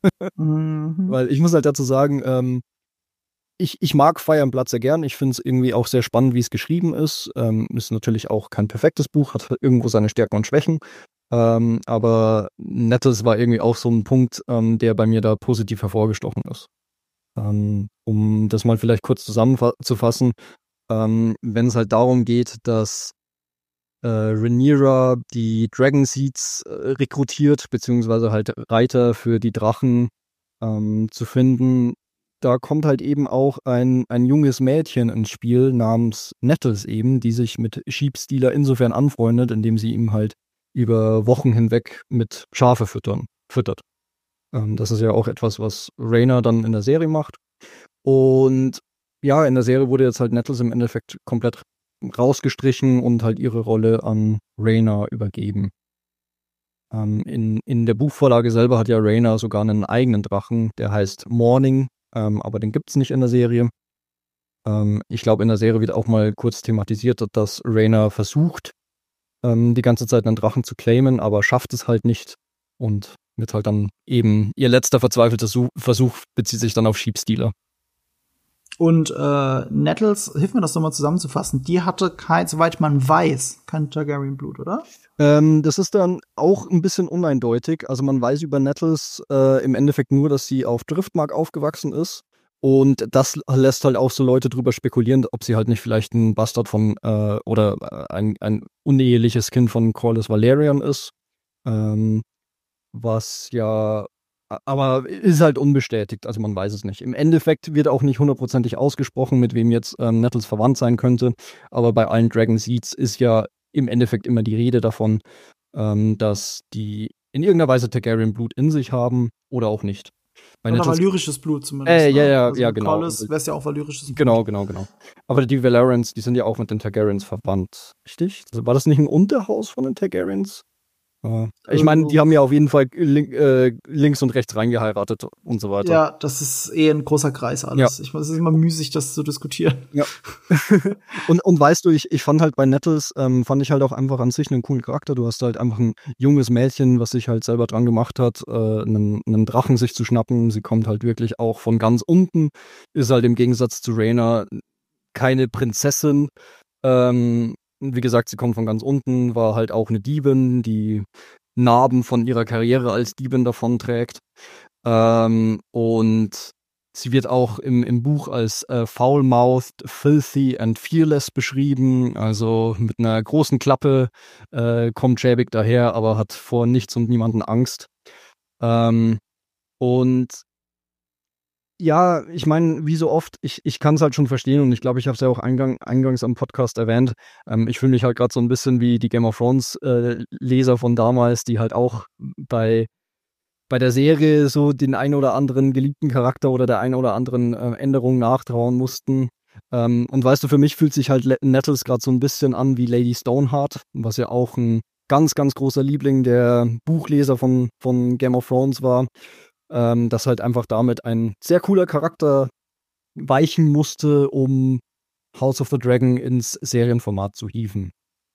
mhm. Weil ich muss halt dazu sagen, ähm, Ich, ich mag Fire and Blood sehr gern. Ich finde es irgendwie auch sehr spannend, wie es geschrieben ist. Ähm, ist natürlich auch kein perfektes Buch, hat irgendwo seine Stärken und Schwächen. Ähm, aber Nettles war irgendwie auch so ein Punkt, ähm, der bei mir da positiv hervorgestochen ist. Ähm, um das mal vielleicht kurz zusammenzufassen, ähm, wenn es halt darum geht, dass äh, Rhaenyra die Dragon Seeds äh, rekrutiert, beziehungsweise halt Reiter für die Drachen ähm, zu finden, da kommt halt eben auch ein, ein junges Mädchen ins Spiel namens Nettles eben, die sich mit Sheepstealer insofern anfreundet, indem sie ihm halt über Wochen hinweg mit Schafe füttern, füttert. Ähm, das ist ja auch etwas, was Rayna dann in der Serie macht. Und ja, in der Serie wurde jetzt halt Nettles im Endeffekt komplett rausgestrichen und halt ihre Rolle an Rayna übergeben. Ähm, in, in der Buchvorlage selber hat ja Rayna sogar einen eigenen Drachen, der heißt Morning, ähm, aber den gibt's nicht in der Serie. Ähm, ich glaube, in der Serie wird auch mal kurz thematisiert, dass Rayna versucht, ähm, die ganze Zeit einen Drachen zu claimen, aber schafft es halt nicht. Und wird halt dann eben ihr letzter verzweifelter Su- Versuch bezieht sich dann auf Sheepstealer. Und äh, Nettles, hilf mir das nochmal zusammenzufassen, die hatte kein, soweit man weiß, kein Targaryen-Blut, oder? Ähm, das ist dann auch ein bisschen uneindeutig. Also man weiß über Nettles äh, im Endeffekt nur, dass sie auf Driftmark aufgewachsen ist. Und das lässt halt auch so Leute drüber spekulieren, ob sie halt nicht vielleicht ein Bastard von äh, oder ein, ein uneheliches Kind von Corlys Valerian ist. Ähm, was ja, aber ist halt unbestätigt, also man weiß es nicht. Im Endeffekt wird auch nicht hundertprozentig ausgesprochen, mit wem jetzt ähm, Nettles verwandt sein könnte, aber bei allen Dragon Seeds ist ja im Endeffekt immer die Rede davon, ähm, dass die in irgendeiner Weise Targaryen-Blut in sich haben oder auch nicht. Bei Oder Nettles, valyrisches Blut zumindest. äh, ja, ne? ja, also ja, mit genau. Corlys wäre es ja auch valyrisches Blut. Genau, genau, genau. Aber die Valerians, die sind ja auch mit den Targaryens verwandt, richtig? Also war das nicht ein Unterhaus von den Targaryens? Ja. Ich meine, die haben ja auf jeden Fall link, äh, links und rechts reingeheiratet und so weiter. Ja, das ist eh ein großer Kreis alles. Ja. Ich, es ist immer müßig, das zu diskutieren. Ja. und, und weißt du, ich, ich fand halt bei Nettles, ähm, fand ich halt auch einfach an sich einen coolen Charakter. Du hast halt einfach ein junges Mädchen, was sich halt selber dran gemacht hat, äh, einen, einen Drachen sich zu schnappen. Sie kommt halt wirklich auch von ganz unten, ist halt im Gegensatz zu Rayna keine Prinzessin, ähm, wie gesagt, sie kommt von ganz unten, war halt auch eine Diebin, die Narben von ihrer Karriere als Diebin davonträgt. Ähm, und sie wird auch im, im Buch als äh, foul-mouthed, filthy and fearless beschrieben. Also mit einer großen Klappe äh, kommt schäbig daher, aber hat vor nichts und niemanden Angst. Ähm, und ja, ich meine, wie so oft, ich, ich kann es halt schon verstehen und ich glaube, ich habe es ja auch eingang, eingangs am Podcast erwähnt. Ähm, ich fühle mich halt gerade so ein bisschen wie die Game of Thrones äh, Leser von damals, die halt auch bei, bei der Serie so den ein oder anderen geliebten Charakter oder der ein oder anderen äh, Änderung nachtrauen mussten. Ähm, und weißt du, für mich fühlt sich halt Nettles gerade so ein bisschen an wie Lady Stoneheart, was ja auch ein ganz, ganz großer Liebling der Buchleser von, von Game of Thrones war. Ähm, dass halt einfach damit ein sehr cooler Charakter weichen musste, um House of the Dragon ins Serienformat zu hieven.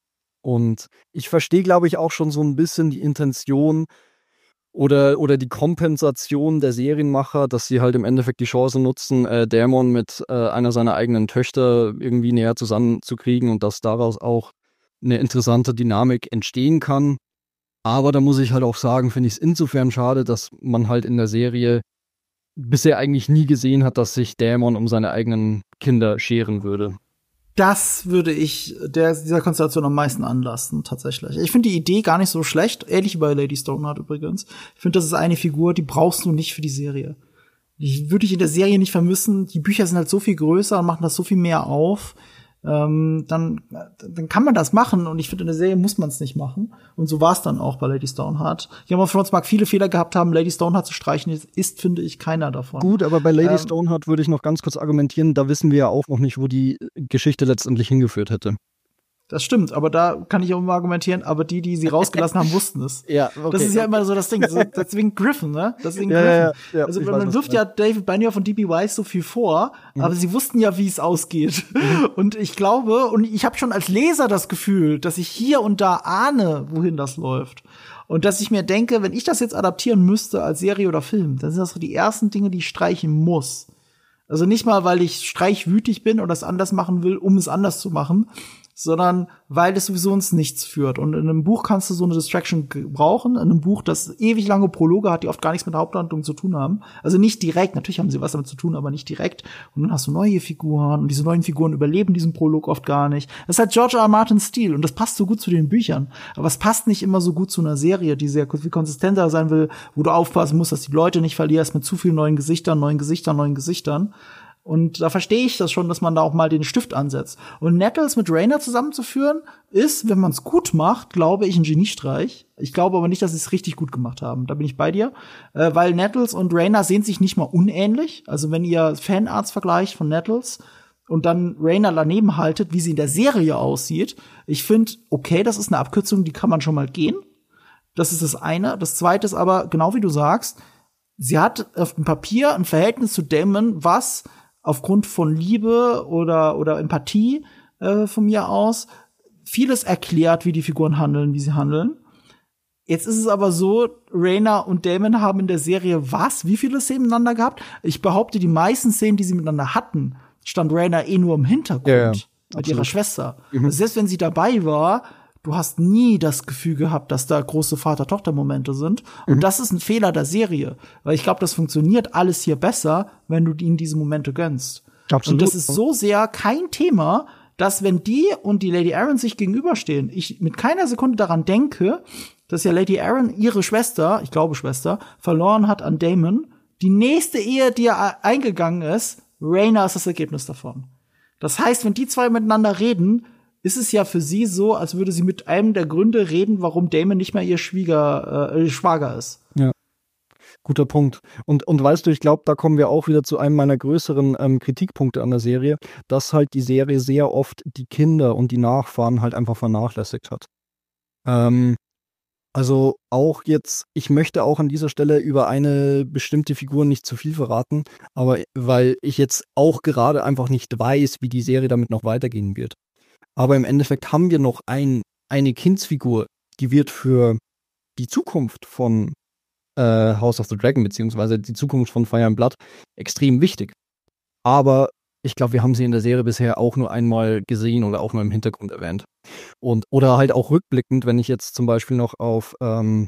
Und ich verstehe, glaube ich, auch schon so ein bisschen die Intention oder, oder die Kompensation der Serienmacher, dass sie halt im Endeffekt die Chance nutzen, äh, Daemon mit äh, einer seiner eigenen Töchter irgendwie näher zusammenzukriegen und dass daraus auch eine interessante Dynamik entstehen kann. Aber da muss ich halt auch sagen, finde ich es insofern schade, dass man halt in der Serie bisher eigentlich nie gesehen hat, dass sich Daemon um seine eigenen Kinder scheren würde. Das würde ich der, dieser Konstellation am meisten anlasten, tatsächlich. Ich finde die Idee gar nicht so schlecht, ähnlich wie bei Lady Stoneheart übrigens. Ich finde, das ist eine Figur, die brauchst du nicht für die Serie. Die würde ich in der Serie nicht vermissen. Die Bücher sind halt so viel größer und machen das so viel mehr auf. Ähm, dann, dann kann man das machen und ich finde, in der Serie muss man es nicht machen. Und so war es dann auch bei Lady Stoneheart. Game of Thrones mag viele Fehler gehabt haben, Lady Stoneheart zu streichen, ist, ist finde ich, keiner davon. Gut, aber bei Lady ähm, Stoneheart würde ich noch ganz kurz argumentieren, da wissen wir ja auch noch nicht, wo die Geschichte letztendlich hingeführt hätte. Das stimmt, aber da kann ich auch immer argumentieren, aber die, die sie rausgelassen haben, wussten es. Ja, okay. Das ist ja immer so das Ding. Das ist deswegen Griffin, ne? Deswegen ja, Griffin. Ja, ja, ja, also ich man weiß, wirft ja David Benioff und D B Weiss so viel vor, mhm. aber sie wussten ja, wie es ausgeht. Mhm. Und ich glaube, und ich habe schon als Leser das Gefühl, dass ich hier und da ahne, wohin das läuft. Und dass ich mir denke, wenn ich das jetzt adaptieren müsste als Serie oder Film, dann sind das so die ersten Dinge, die ich streichen muss. Also nicht mal, weil ich streichwütig bin oder es anders machen will, um es anders zu machen, sondern weil es sowieso ins Nichts führt. Und in einem Buch kannst du so eine Distraction brauchen, in einem Buch, das ewig lange Prologe hat, die oft gar nichts mit der Haupthandlung zu tun haben. Also nicht direkt, natürlich haben sie was damit zu tun, aber nicht direkt. Und dann hast du neue Figuren und diese neuen Figuren überleben diesen Prolog oft gar nicht. Das ist halt George R. R. Martins Stil und das passt so gut zu den Büchern. Aber es passt nicht immer so gut zu einer Serie, die sehr viel konsistenter sein will, wo du aufpassen musst, dass die Leute nicht verlierst mit zu vielen neuen Gesichtern, neuen Gesichtern, neuen Gesichtern. Und da verstehe ich das schon, dass man da auch mal den Stift ansetzt. Und Nettles mit Rayna zusammenzuführen, ist, wenn man es gut macht, glaube ich, ein Geniestreich. Ich glaube aber nicht, dass sie es richtig gut gemacht haben. Da bin ich bei dir. Äh, weil Nettles und Rayna sehen sich nicht mal unähnlich. Also wenn ihr Fanarts vergleicht von Nettles und dann Rayna daneben haltet, wie sie in der Serie aussieht, ich finde, okay, das ist eine Abkürzung, die kann man schon mal gehen. Das ist das eine. Das zweite ist aber, genau wie du sagst, sie hat auf dem Papier ein Verhältnis zu Damon, was aufgrund von Liebe oder oder Empathie äh, von mir aus vieles erklärt, wie die Figuren handeln, wie sie handeln. Jetzt ist es aber so, Rayna und Damon haben in der Serie was? Wie viele Szenen miteinander gehabt? Ich behaupte, die meisten Szenen, die sie miteinander hatten, stand Rayna eh nur im Hintergrund ja, ja, mit absolut. ihrer Schwester. Mhm. Also selbst wenn sie dabei war, du hast nie das Gefühl gehabt, dass da große Vater-Tochter-Momente sind. Und mhm. das ist ein Fehler der Serie. Weil ich glaube, das funktioniert alles hier besser, wenn du ihnen diese Momente gönnst. Absolut. Und das ist so sehr kein Thema, dass wenn die und die Lady Aaron sich gegenüberstehen, ich mit keiner Sekunde daran denke, dass ja Lady Aaron ihre Schwester, ich glaube Schwester, verloren hat an Damon. Die nächste Ehe, die er eingegangen ist, Rayna ist das Ergebnis davon. Das heißt, wenn die zwei miteinander reden, ist es ja für sie so, als würde sie mit einem der Gründe reden, warum Damon nicht mehr ihr Schwieger, äh, Schwager ist. Ja, guter Punkt. Und, und weißt du, ich glaube, da kommen wir auch wieder zu einem meiner größeren ähm, Kritikpunkte an der Serie, dass halt die Serie sehr oft die Kinder und die Nachfahren halt einfach vernachlässigt hat. Ähm, also auch jetzt, ich möchte auch an dieser Stelle über eine bestimmte Figur nicht zu viel verraten, aber weil ich jetzt auch gerade einfach nicht weiß, wie die Serie damit noch weitergehen wird. Aber im Endeffekt haben wir noch ein, eine Kindsfigur, die wird für die Zukunft von äh, House of the Dragon, beziehungsweise die Zukunft von Fire and Blood, extrem wichtig. Aber ich glaube, wir haben sie in der Serie bisher auch nur einmal gesehen oder auch nur im Hintergrund erwähnt. Und, oder halt auch rückblickend, wenn ich jetzt zum Beispiel noch auf, ähm,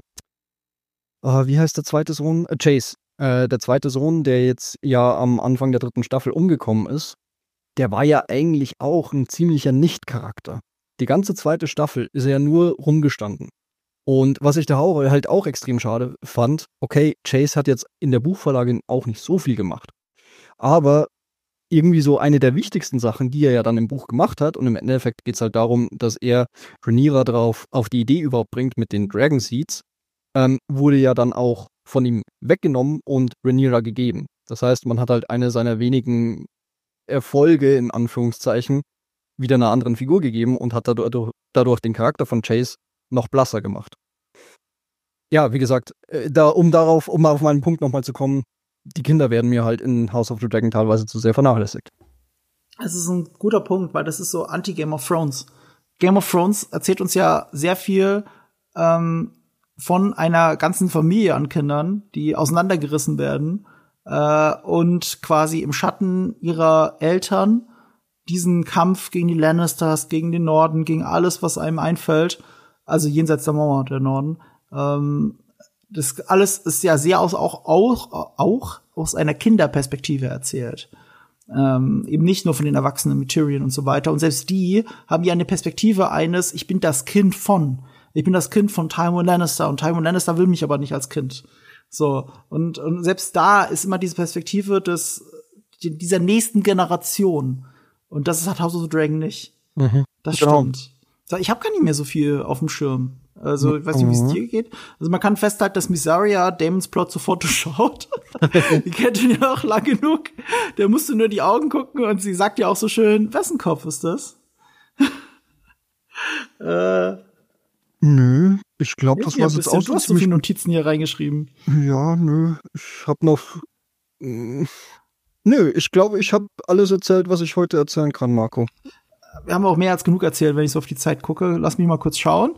äh, wie heißt der zweite Sohn? Äh, Chase. Äh, der zweite Sohn, der jetzt ja am Anfang der dritten Staffel umgekommen ist, der war ja eigentlich auch ein ziemlicher Nicht-Charakter. Die ganze zweite Staffel ist er ja nur rumgestanden. Und was ich da auch, halt auch extrem schade fand, okay, Chase hat jetzt in der Buchvorlage auch nicht so viel gemacht. Aber irgendwie so eine der wichtigsten Sachen, die er ja dann im Buch gemacht hat, und im Endeffekt geht es halt darum, dass er Rhaenyra drauf auf die Idee überhaupt bringt mit den Dragon Seeds, ähm, wurde ja dann auch von ihm weggenommen und Rhaenyra gegeben. Das heißt, man hat halt eine seiner wenigen Erfolge, in Anführungszeichen, wieder einer anderen Figur gegeben und hat dadurch, dadurch den Charakter von Chase noch blasser gemacht. Ja, wie gesagt, äh, da, um darauf, um auf meinen Punkt nochmal zu kommen, die Kinder werden mir halt in House of the Dragon teilweise zu sehr vernachlässigt. Es ist ein guter Punkt, weil das ist so anti-Game of Thrones. Game of Thrones erzählt uns ja sehr viel ähm, von einer ganzen Familie an Kindern, die auseinandergerissen werden äh, und quasi im Schatten ihrer Eltern diesen Kampf gegen die Lannisters, gegen den Norden, gegen alles, was einem einfällt, also jenseits der Mauer der Norden, ähm, das alles ist ja sehr aus, auch, auch, auch aus einer Kinderperspektive erzählt. Ähm, eben nicht nur von den Erwachsenen mit Tyrion und so weiter. Und selbst die haben ja eine Perspektive eines, ich bin das Kind von. Ich bin das Kind von Tywin Lannister und Tywin Lannister will mich aber nicht als Kind. So. Und, und selbst da ist immer diese Perspektive des, dieser nächsten Generation. Und das hat House of the Dragon nicht. Mhm. Das genau. stimmt. Ich habe gar nicht mehr so viel auf dem Schirm. Also, ich weiß nicht, wie es dir geht. Also, man kann festhalten, dass Mysaria Damons Plot sofort durchschaut. Die kennt ihn ja auch lang genug. Der musste nur die Augen gucken und sie sagt ja auch so schön, wessen Kopf ist das? äh, nö, ich glaube, das war jetzt auch Du hast so viele Notizen hier reingeschrieben. Ja, nö, ich habe noch mh, Nö, ich glaube, ich habe alles erzählt, was ich heute erzählen kann, Marco. Wir haben auch mehr als genug erzählt, wenn ich so auf die Zeit gucke. Lass mich mal kurz schauen.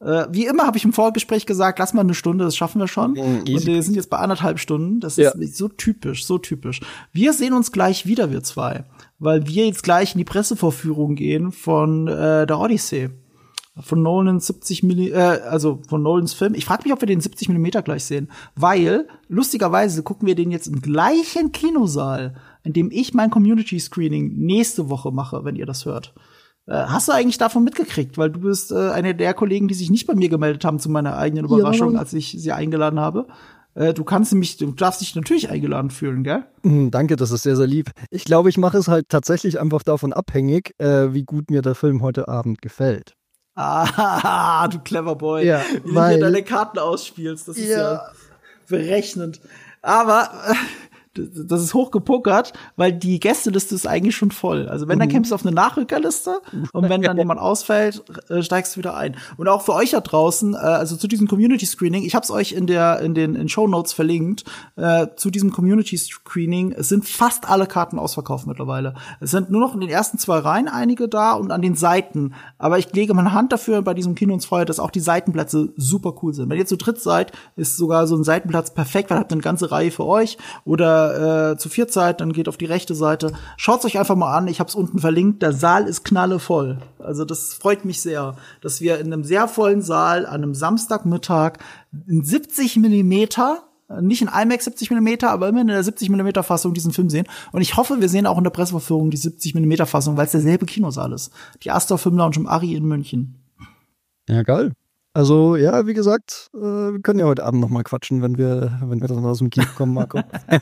Äh, wie immer habe ich im Vorgespräch gesagt, lass mal eine Stunde, das schaffen wir schon. Mm, und wir sind jetzt bei anderthalb Stunden. Das ja. ist so typisch, so typisch. Wir sehen uns gleich wieder, wir zwei. Weil wir jetzt gleich in die Pressevorführung gehen von äh, der Odyssey. Von Nolans siebzig Millimeter, äh, also von Nolans Film. Ich frage mich, ob wir den siebzig Millimeter gleich sehen. Weil, lustigerweise, gucken wir den jetzt im gleichen Kinosaal, in dem ich mein Community-Screening nächste Woche mache, wenn ihr das hört. Hast du eigentlich davon mitgekriegt? Weil du bist äh, eine der Kollegen, die sich nicht bei mir gemeldet haben zu meiner eigenen Überraschung, ja. als ich sie eingeladen habe. Äh, du kannst nämlich, du darfst dich natürlich eingeladen fühlen, gell? Mm, danke, das ist sehr, sehr lieb. Ich glaube, ich mache es halt tatsächlich einfach davon abhängig, äh, wie gut mir der Film heute Abend gefällt. Ah, du clever Boy. Ja, wie weil, du hier deine Karten ausspielst. Das ist ja, ja berechnend. Aber äh, das ist hochgepokert, weil die Gästeliste ist eigentlich schon voll. Also wenn, dann kämpfst du auf eine Nachrückerliste und wenn dann jemand ausfällt, äh, steigst du wieder ein. Und auch für euch da draußen, äh, also zu diesem Community-Screening, ich habe es euch in der in den in Shownotes verlinkt, äh, zu diesem Community-Screening, es sind fast alle Karten ausverkauft mittlerweile. Es sind nur noch in den ersten zwei Reihen einige da und an den Seiten. Aber ich lege meine Hand dafür bei diesem Kino ins Feuer, dass auch die Seitenplätze super cool sind. Wenn ihr zu dritt seid, ist sogar so ein Seitenplatz perfekt, weil ihr habt eine ganze Reihe für euch. Oder Äh, zu viert seid, dann geht auf die rechte Seite. Schaut's euch einfach mal an, ich hab's unten verlinkt. Der Saal ist knallevoll. Also das freut mich sehr, dass wir in einem sehr vollen Saal an einem Samstagmittag in siebzig Millimeter, nicht in IMAX siebzig Millimeter, aber immerhin in der siebzig Millimeter Fassung diesen Film sehen. Und ich hoffe, wir sehen auch in der Presseverführung die siebzig Millimeter Fassung, weil es derselbe Kinosaal ist. Die Astor Film Lounge im Ari in München. Ja, geil. Also, ja, wie gesagt, äh, wir können ja heute Abend noch mal quatschen, wenn wir, wenn wir dann aus dem Kino kommen, Marco.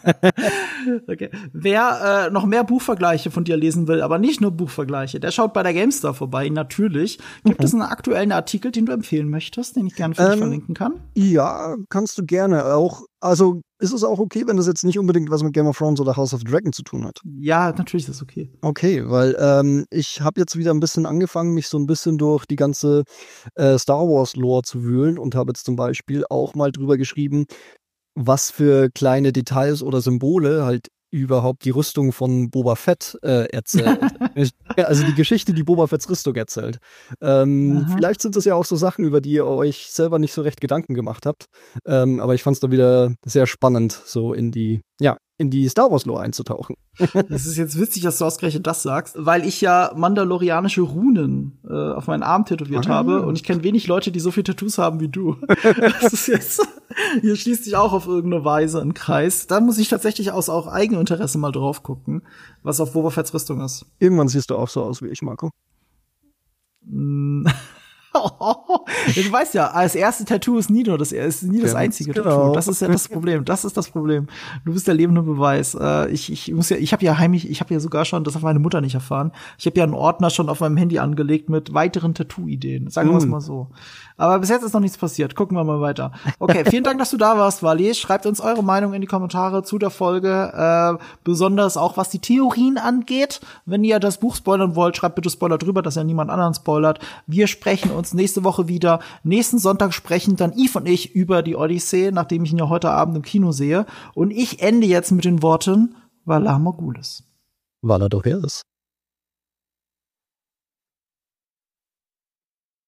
Okay. Wer äh, noch mehr Buchvergleiche von dir lesen will, aber nicht nur Buchvergleiche, der schaut bei der GameStar vorbei, natürlich. Gibt mhm. es einen aktuellen Artikel, den du empfehlen möchtest, den ich gerne für ähm, dich verlinken kann? Ja, kannst du gerne. Auch, also ist es auch okay, wenn das jetzt nicht unbedingt was mit Game of Thrones oder House of Dragon zu tun hat? Ja, natürlich ist das okay. Okay, weil ähm, ich habe jetzt wieder ein bisschen angefangen, mich so ein bisschen durch die ganze äh, Star Wars Lore zu wühlen und habe jetzt zum Beispiel auch mal drüber geschrieben, was für kleine Details oder Symbole halt überhaupt die Rüstung von Boba Fett äh, erzählt. Also die Geschichte, die Boba Fetts Rüstung erzählt. Ähm, vielleicht sind das ja auch so Sachen, über die ihr euch selber nicht so recht Gedanken gemacht habt. Ähm, aber ich fand es da wieder sehr spannend, so in die, ja, in die Star Wars Lore einzutauchen. Das ist jetzt witzig, dass du ausgerechnet das sagst, weil ich ja mandalorianische Runen äh, auf meinen Arm tätowiert ah. habe und ich kenne wenig Leute, die so viele Tattoos haben wie du. Das ist jetzt, hier schließt sich auch auf irgendeine Weise ein Kreis. Da muss ich tatsächlich aus auch Eigeninteresse mal drauf gucken, was auf Boba Fetts Rüstung ist. Irgendwann siehst du auch so aus wie ich, Marco. Mm. Du weißt ja, als erste Tattoo ist nie nur das, ist nie das einzige genau. Tattoo. Das ist ja das Problem. Das ist das Problem. Du bist der lebende Beweis. Äh, ich, ich muss ja, ich habe ja heimlich, ich habe ja sogar schon, das hat meine Mutter nicht erfahren. Ich habe ja einen Ordner schon auf meinem Handy angelegt mit weiteren Tattoo-Ideen. Sagen wir es mm. mal so. Aber bis jetzt ist noch nichts passiert. Gucken wir mal weiter. Okay, vielen Dank, dass du da warst, Wally. Schreibt uns eure Meinung in die Kommentare zu der Folge. Äh, besonders auch, was die Theorien angeht. Wenn ihr das Buch spoilern wollt, schreibt bitte Spoiler drüber, dass ihr niemand anderen spoilert. Wir sprechen uns nächste Woche wieder. Nächsten Sonntag sprechen dann Yves und ich über die Odyssee, nachdem ich ihn ja heute Abend im Kino sehe. Und ich ende jetzt mit den Worten Valar Morghulis. Valar Dohaeris.